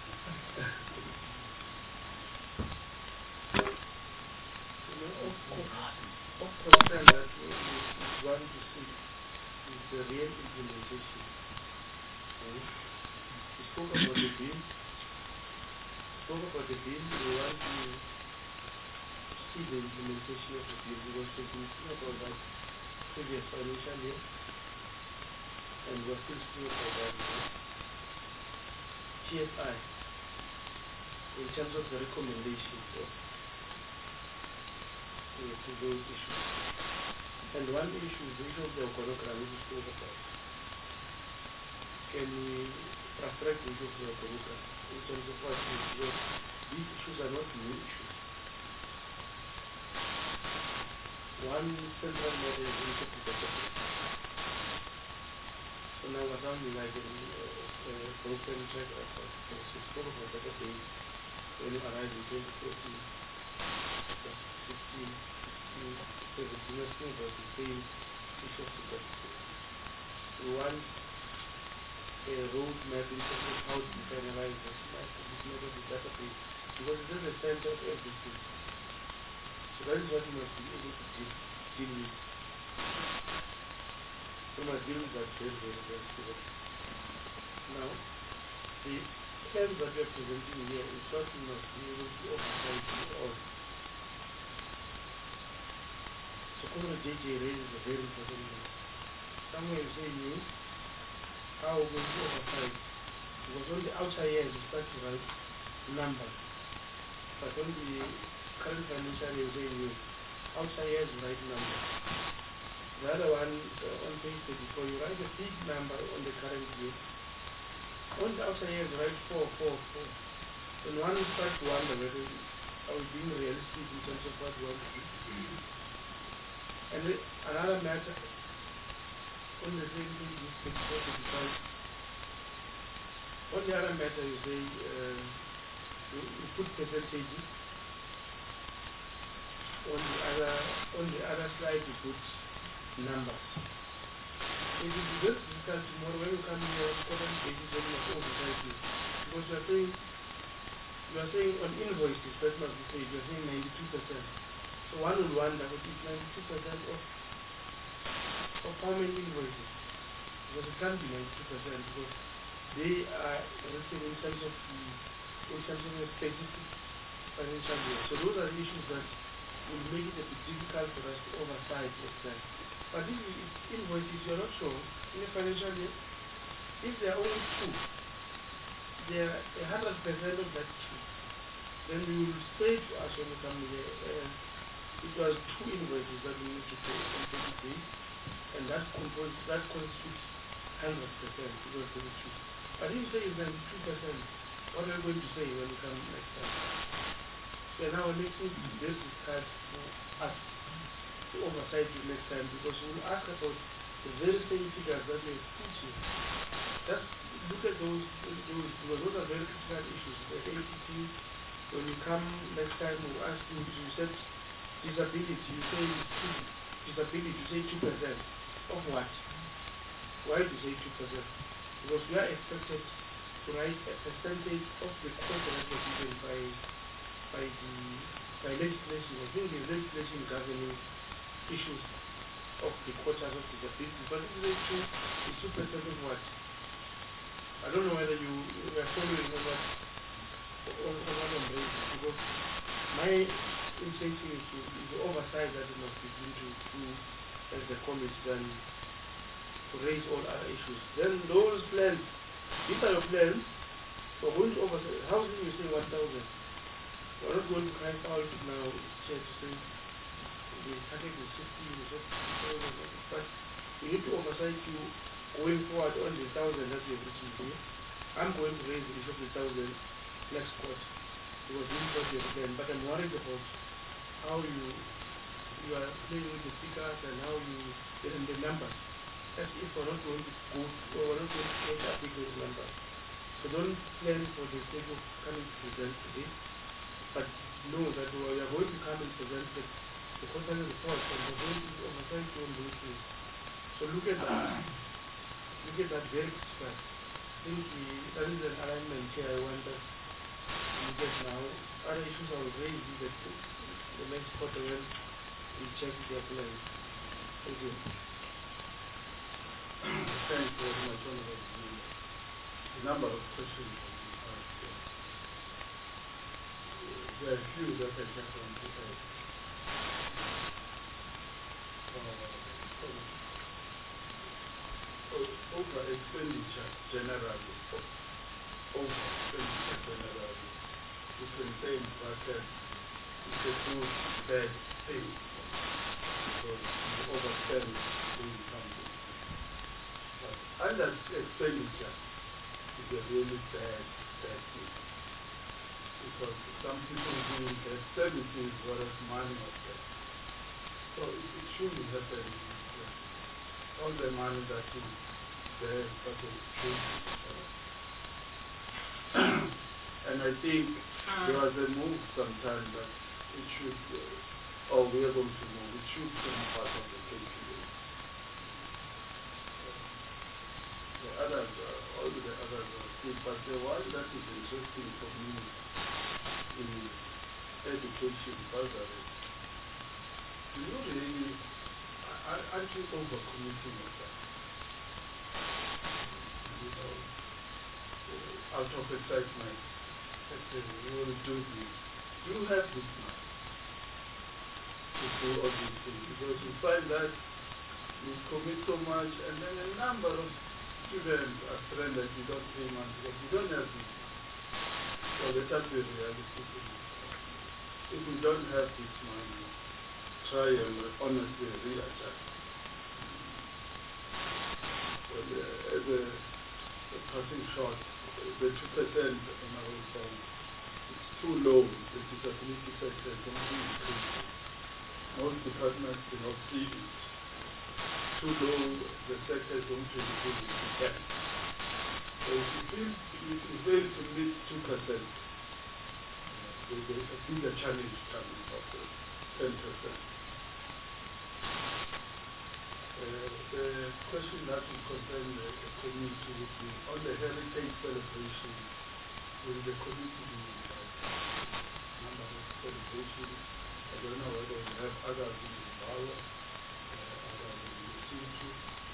You know, of, of, of concern that we, we want to see is the real implementation. Okay? We spoke about the bill. Spoke about the bill. We want to see the implementation of the bill because we've been speaking about that previous financial year, and we're still speaking about that now. T F I, in terms of the recommendations of to, to those issues. And one issue is the issue of the organogram, which is spoke about. Can we abstract the issue of the organogram in terms of what is because these issues are not new issues. One central model is interpreted database. So now we're sounding like a uh, broken track record. So spoke about database when you arrive in twenty fourteen, sixteen, sixteen, seventeen, you're still about the same issue of the database. We want a roadmap in terms of how to finalize this matter, this matter of the database, because it is the center of everything. So that is what we must be able to deal, deal with. We must deal with that very, very, very seriously. Now, the plans that we are presenting here is what we must be able to oversight all. So Comrade J J raises a very important point. Somewhere you say you, how are we going to oversight? Because on the outside years you start to write numbers. But on the current financial year you say you, outside years you write numbers. The other one, uh, on page thirty-four, you write a big number on the current year. On the outside years you write four, four, four. And one starts to wonder whether are we being realistic in terms of what we want to do. And the, another matter, on the same page, is thirty-four, thirty-five. On the other matter, you say, uh, you, you put percentages. On the other, on the other slide, you put numbers. It will be just discussed tomorrow when you come here on current basis when you must oversight this. Because you are saying, you are saying on invoices, that must be said, you are saying ninety-two percent. So one will wonder, what is ninety-two percent of, of how many invoices? Because it can't be ninety-two percent because they are written in terms of the, in terms of a specific financial year. So those are the issues that will make it a bit difficult for us to oversight next time. But if it's invoices you're not sure in a financial year, if there are only two, they are a hundred percent of that two, then we will say to us when we come here, uh, it was two invoices that we need to pay on thirty days, and that compose that constitutes hundred percent because there were two. But if you say it's ninety-two percent, what are we going to say when we come next time? So now it makes it very difficult for us to oversight you next time because we will ask about the very same figures that we have put here. Just look at those, those because those are very critical issues. The A T T, when you come next time, we'll ask you to set disability, you say two, disability, you say two percent. Of what? Why do you say two percent? Because we are expected to write a percentage of the quota that was given by, by, the, by legislation. I think the legislation governing issues of the quotas of disability, but if they two, it's two percent of what? I don't know whether you, you are following on what on, on what I'm raising, because my intention is to is the oversight that we must begin to do as the committee than to raise all other issues. Then those plans, these are your plans, we're going to oversight. Housing you say one thousand. We're not going to cry out now, Chair, to say the target is fifty, but we need to oversight you going forward on the thousand that we have written here. I'm going to raise the issue of the thousand next quarter because this is what you have done. But I'm worried about how you you are playing with the figures and how you get in the numbers. As if we're not going to go or we're not going to change our big those numbers. So don't plan for the sake of coming to present today, but know that we are going to come and present the the quarterly report and we're going to oversight on those things. So look at that. Look at that very critical. I think the, that is an alignment here I want us to look at now. Other issues I will raise in the, the next quarter when we check their plans. Thank you. Thank you very much, Honorable Member. The number of questions that you asked here. There are a few that I just want to add. Uh, over expenditure generally, over expenditure generally, you can say in bracket, it's a good bad thing because you overspend doing something. But under expenditure is a really bad, bad thing because some people do get services whereas money was there. So it, it shouldn't happen in this way. All the money that is there is such a should and I think there was a move sometime that it should, uh, or we are going to move, it should form part of the K P A. The others, uh, all the others are good, but the one that is interesting for me is education bursary. Do you really, aren't you overcommitting yourself? You know, uh, out of excitement, that uh, we will do this. You have this money to do all these things, because you find that you commit so much, and then a number of students are stranded, you don't pay money, because you don't have this money. So let us be realistic. If we don't have this money, try and honestly readjust. Well, uh, as a, a passing shot, the two percent on our reform, it's too low. The disability sector is going to increase. Most departments do not see it. Too low, the sector is going to increase again. So if you feel if you fail to meet two percent, uh, there's a bigger challenge coming of the ten percent. Uh, the question that will concern the, the community would be on the heritage celebration. Will the community be uh, number of celebrations? I don't know whether we have others in the Zimbabwe, uh, others in the Lesotho.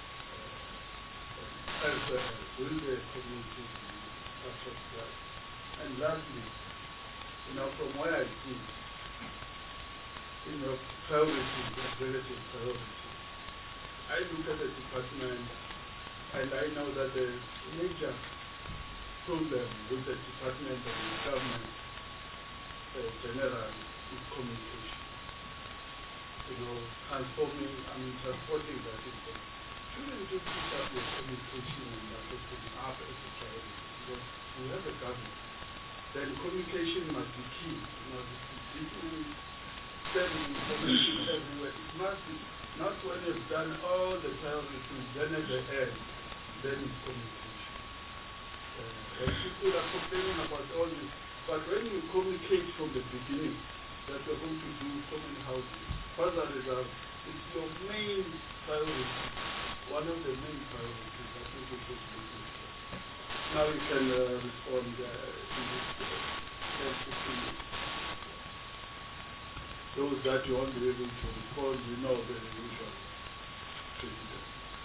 Uh, as uh, will the community be part of that? And lastly, you know, from what I see, you know, priorities and relative priorities. I look at the department and I know that the major problem with the department and the government uh, generally is communication. You know, transforming, I mean, transporting that information. Shouldn't you put up your communication and marketing up as a priority? Because we have a government. Then communication must be key. You know, distributing, sending information everywhere. It must be. Not when you've done all the priorities, then at the end, then it's communication. Uh, and people are complaining about all this, but when you communicate from the beginning that you're going to do so many houses, as a result, it's your main priority, one of the main priorities. I think we should look into it. Now you can uh, respond uh, in this uh, those that you won't be able to respond, you know the usual procedure.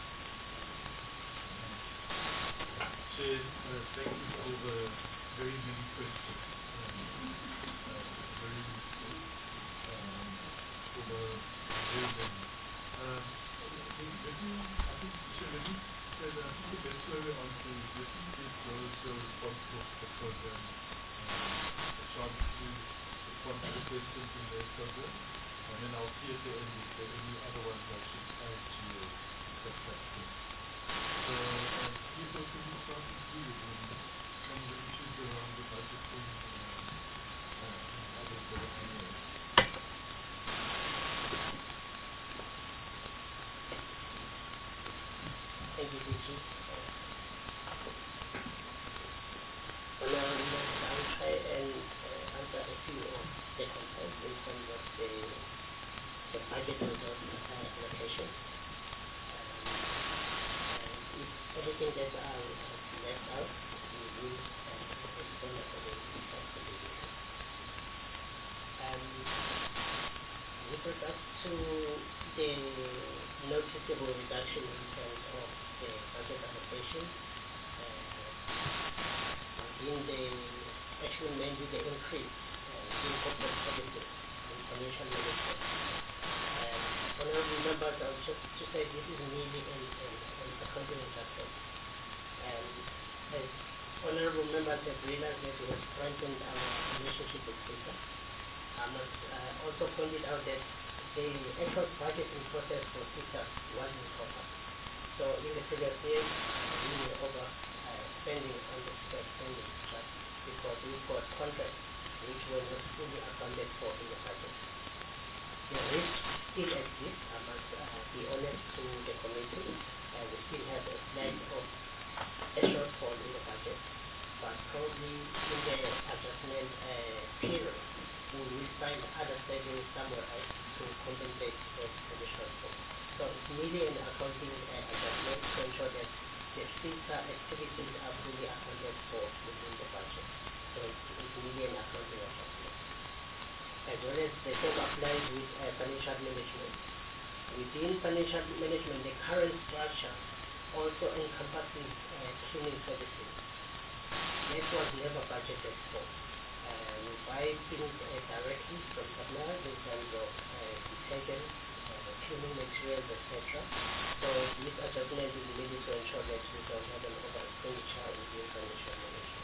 Chair, uh, thank you for all the very many questions. Um, uh, very useful um, for the very many. Um, let me, I think, Chair, let me say that I think the best way we answer is let me get those who are responsible for the program um, a chance to respond to the questions in their program, and then I'll see at the end if there are any other ones I should add to your infrastructure. So, uh, please also be start with you on some of the issues around the budgeting um, uh, and others that are anyway. Thank you, D G. Well, now, I will try and uh, answer a few of the concerns in terms of the, the budget resource uh, allocation. Um, and if anything that I have left out, we will uh, respond accordingly as per the usual. Um, with regards to the noticeable reduction in terms of the budget allocation, uh, in the actually mainly the increase uh, in corporate services and financial management. Um, honorable members, I would just to say this is merely an, an, an accounting adjustment. Um, as honorable members have realized that we have strengthened our relationship with CISA, I must uh, also point it out that the actual budgeting process for CISA wasn't proper. So in the previous years, uh, we were over uh, spending on the CISA spending just because we've got contracts which were not fully accounted for in the budget. The risk still exists, I must uh, be honest to the committee, and we still have a plan of a shortfall in the budget, but probably in the adjustment uh, period, we will find other savings somewhere else to compensate for the shortfall. So it's merely an accounting uh, adjustment to ensure that the CISA activities are fully accounted for within the budget. So it's, it's merely an accounting adjustment. As well as the same applies with uh, financial management. Within financial management, the current structure also encompasses uh, cleaning services. that was never budgeted for. Uh, we buy things uh, directly from suppliers in terms of uh, detergents, uh, cleaning materials, et cetera. So this adjustment is needed to ensure that we don't have an over expenditure within financial management.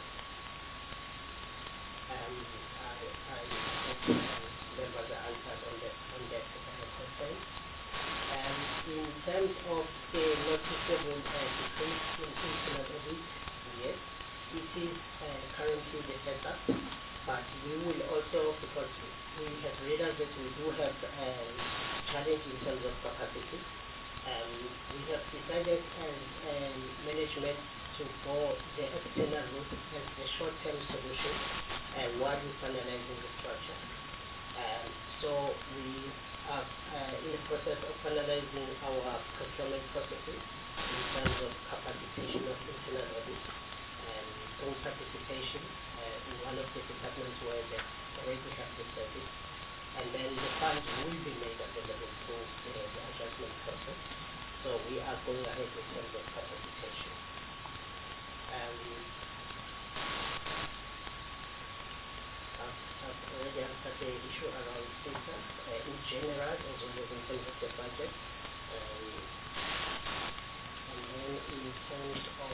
Um, I, I hope uh, members are answered on that, on that uh, concern. Um, in terms of the noticeable uh, decrease in internal audit, yes, it is uh, currently the setup, but we will also, because we have realized that we do have a um, challenge in terms of capacity, um, we have decided as um, management to go the external route as the short-term solution uh, while we're finalizing the structure. Um, so we are uh, in the process of finalizing our procurement processes in terms of capacitation of internal audit and through participation uh, in one of the departments where they already have the service. And then the funds will be made available through the, the adjustment process. So we are going ahead in terms of capacitation. Um, I've, I've already answered the issue around CISA uh, in general as well as in terms of the budget. Um, and then in terms of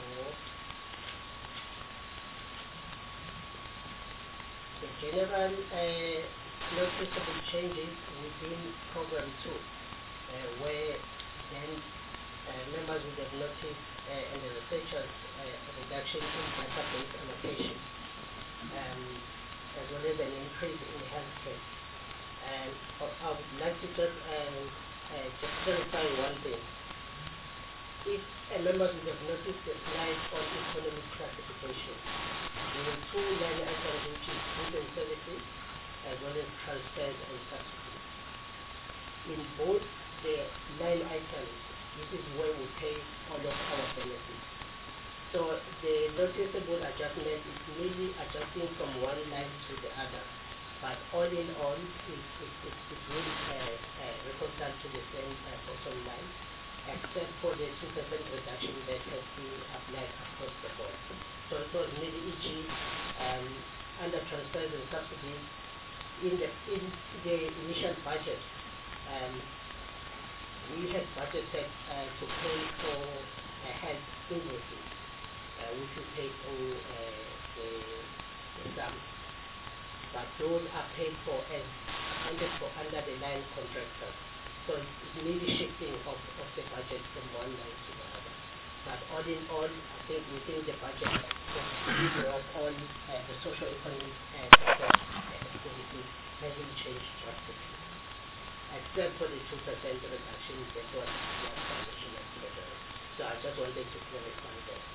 the general uh, noticeable changes within program two, uh, where then uh, members would have noticed uh, and the researchers uh, a reduction in database allocation, um, as well as an increase in healthcare. And I would like to just um, uh, just clarify one thing. If a member would have noticed the slide on economic classification, there were two line items, which is goods and services, as well as transfers and subsidies. In both the line items, this is where we pay all of our benefits. So the noticeable adjustment is merely adjusting from one line to the other. But all in all, it, it, it, it will uh, uh, reconcile to the same uh, bottom line, except for the two percent reduction that has been applied across the board. So it was merely E G um, under transfers and subsidies. In the, in the initial budget, um, we had budgeted uh, to pay for uh, health invoices, uh, which we pay through uh, the, the S A M. But those are paid for as accounted for under the line contractor. So it's merely shifting of, of the budget from one line to the other. But all in all, I think within the budget, the of all uh, the socio-economic uh, support uh, activities hasn't changed drastically, except for the two percent reduction that was applied by the national treasury. So I just wanted to clarify that.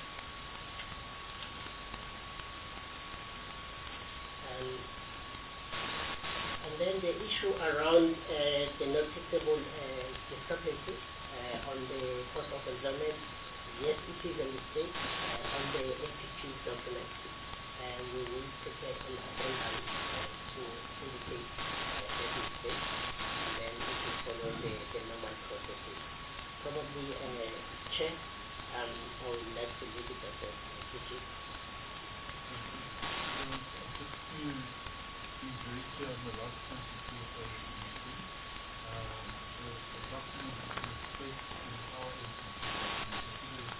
Um, and then the issue around uh, the noticeable uh, discrepancy uh, on the cost of employment, yes, it is a mistake uh, on the A P Q document. And we will prepare an addendum uh, to indicate uh, that mistake, and then it will follow the, the normal processes. Probably, uh, Chair, um, I would like to leave it at that. Thank you. Um, just to be very clear on the last point you said already, um, the, the document is mistakes in all instances, particularly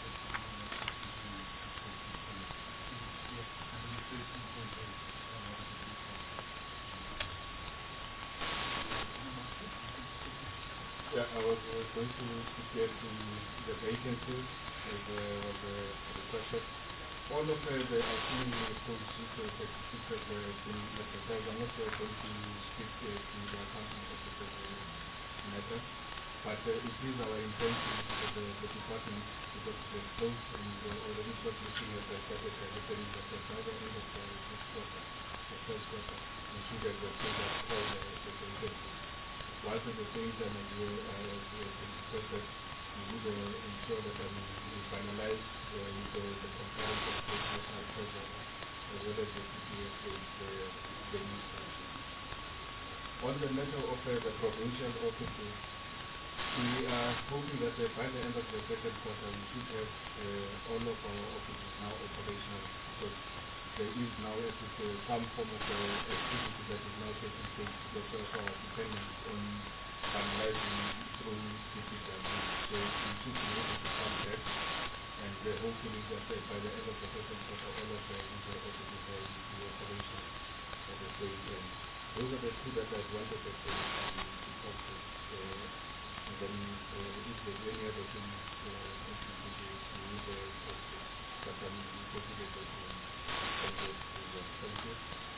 Yeah, I was, I was going to, to get the, the vacancies as uh, was the, the question. All of uh, the auxiliary policies uh, that have uh, been advertised, I'm not uh, going to speak uh, to the accounting officer uh, matter, but uh, it is our intention for the, the department, because the close and uh, already start looking at the started uh, referring that uh, by the end of the first quarter, the first quarter, we should have uh, filled up all the, the vacancies. Once at the same time as well as uh, requested, we would uh, ensure that um, we finalize uh, with the, the concurrence of the national treasurer as well as the C P F with the, the new structure. On the matter of uh, the provincial offices, We are hoping that uh, by the end of the second quarter we should have uh, all of our offices now operational, because there is now at least uh, some form of uh, activity that is now taking place because of our dependence on finalizing through digital. So we should be able to come back, and uh, hopefully that uh, by the end of the second quarter all of the user offices will be operational at the same time. Those are the two that I wanted to say to talk to. Uh, and then uh, if there's any other thing uh, to do with the process, but I'm confident that we can get to that. Thank you.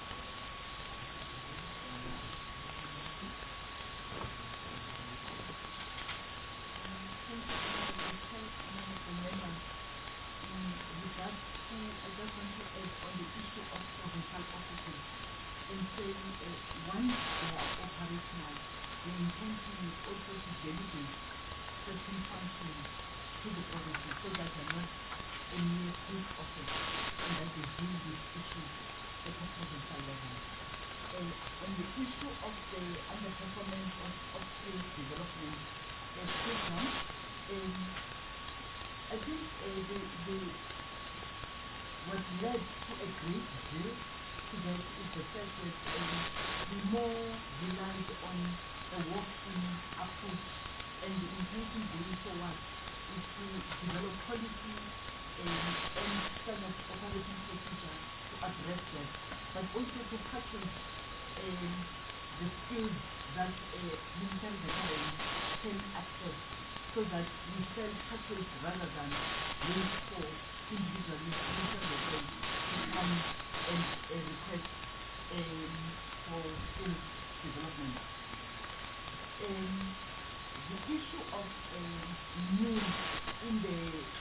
I just want to add on the issue of provincial offices and saying uh, once they are operational, the intention is also to delegate certain functions to the provinces so that they're not a mere state office and that they deal with issues at the provincial level. Uh, on the issue of the underperformance of, of skills development uh, program, um, I think uh, the, the what led to a great deal to that is the fact that um, we more relied on a walk-in approach, and the intention going forward is to develop policy um, and kind of operating procedure to address that, but also to package um, the skills that uh, military veterans can access, so that we sell package rather than wait for individually military veterans to come and uh, request um, for skills development. Um, the issue of um, new in the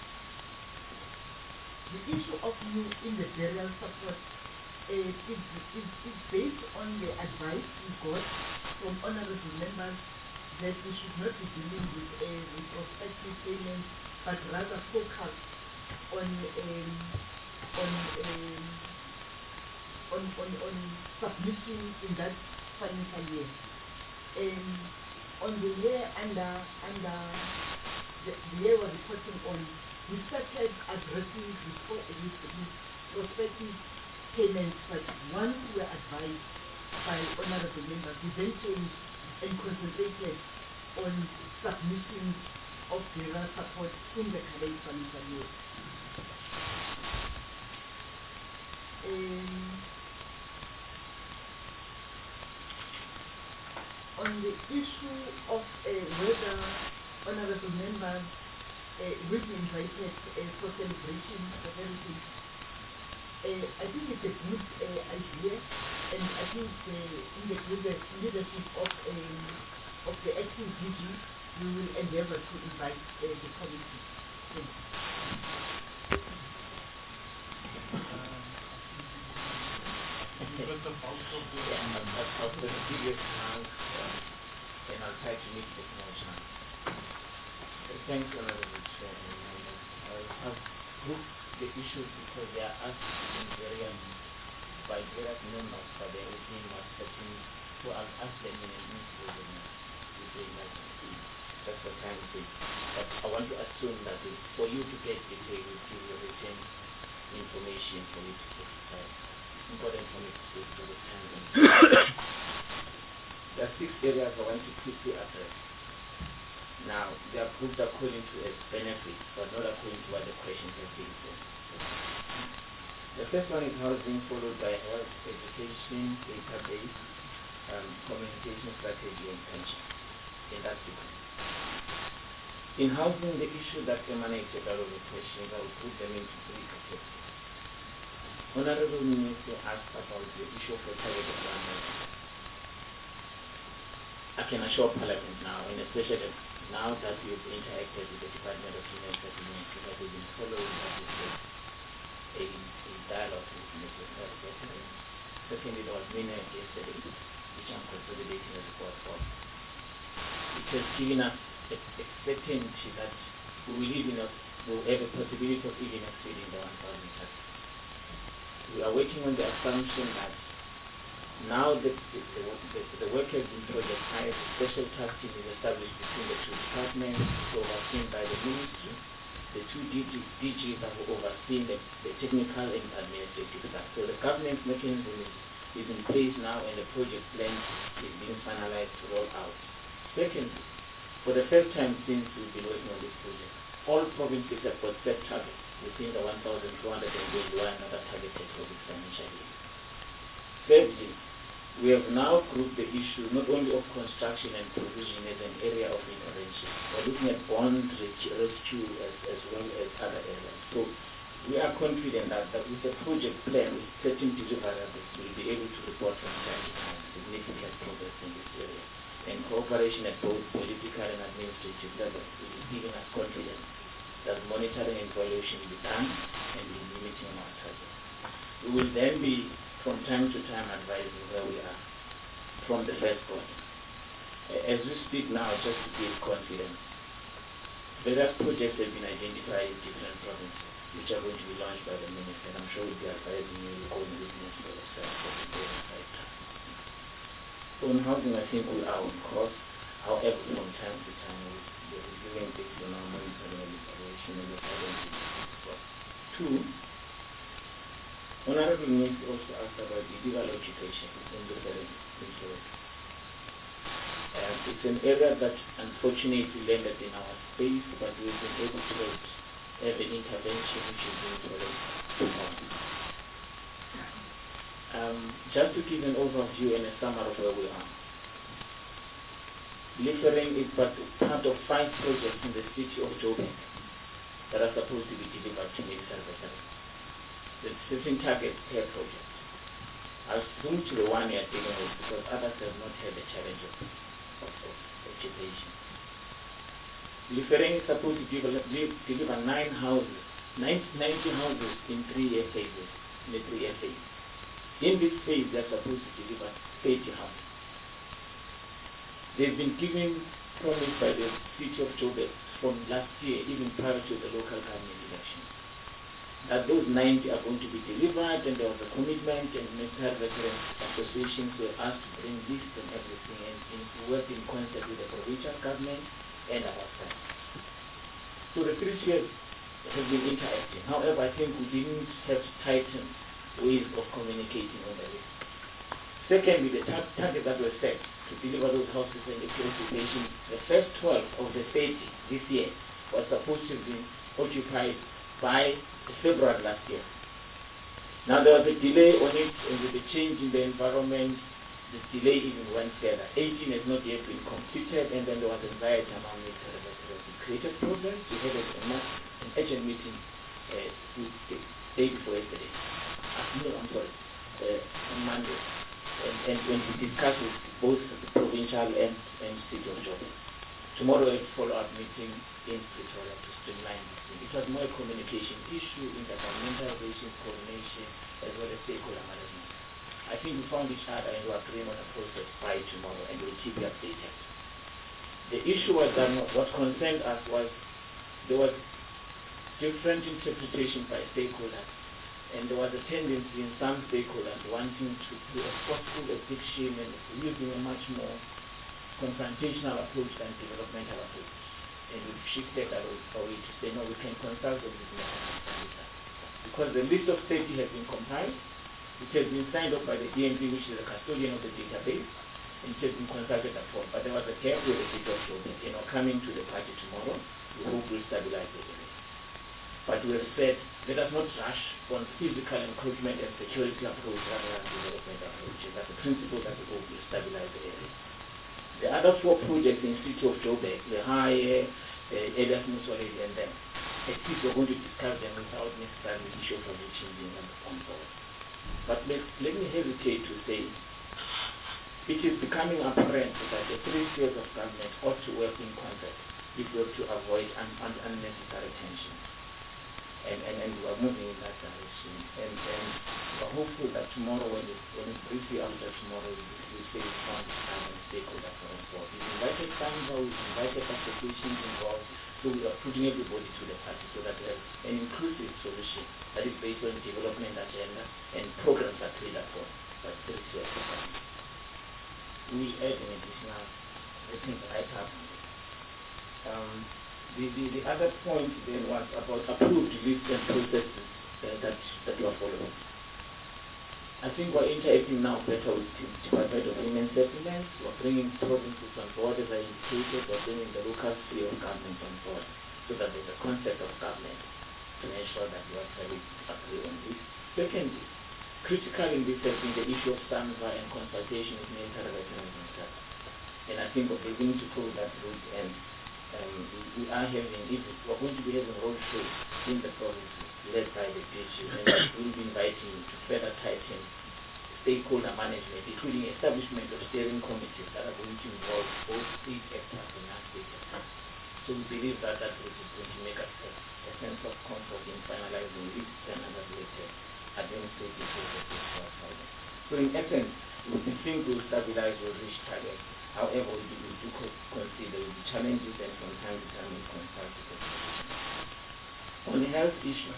the issue of new in the burial support uh, is, is, is based on the advice we got from honorable members that we should not be dealing with a uh, retrospective payment, but rather focus on um, on, um, on on on submission in that financial year. Um, on the year under under the, the year we're reporting on, we started addressing with, with, with prospective payments, but once we were advised by honorable members, we then changed and concentrated on submissions of burial support in the current financial year. Um, on the issue of uh, whether honorable members uh, will be invited uh, for celebration of heritage, uh, I think it's a good uh, idea, and I think uh, in the leadership of um, of the acting D G, we will endeavor to invite uh, the committee. Thank you. Yeah, I'll give you a chance, and I'll try to make it more chance. Thanks, Honorable Chair. I've grouped the issues because they are asked in various, by various members, but they are within my setting, so I'll ask them in an instant with the emergency. That's what I'm saying. But I want to assume that for you to get detail, we give you written information for you to exercise. Important for me to speak to the time. There are six areas I want to quickly address. Now, they are grouped according to its benefits, but not according to what the questions have been said. The first one is housing, followed by health, education, database, um, communication strategy, and pension. In that sequence. In housing, the issue that emanated out of the questions, I will put them into three categories. Honorable Minister asked about the issue of target environment. I can assure Parliament now, and especially now that we have interacted with the Department of Human Settlements, that we've been following what is a, a dialogue with Mister Secretary. Secondly, there was Minna yesterday, which I'm consolidating a report for. It has given us a, a certainty that we will even have, will have a possibility of even exceeding the one thousand target. We are working on the assumption that Now the, the, the, the, the work has been projectized, a special task team is established between the two departments, it's overseen by the ministry. The two D Gs have overseen the, the technical and administrative staff. So the governance mechanism is, is in place now, and the project plan is being finalized to roll out. Secondly, for the first time since we've been working on this project, all provinces have got set targets within the one thousand two hundred twenty-one that are targeted for this financial year. Thirdly, we have now grouped the issue not only of construction and provision as an area of intervention. We're looking at bond rescue as, as well as other areas. So we are confident that, that with the project plan, with certain deliverables, we'll be able to report from time to time significant progress in this area. And cooperation at both political and administrative levels is giving us confidence that monitoring and evaluation will be done and we'll be meeting our targets. We will then be from time to time advising where we are from the first quarter. As we speak now, just to give confidence, various projects have been identified in different provinces which are going to be launched by the minister, and I'm sure we'll be advising you on witness for the first quarter. So on housing, I think we are on course. However, from time to time, we're reviewing things on our monitoring and evaluation and the Two, Honorable Minister also asked about illegal occupation in the reserve. Um, it's an area that unfortunately landed in our space, but we've been able to have an intervention which is being followed. Um, just to give an overview and a summary of where we are. Littering is but part of five projects in the city of Joburg that are supposed to be delivered to make services. The certain target care project. I'll zoom to the one we are dealing with because others have not had the challenge of, of, of occupation. Littering is supposed to deliver, deliver nine houses, ninety houses in three-year phases, in a three-year phase. In this phase, they're supposed to deliver thirty houses. They've been given promise by the city of Joburg from last year, even prior to the local government elections, that those ninety are going to be delivered, and there was a commitment, and mental reference associations were asked to bring lists and everything, and, and to work in concert with the provincial government and our side. So the three spheres have been interacting. However, I think we didn't have tightened ways of communicating on the list. Secondly, the tar target that was set to deliver those houses and the occupation, the first twelve of the thirty this year was supposed to be occupied by February last year. Now there was a delay on it, and with the change in the environment, the delay even went further. eighteen has not yet been completed, and then there was anxiety among military veterans. We created programs. We had a, an urgent meeting uh, the day before yesterday. Uh, no, I'm sorry, uh, on Monday. And, and when we discussed with both the provincial and, and city of Joburg. Tomorrow a follow-up meeting in Pretoria to streamline this thing. It was more a communication issue, intergovernmentalization, coordination, as well as stakeholder management. I think we found each other and we are agreeing on a process by tomorrow, and we'll keep you updated. The issue was that what concerned us was there was different interpretation by stakeholders, and there was a tendency in some stakeholders wanting to do a forceful eviction and using a much more confrontational approach than developmental approach. And we've shifted that away to say, no, we can consult with this mechanism. Because the list of thirty has been compiled, it has been signed off by the D M V, which is the custodian of the database, and it has been consulted upon. But there was a gap with the city of Joburg. You know, coming to the party tomorrow, we hope we'll stabilize the area. But we have said, let us not rush on physical encroachment and security approach rather than development approach. That's the principle that we hope will stabilize the area. The other four projects in the city of Joburg, the higher, uh, Elias Musoledi and them, at least we're going to discuss them without necessarily the issue of eviction being on board. But let, let me hesitate to say, it is becoming apparent that the three spheres of government ought to work in concert if we have to avoid un, un, unnecessary tension. And, and, and we are moving in that direction. And, and we're hopeful that tomorrow, when it's, when it's briefly after tomorrow, we will say it's found time and stakeholders are involved. We've invited Sandra, we've invited associations involved, so we are putting everybody to the party so that we have an inclusive solution that is based on development agenda and programs agreed upon. but three years ago. We add an additional, I think, write-up. Um, the, the, the other point then was about approved lists and processes uh, that, that were following. I think we're interacting now better with the Department of Women Settlements. We're bringing provinces on board, as I indicated. We're bringing the local sphere of government on board so that there's a concept of government to ensure that we actually agree on this. Secondly, critical in this has been the issue of SANVA and consultation with military veterans themselves. And I think we're beginning to follow that route, and um, we, we are having, if we're going to be having road shows in the provinces led by the D G, and we'll be inviting to further tighten stakeholder management, including establishment of steering committees that are going to involve both state actors and non-state actors. So we believe that that route is going to make us a, a sense of comfort in finalizing this and other related administrative processes for our project. So in essence, we think we'll stabilize, we'll reach targets. However, we do, we do co consider the challenges, and from time to time we consult with the on the health issue.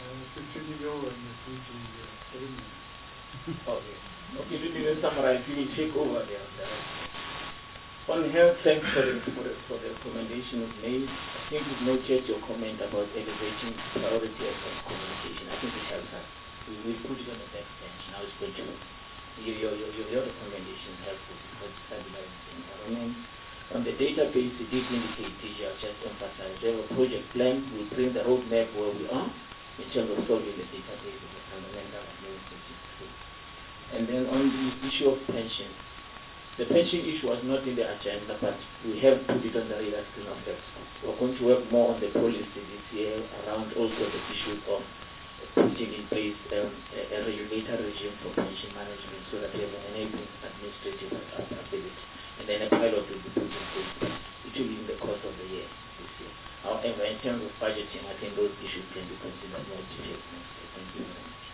Uh, okay. Okay, let me summarize. You will take over there. On health, thanks for the, for the, for the recommendation of made. I think we've noted your comment about elevating priority of communication. I think it helps us. We will put it on the next bench. Now it's going to your, your, your, your recommendation is helpful because it stabilizes the environment. On the database, it did indicate, D G, I'll just emphasize, we have a project plan. We'll bring the roadmap where we are in terms of solving the database as a fundamental administrative tool. And then on the issue of pension, the pension issue was not in the agenda, but we have put it on the radar screen of EXCO. We're going to work more on the policy this year around also the issues of putting in place um, a, a regulatory regime for pension management so that we have an enabling administrative ability. And then a pilot will be put in place. It will be in the course of the year this year. However, in terms of budgeting, I think those issues can be considered more detailed next year. Thank you very much.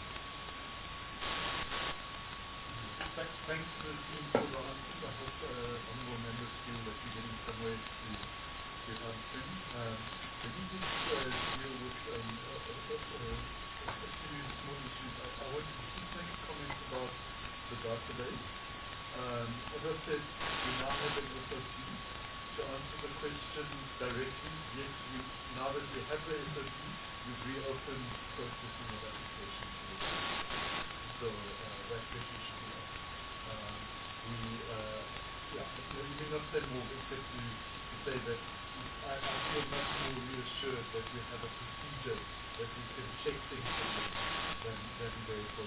Thanks to the team for the answers. I hope uh, honourable members feel that we're getting somewhere to get answering. Um, let me just uh, deal with um, a, a, a, a few small issues. I, I want to just make a comment about the database. Um, as I said, we now have an S O P to answer the question directly. Yes, we, now that we have the S O P, we've reopened processing of applications. So uh, that question should be asked. Um, we, uh, yeah, let me not say more except to, to say that I, I feel much more reassured that we have a procedure that we can check things against than, than there was.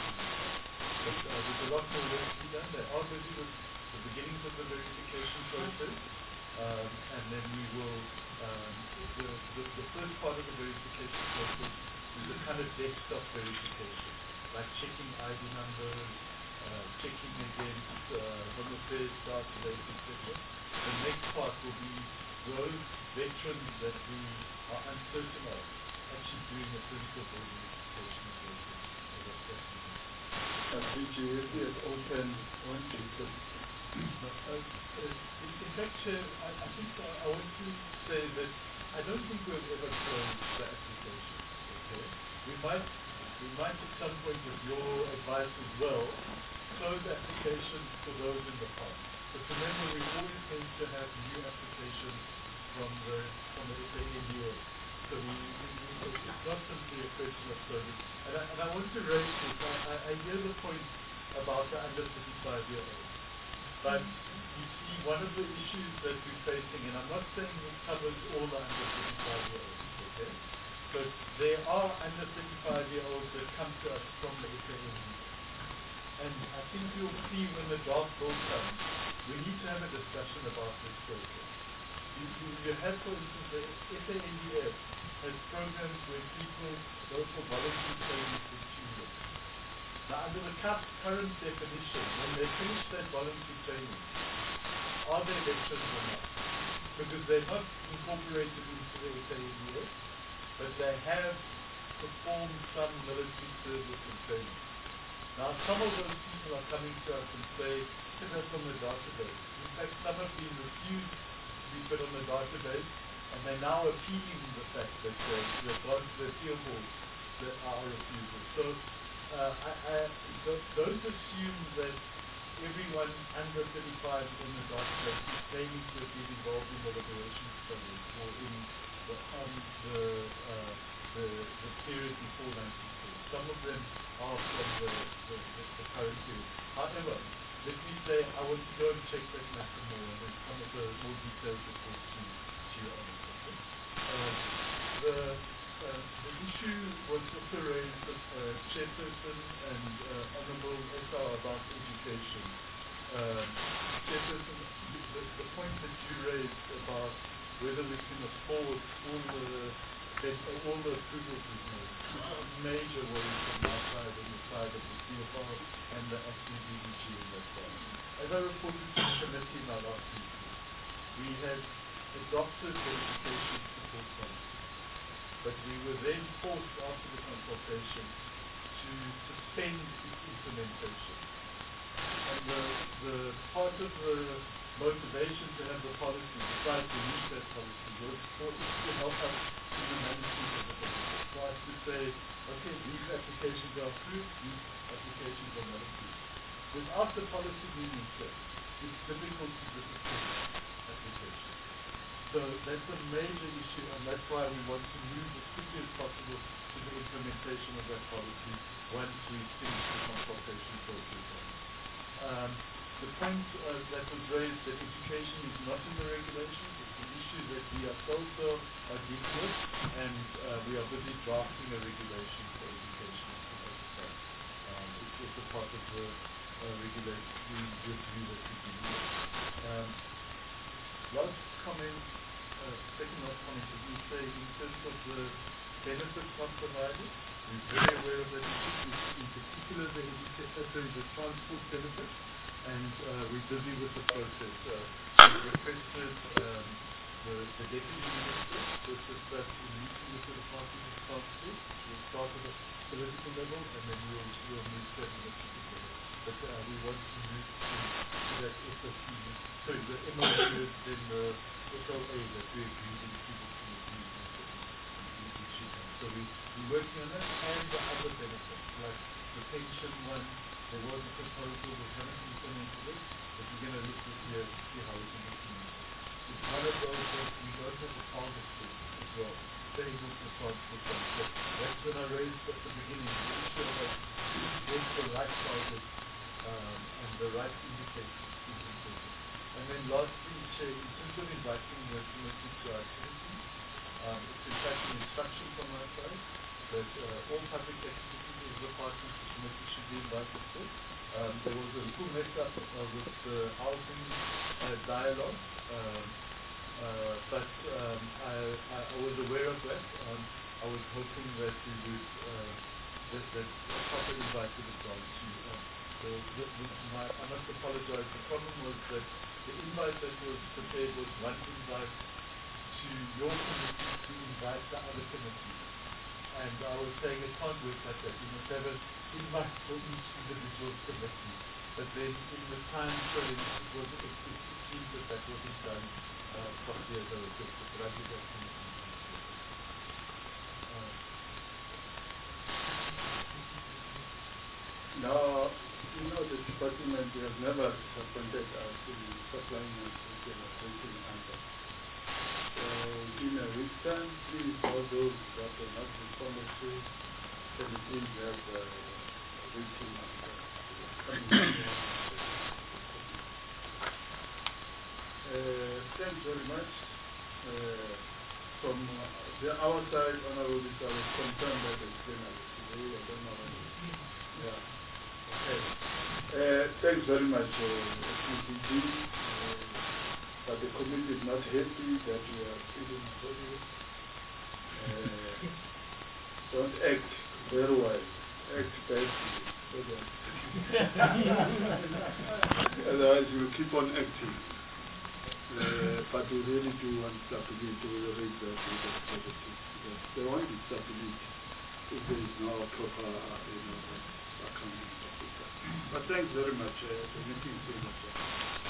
But uh, there's a lot more work to be done. They are busy with the beginnings of the verification process, um, and then we will, um, the, the, the first part of the verification process is a kind of desktop verification, like checking I D numbers, uh, checking against uh, home affairs database, et cetera. The next part will be those veterans that we are uncertain of actually doing a physical verification process. So that's definitely Uh, D G, is it open one system? No, uh, uh, in, in fact, Chair, I, I think uh, I want to say that I don't think we'll ever close the application. Okay, we might, we might at some point, with your advice as well, close applications for those in the past. But remember, we always need to have new applications from the from the S A N D A. So we, we, we, it's not simply a question of closing. And I, and I want to raise this. I, I, I hear the point about the under thirty-five year olds. But you see, one of the issues that we're facing, and I'm not saying this covers all the under thirty-five year olds, okay? But there are under thirty-five year olds that come to us from the S A N D A. And I think you'll see when the draft bill comes, we need to have a discussion about this process. You, you, you have, for instance, the S A N D A has programs where people go for voluntary training for two years. Now, under the current definition, when they finish that voluntary training, are they veterans or not? Because they're not incorporated into the S A N D A, but they have performed some military service and training. Now, some of those people are coming to us and say, put us on the database. In fact, some have been refused to be put on the database, and they're now appealing the fact that uh, they've gone to the appeal board that are refusal. So uh, I, I don't, don't assume that everyone under thirty-five in the doctor is claiming to have been involved in the liberation struggle or in the, um, the, uh, the, the period before ninety-four. Some of them are from the, the, the, the current period. However, let me say I want to go and check that matter more and then some of the more detailed reports to, to your honor. Okay? Uh, the, uh, the issue was also raised with uh, Chairperson and uh, Honourable Esa about education. Um, Chairperson, the, the point that you raised about whether we can afford all the that all the approvals we've made is a major worry from our side and the side of the C F R and the acting D D G in that part. As I reported to the committee in our last meeting, we had adopted the education support policy, but we were then forced after the consultation to suspend its implementation. And the, the part of the motivation to have the policy, besides to use that policy, was for it to help us in the management of the business. For us to say, okay, these applications are approved, these applications are not approved. Without the policy being in place, it's difficult to discipline applications. So that's a major issue, and that's why we want to move as quickly as possible to the implementation of that policy once we finish the consultation process. Um, the point uh, that was raised that education is not in the regulations, it's an issue that we ourselves are, are dealing with, and uh, we are busy drafting a regulation for education. Um, it's also part of the uh, regulatory review that we're doing. Um, last comment, uh, second last comment, as we say, in terms of the benefits not provided, we're very aware of that issue, in particular the, uh, sorry, the transport benefits. And uh, we're busy with the process. Uh, we requested um, the, the Deputy Minister to assist us in meeting with the Department of Transport. We'll start at a political level and then we'll, we'll move to administrative level. But uh, we want to move to, to that S O P, sorry, the M O U and then the S L A that we agreed in previously agreed. So we, we're working on that and the other benefits, like the pension one. There was a proposal, we haven't implemented it, but we're going to look this year to see how we can implement it. It's one of those that we don't have a target for as well, same with the transport one. So that's when I raised at the beginning, the issue of what's the right target um, and the right indicators is important. And then lastly, Chair, in terms of inviting the committee to our activities, um, it's in fact an instruction from our side that uh, all public activities of the Department of Committee should be invited to. Um, there was a little mess up uh, with the housing uh, dialogue, um, uh, but um, I, I, I was aware of that. Um, I was hoping that we would, uh, that, that a proper invite would have gone to um, the, the, the, my, I must apologize. The problem was that the invite that was prepared was one invite to your committee to invite the other committees. And I was saying it can't work like that. You must have an invite for each individual committee. But then in the time frame, it, was, it, it, it seems that that wasn't done uh, properly as I requested. But I did that committee. Uh, now, you know, the department has never disappointed us in supplying us with the written answer. So in a week's time, please, all those that are not responded to, can you please have the written answer? uh, thanks very much. Uh, from uh, the, our side, Honorable Minister, I was concerned that it's been a today. I don't know. Yeah. Okay. Uh, thanks very much, uh, S U P G. Uh, But the committee is not happy that we are feeling sorry. Uh, don't act very well. Act badly. So that otherwise you will keep on acting. Uh, but we really do want stability. We will raise that with the positive. Because they want stability if there is no proper, uh, you know, accounting officer. But thanks very much. Uh, the meeting is over.